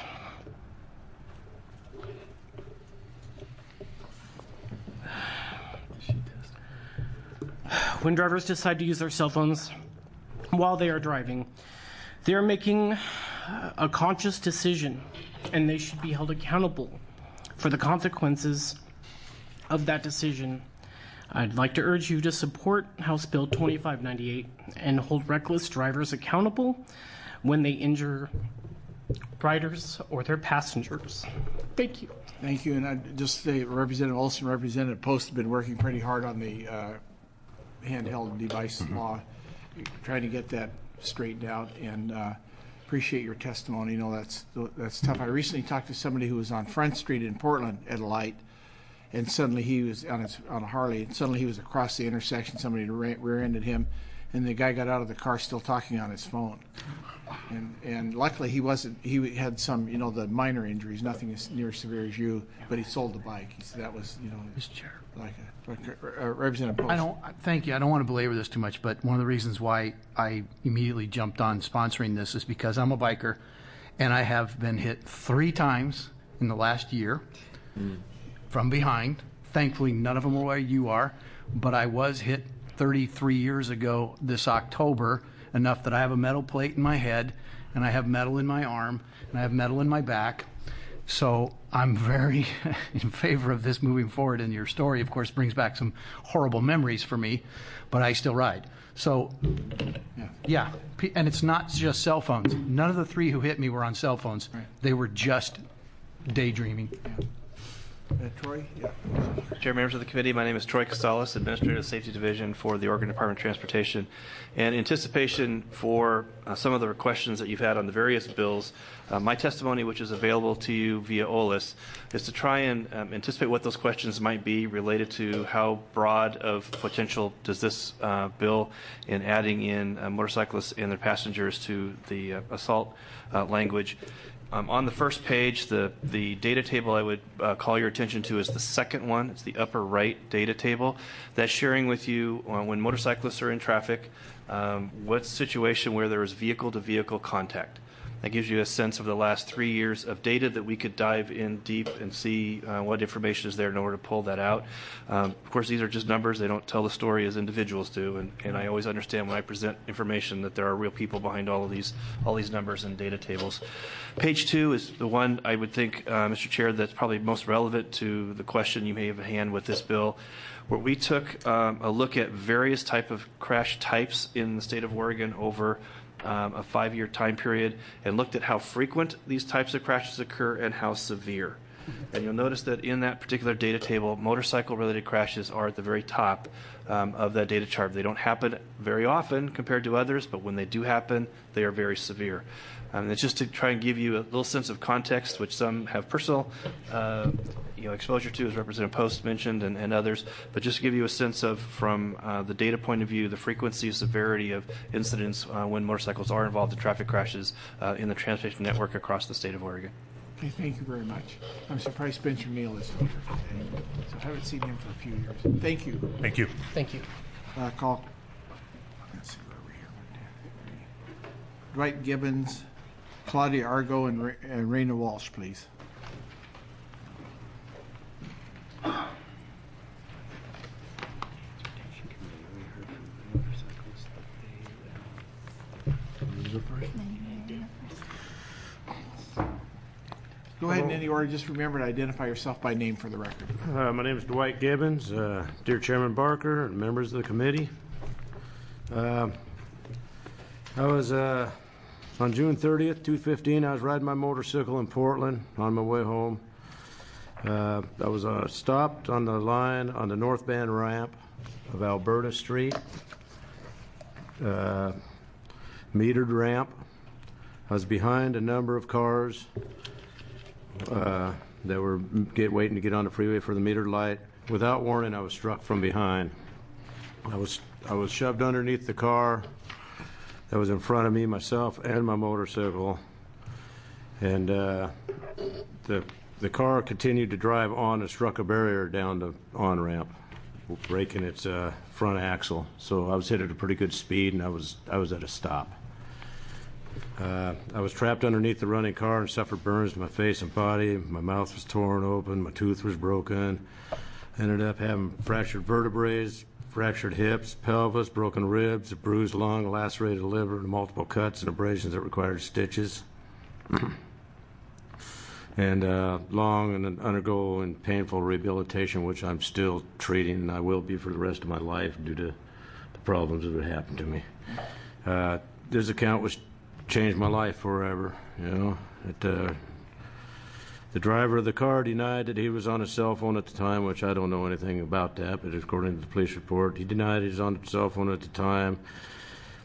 When drivers decide to use their cell phones while they are driving, they are making a conscious decision, and they should be held accountable for the consequences of that decision. I'd like to urge you to support House Bill twenty-five ninety-eight and hold reckless drivers accountable when they injure riders or their passengers. Thank you. Thank you. And I just say Representative Olson, Representative Post have been working pretty hard on the uh, handheld device mm-hmm. law, trying to get that straightened out. And uh, appreciate your testimony. You know, that's that's tough. I recently talked to somebody who was on Front Street in Portland at a light, and suddenly he was on his on a Harley, and suddenly he was across the intersection. Somebody rear-ended him, and the guy got out of the car still talking on his phone. And and luckily he wasn't. He had some, you know, the minor injuries, nothing as near as severe as you. But he sold the bike. He said that was, you know, Mister Chair. like a, like a, a Representative Post. I don't. Thank you. I don't want to belabor this too much, but one of the reasons why I immediately jumped on sponsoring this is because I'm a biker, and I have been hit three times in the last year mm. from behind. Thankfully, none of them are where you are, but I was hit thirty-three years ago this October, enough that I have a metal plate in my head, and I have metal in my arm, and I have metal in my back. So I'm very in favor of this moving forward, and your story, of course, brings back some horrible memories for me, but I still ride. So, yeah, yeah. And it's not just cell phones. None of the three who hit me were on cell phones. Right. They were just daydreaming. Yeah. Uh, Troy? Yeah. Chair, members of the committee, my name is Troy Castalis, Administrative Safety Division for the Oregon Department of Transportation. And in anticipation for uh, some of the questions that you've had on the various bills, uh, my testimony, which is available to you via O L I S, is to try and um, anticipate what those questions might be related to how broad of potential does this uh, bill in adding in uh, motorcyclists and their passengers to the uh, assault uh, language. Um, on the first page, the, the data table I would uh, call your attention to is the second one. It's the upper right data table. That's sharing with you uh, when motorcyclists are in traffic, um, what situation where there is vehicle-to-vehicle contact. That gives you a sense of the last three years of data that we could dive in deep and see uh, what information is there in order to pull that out. Um, of course, these are just numbers. They don't tell the story as individuals do, and, and I always understand when I present information that there are real people behind all of these all these numbers and data tables. Page two is the one I would think, uh, Mister Chair, that's probably most relevant to the question you may have at hand with this bill, where we took um, a look at various type of crash types in the state of Oregon over Um, a five-year time period and looked at how frequent these types of crashes occur and how severe. And you'll notice that in that particular data table, motorcycle-related crashes are at the very top um, of that data chart. They don't happen very often compared to others, but when they do happen, they are very severe. Um, it's just to try and give you a little sense of context, which some have personal uh, you know, exposure to, as Representative Post mentioned, and, and others, but just to give you a sense of, from uh, the data point of view, the frequency, severity of incidents uh, when motorcycles are involved in traffic crashes uh, in the transportation network across the state of Oregon. Okay, thank you very much. I'm surprised Spencer Neal is here today, so I haven't seen him for a few years. Thank you. Thank you. Thank you. Uh, call. Let's see where we're here. Dwight Gibbons, Claudia Argo, and, Ra- and Raina Walsh, please. Go ahead in any order. Just remember to identify yourself by name for the record. Uh, my name is Dwight Gibbons. Uh, dear Chairman Barker and members of the committee. Uh, I was, uh, on June thirtieth, two fifteen, I was riding my motorcycle in Portland on my way home. Uh, I was uh, stopped on the line on the northbound ramp of Alberta Street. Uh, metered ramp. I was behind a number of cars Uh, that were get, waiting to get on the freeway for the metered light. Without warning, I was struck from behind. I was I was shoved underneath the car that was in front of me, myself and my motorcycle, and uh, the the car continued to drive on and struck a barrier down the on ramp, breaking its uh, front axle. So I was hit at a pretty good speed, and I was I was at a stop. Uh, I was trapped underneath the running car and suffered burns to my face and body. My mouth was torn open. My tooth was broken. I ended up having fractured vertebrae, fractured hips, pelvis, broken ribs, a bruised lung, lacerated liver, and multiple cuts and abrasions that required stitches. and uh, long and undergoing painful rehabilitation, which I'm still treating, and I will be for the rest of my life due to the problems that have happened to me. Uh, this account was changed my life forever. You know, it, uh, the driver of the car denied that he was on his cell phone at the time, which I don't know anything about that, but according to the police report, he denied he was on his cell phone at the time.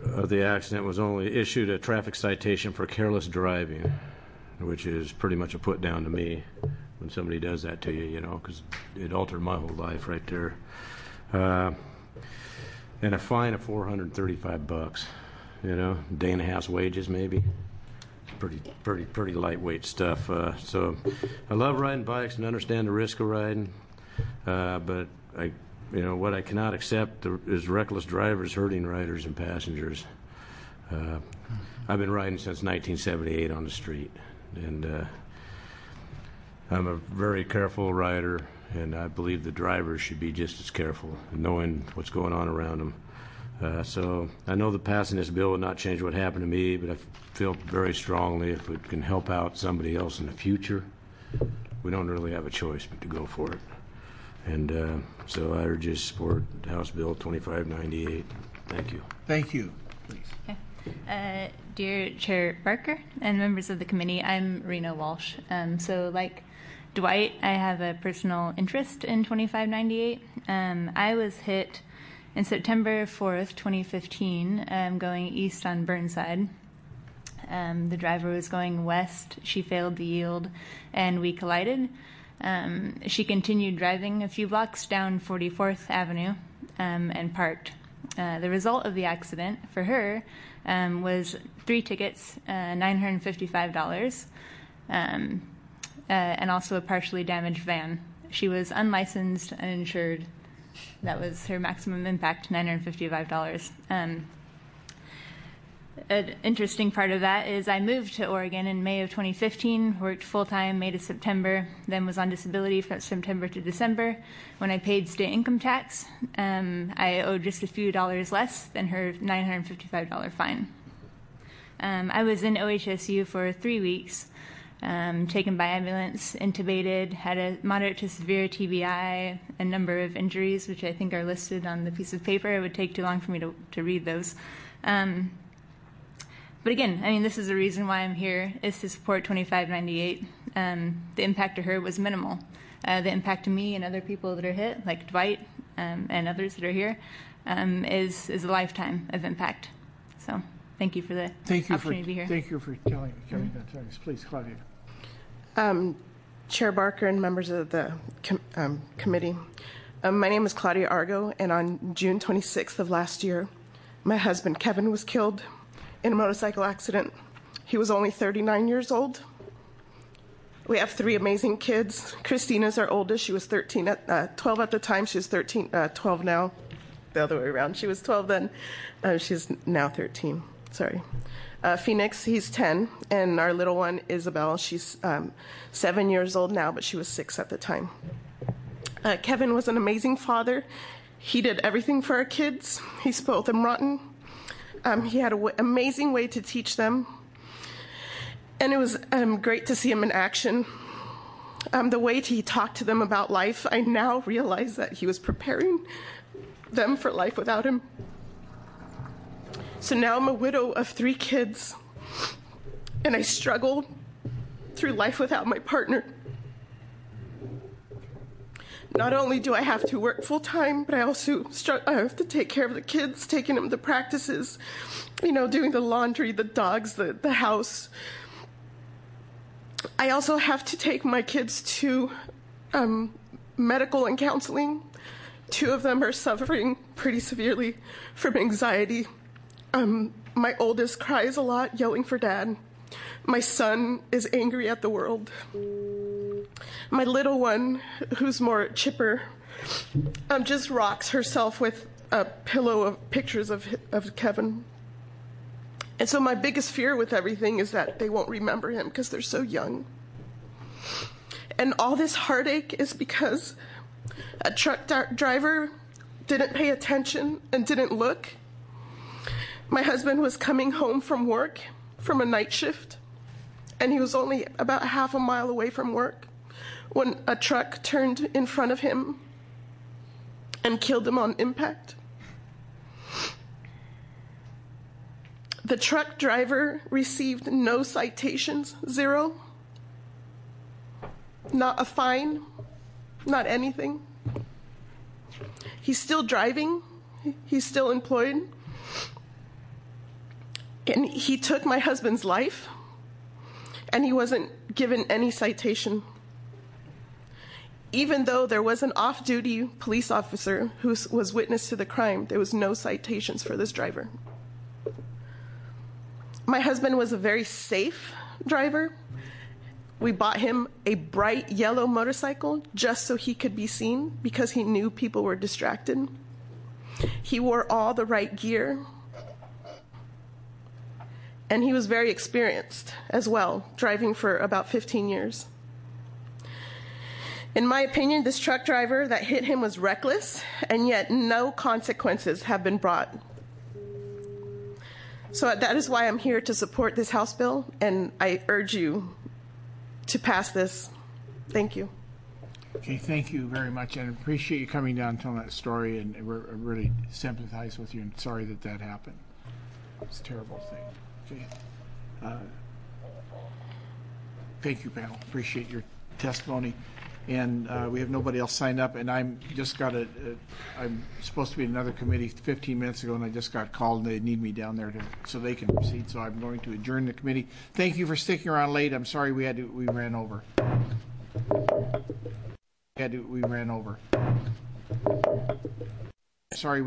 of the accident was only issued a traffic citation for careless driving, which is pretty much a put down to me when somebody does that to you, you know, because it altered my whole life right there. Uh, and a fine of four hundred thirty-five bucks, you know, day and a half's wages maybe. Pretty, pretty, pretty lightweight stuff. Uh, so, I love riding bikes and understand the risk of riding, uh, but I, you know, what I cannot accept is reckless drivers hurting riders and passengers. Uh, I've been riding since nineteen seventy-eight on the street, and uh, I'm a very careful rider, and I believe the drivers should be just as careful, knowing what's going on around them. Uh, so I know that passing this bill would not change what happened to me, but I feel very strongly if it can help out somebody else in the future, we don't really have a choice but to go for it. And uh, so I urge you to support House Bill twenty-five ninety-eight. Thank you. Thank you. Please. Okay. Uh, dear Chair Barker and members of the committee, I'm Rena Walsh. Um, so like Dwight, I have a personal interest in twenty-five ninety-eight. Um, I was hit in September fourth, twenty fifteen, um, going east on Burnside. Um, the driver was going west. She failed to yield, and we collided. Um, she continued driving a few blocks down forty-fourth Avenue um, and parked. Uh, the result of the accident for her um, was three tickets, uh, nine hundred fifty-five dollars, um, uh, and also a partially damaged van. She was unlicensed, uninsured. That was her maximum impact, nine hundred fifty-five dollars. Um, an interesting part of that is I moved to Oregon in May of twenty fifteen, worked full-time May to September, then was on disability from September to December. When I paid state income tax, um, I owed just a few dollars less than her nine hundred fifty-five dollars fine. Um, I was in O H S U for three weeks. Um, taken by ambulance, intubated, had a moderate to severe T B I, a number of injuries, which I think are listed on the piece of paper. It would take too long for me to, to read those. Um, but again, I mean, this is the reason why I'm here, is to support twenty-five ninety-eight. Um, the impact to her was minimal. Uh, the impact to me and other people that are hit, like Dwight um, and others that are here, um, is, is a lifetime of impact. So thank you for the thank you opportunity for, to be here. Thank you for telling, coming mm-hmm. that to us. Please, Claudia. Um, Chair Barker and members of the com- um, committee, um, my name is Claudia Argo, and on June twenty-sixth of last year, my husband Kevin was killed in a motorcycle accident. He was only thirty-nine years old. We have three amazing kids. Christina's our oldest. She was thirteen at, uh, twelve at the time. She's thirteen, uh, twelve now. The other way around. She was twelve then. Uh, she's now thirteen. Sorry. Uh, Phoenix, he's ten, and our little one, Isabel, she's um, seven years old now, but she was six at the time. Uh, Kevin was an amazing father. He did everything for our kids. He spoiled them rotten. Um, he had an w- amazing way to teach them, and it was um, great to see him in action. Um, the way he talked to them about life, I now realize that he was preparing them for life without him. So now I'm a widow of three kids, and I struggle through life without my partner. Not only do I have to work full-time, but I also str- I have to take care of the kids, taking them to practices, you know, doing the laundry, the dogs, the, the house. I also have to take my kids to um, medical and counseling. Two of them are suffering pretty severely from anxiety. Um, my oldest cries a lot, yelling for dad. My son is angry at the world. My little one, who's more chipper, um, just rocks herself with a pillow of pictures of, of Kevin. And so my biggest fear with everything is that they won't remember him because they're so young. And all this heartache is because a truck d- driver didn't pay attention and didn't look. My husband was coming home from work, from a night shift, and he was only about half a mile away from work when a truck turned in front of him and killed him on impact. The truck driver received no citations, zero, not a fine, not anything. He's still driving, he's still employed. And he took my husband's life, and he wasn't given any citation. Even though there was an off-duty police officer who was witness to the crime, there was no citations for this driver. My husband was a very safe driver. We bought him a bright yellow motorcycle just so he could be seen because he knew people were distracted. He wore all the right gear. And he was very experienced as well, driving for about fifteen years. In my opinion, this truck driver that hit him was reckless, and yet no consequences have been brought. So that is why I'm here to support this House bill, and I urge you to pass this. Thank you. Okay, thank you very much, and I appreciate you coming down and telling that story, and I really sympathize with you, and sorry that that happened. It's a terrible thing. Okay. Uh, thank you, panel. Appreciate your testimony. And uh, we have nobody else signed up, and I'm just got a, a I'm supposed to be in another committee fifteen minutes ago, and I just got called, and they need me down there to so they can proceed. So I'm going to adjourn the committee. Thank you for sticking around late. I'm sorry we had to we ran over. We had to we ran over. Sorry.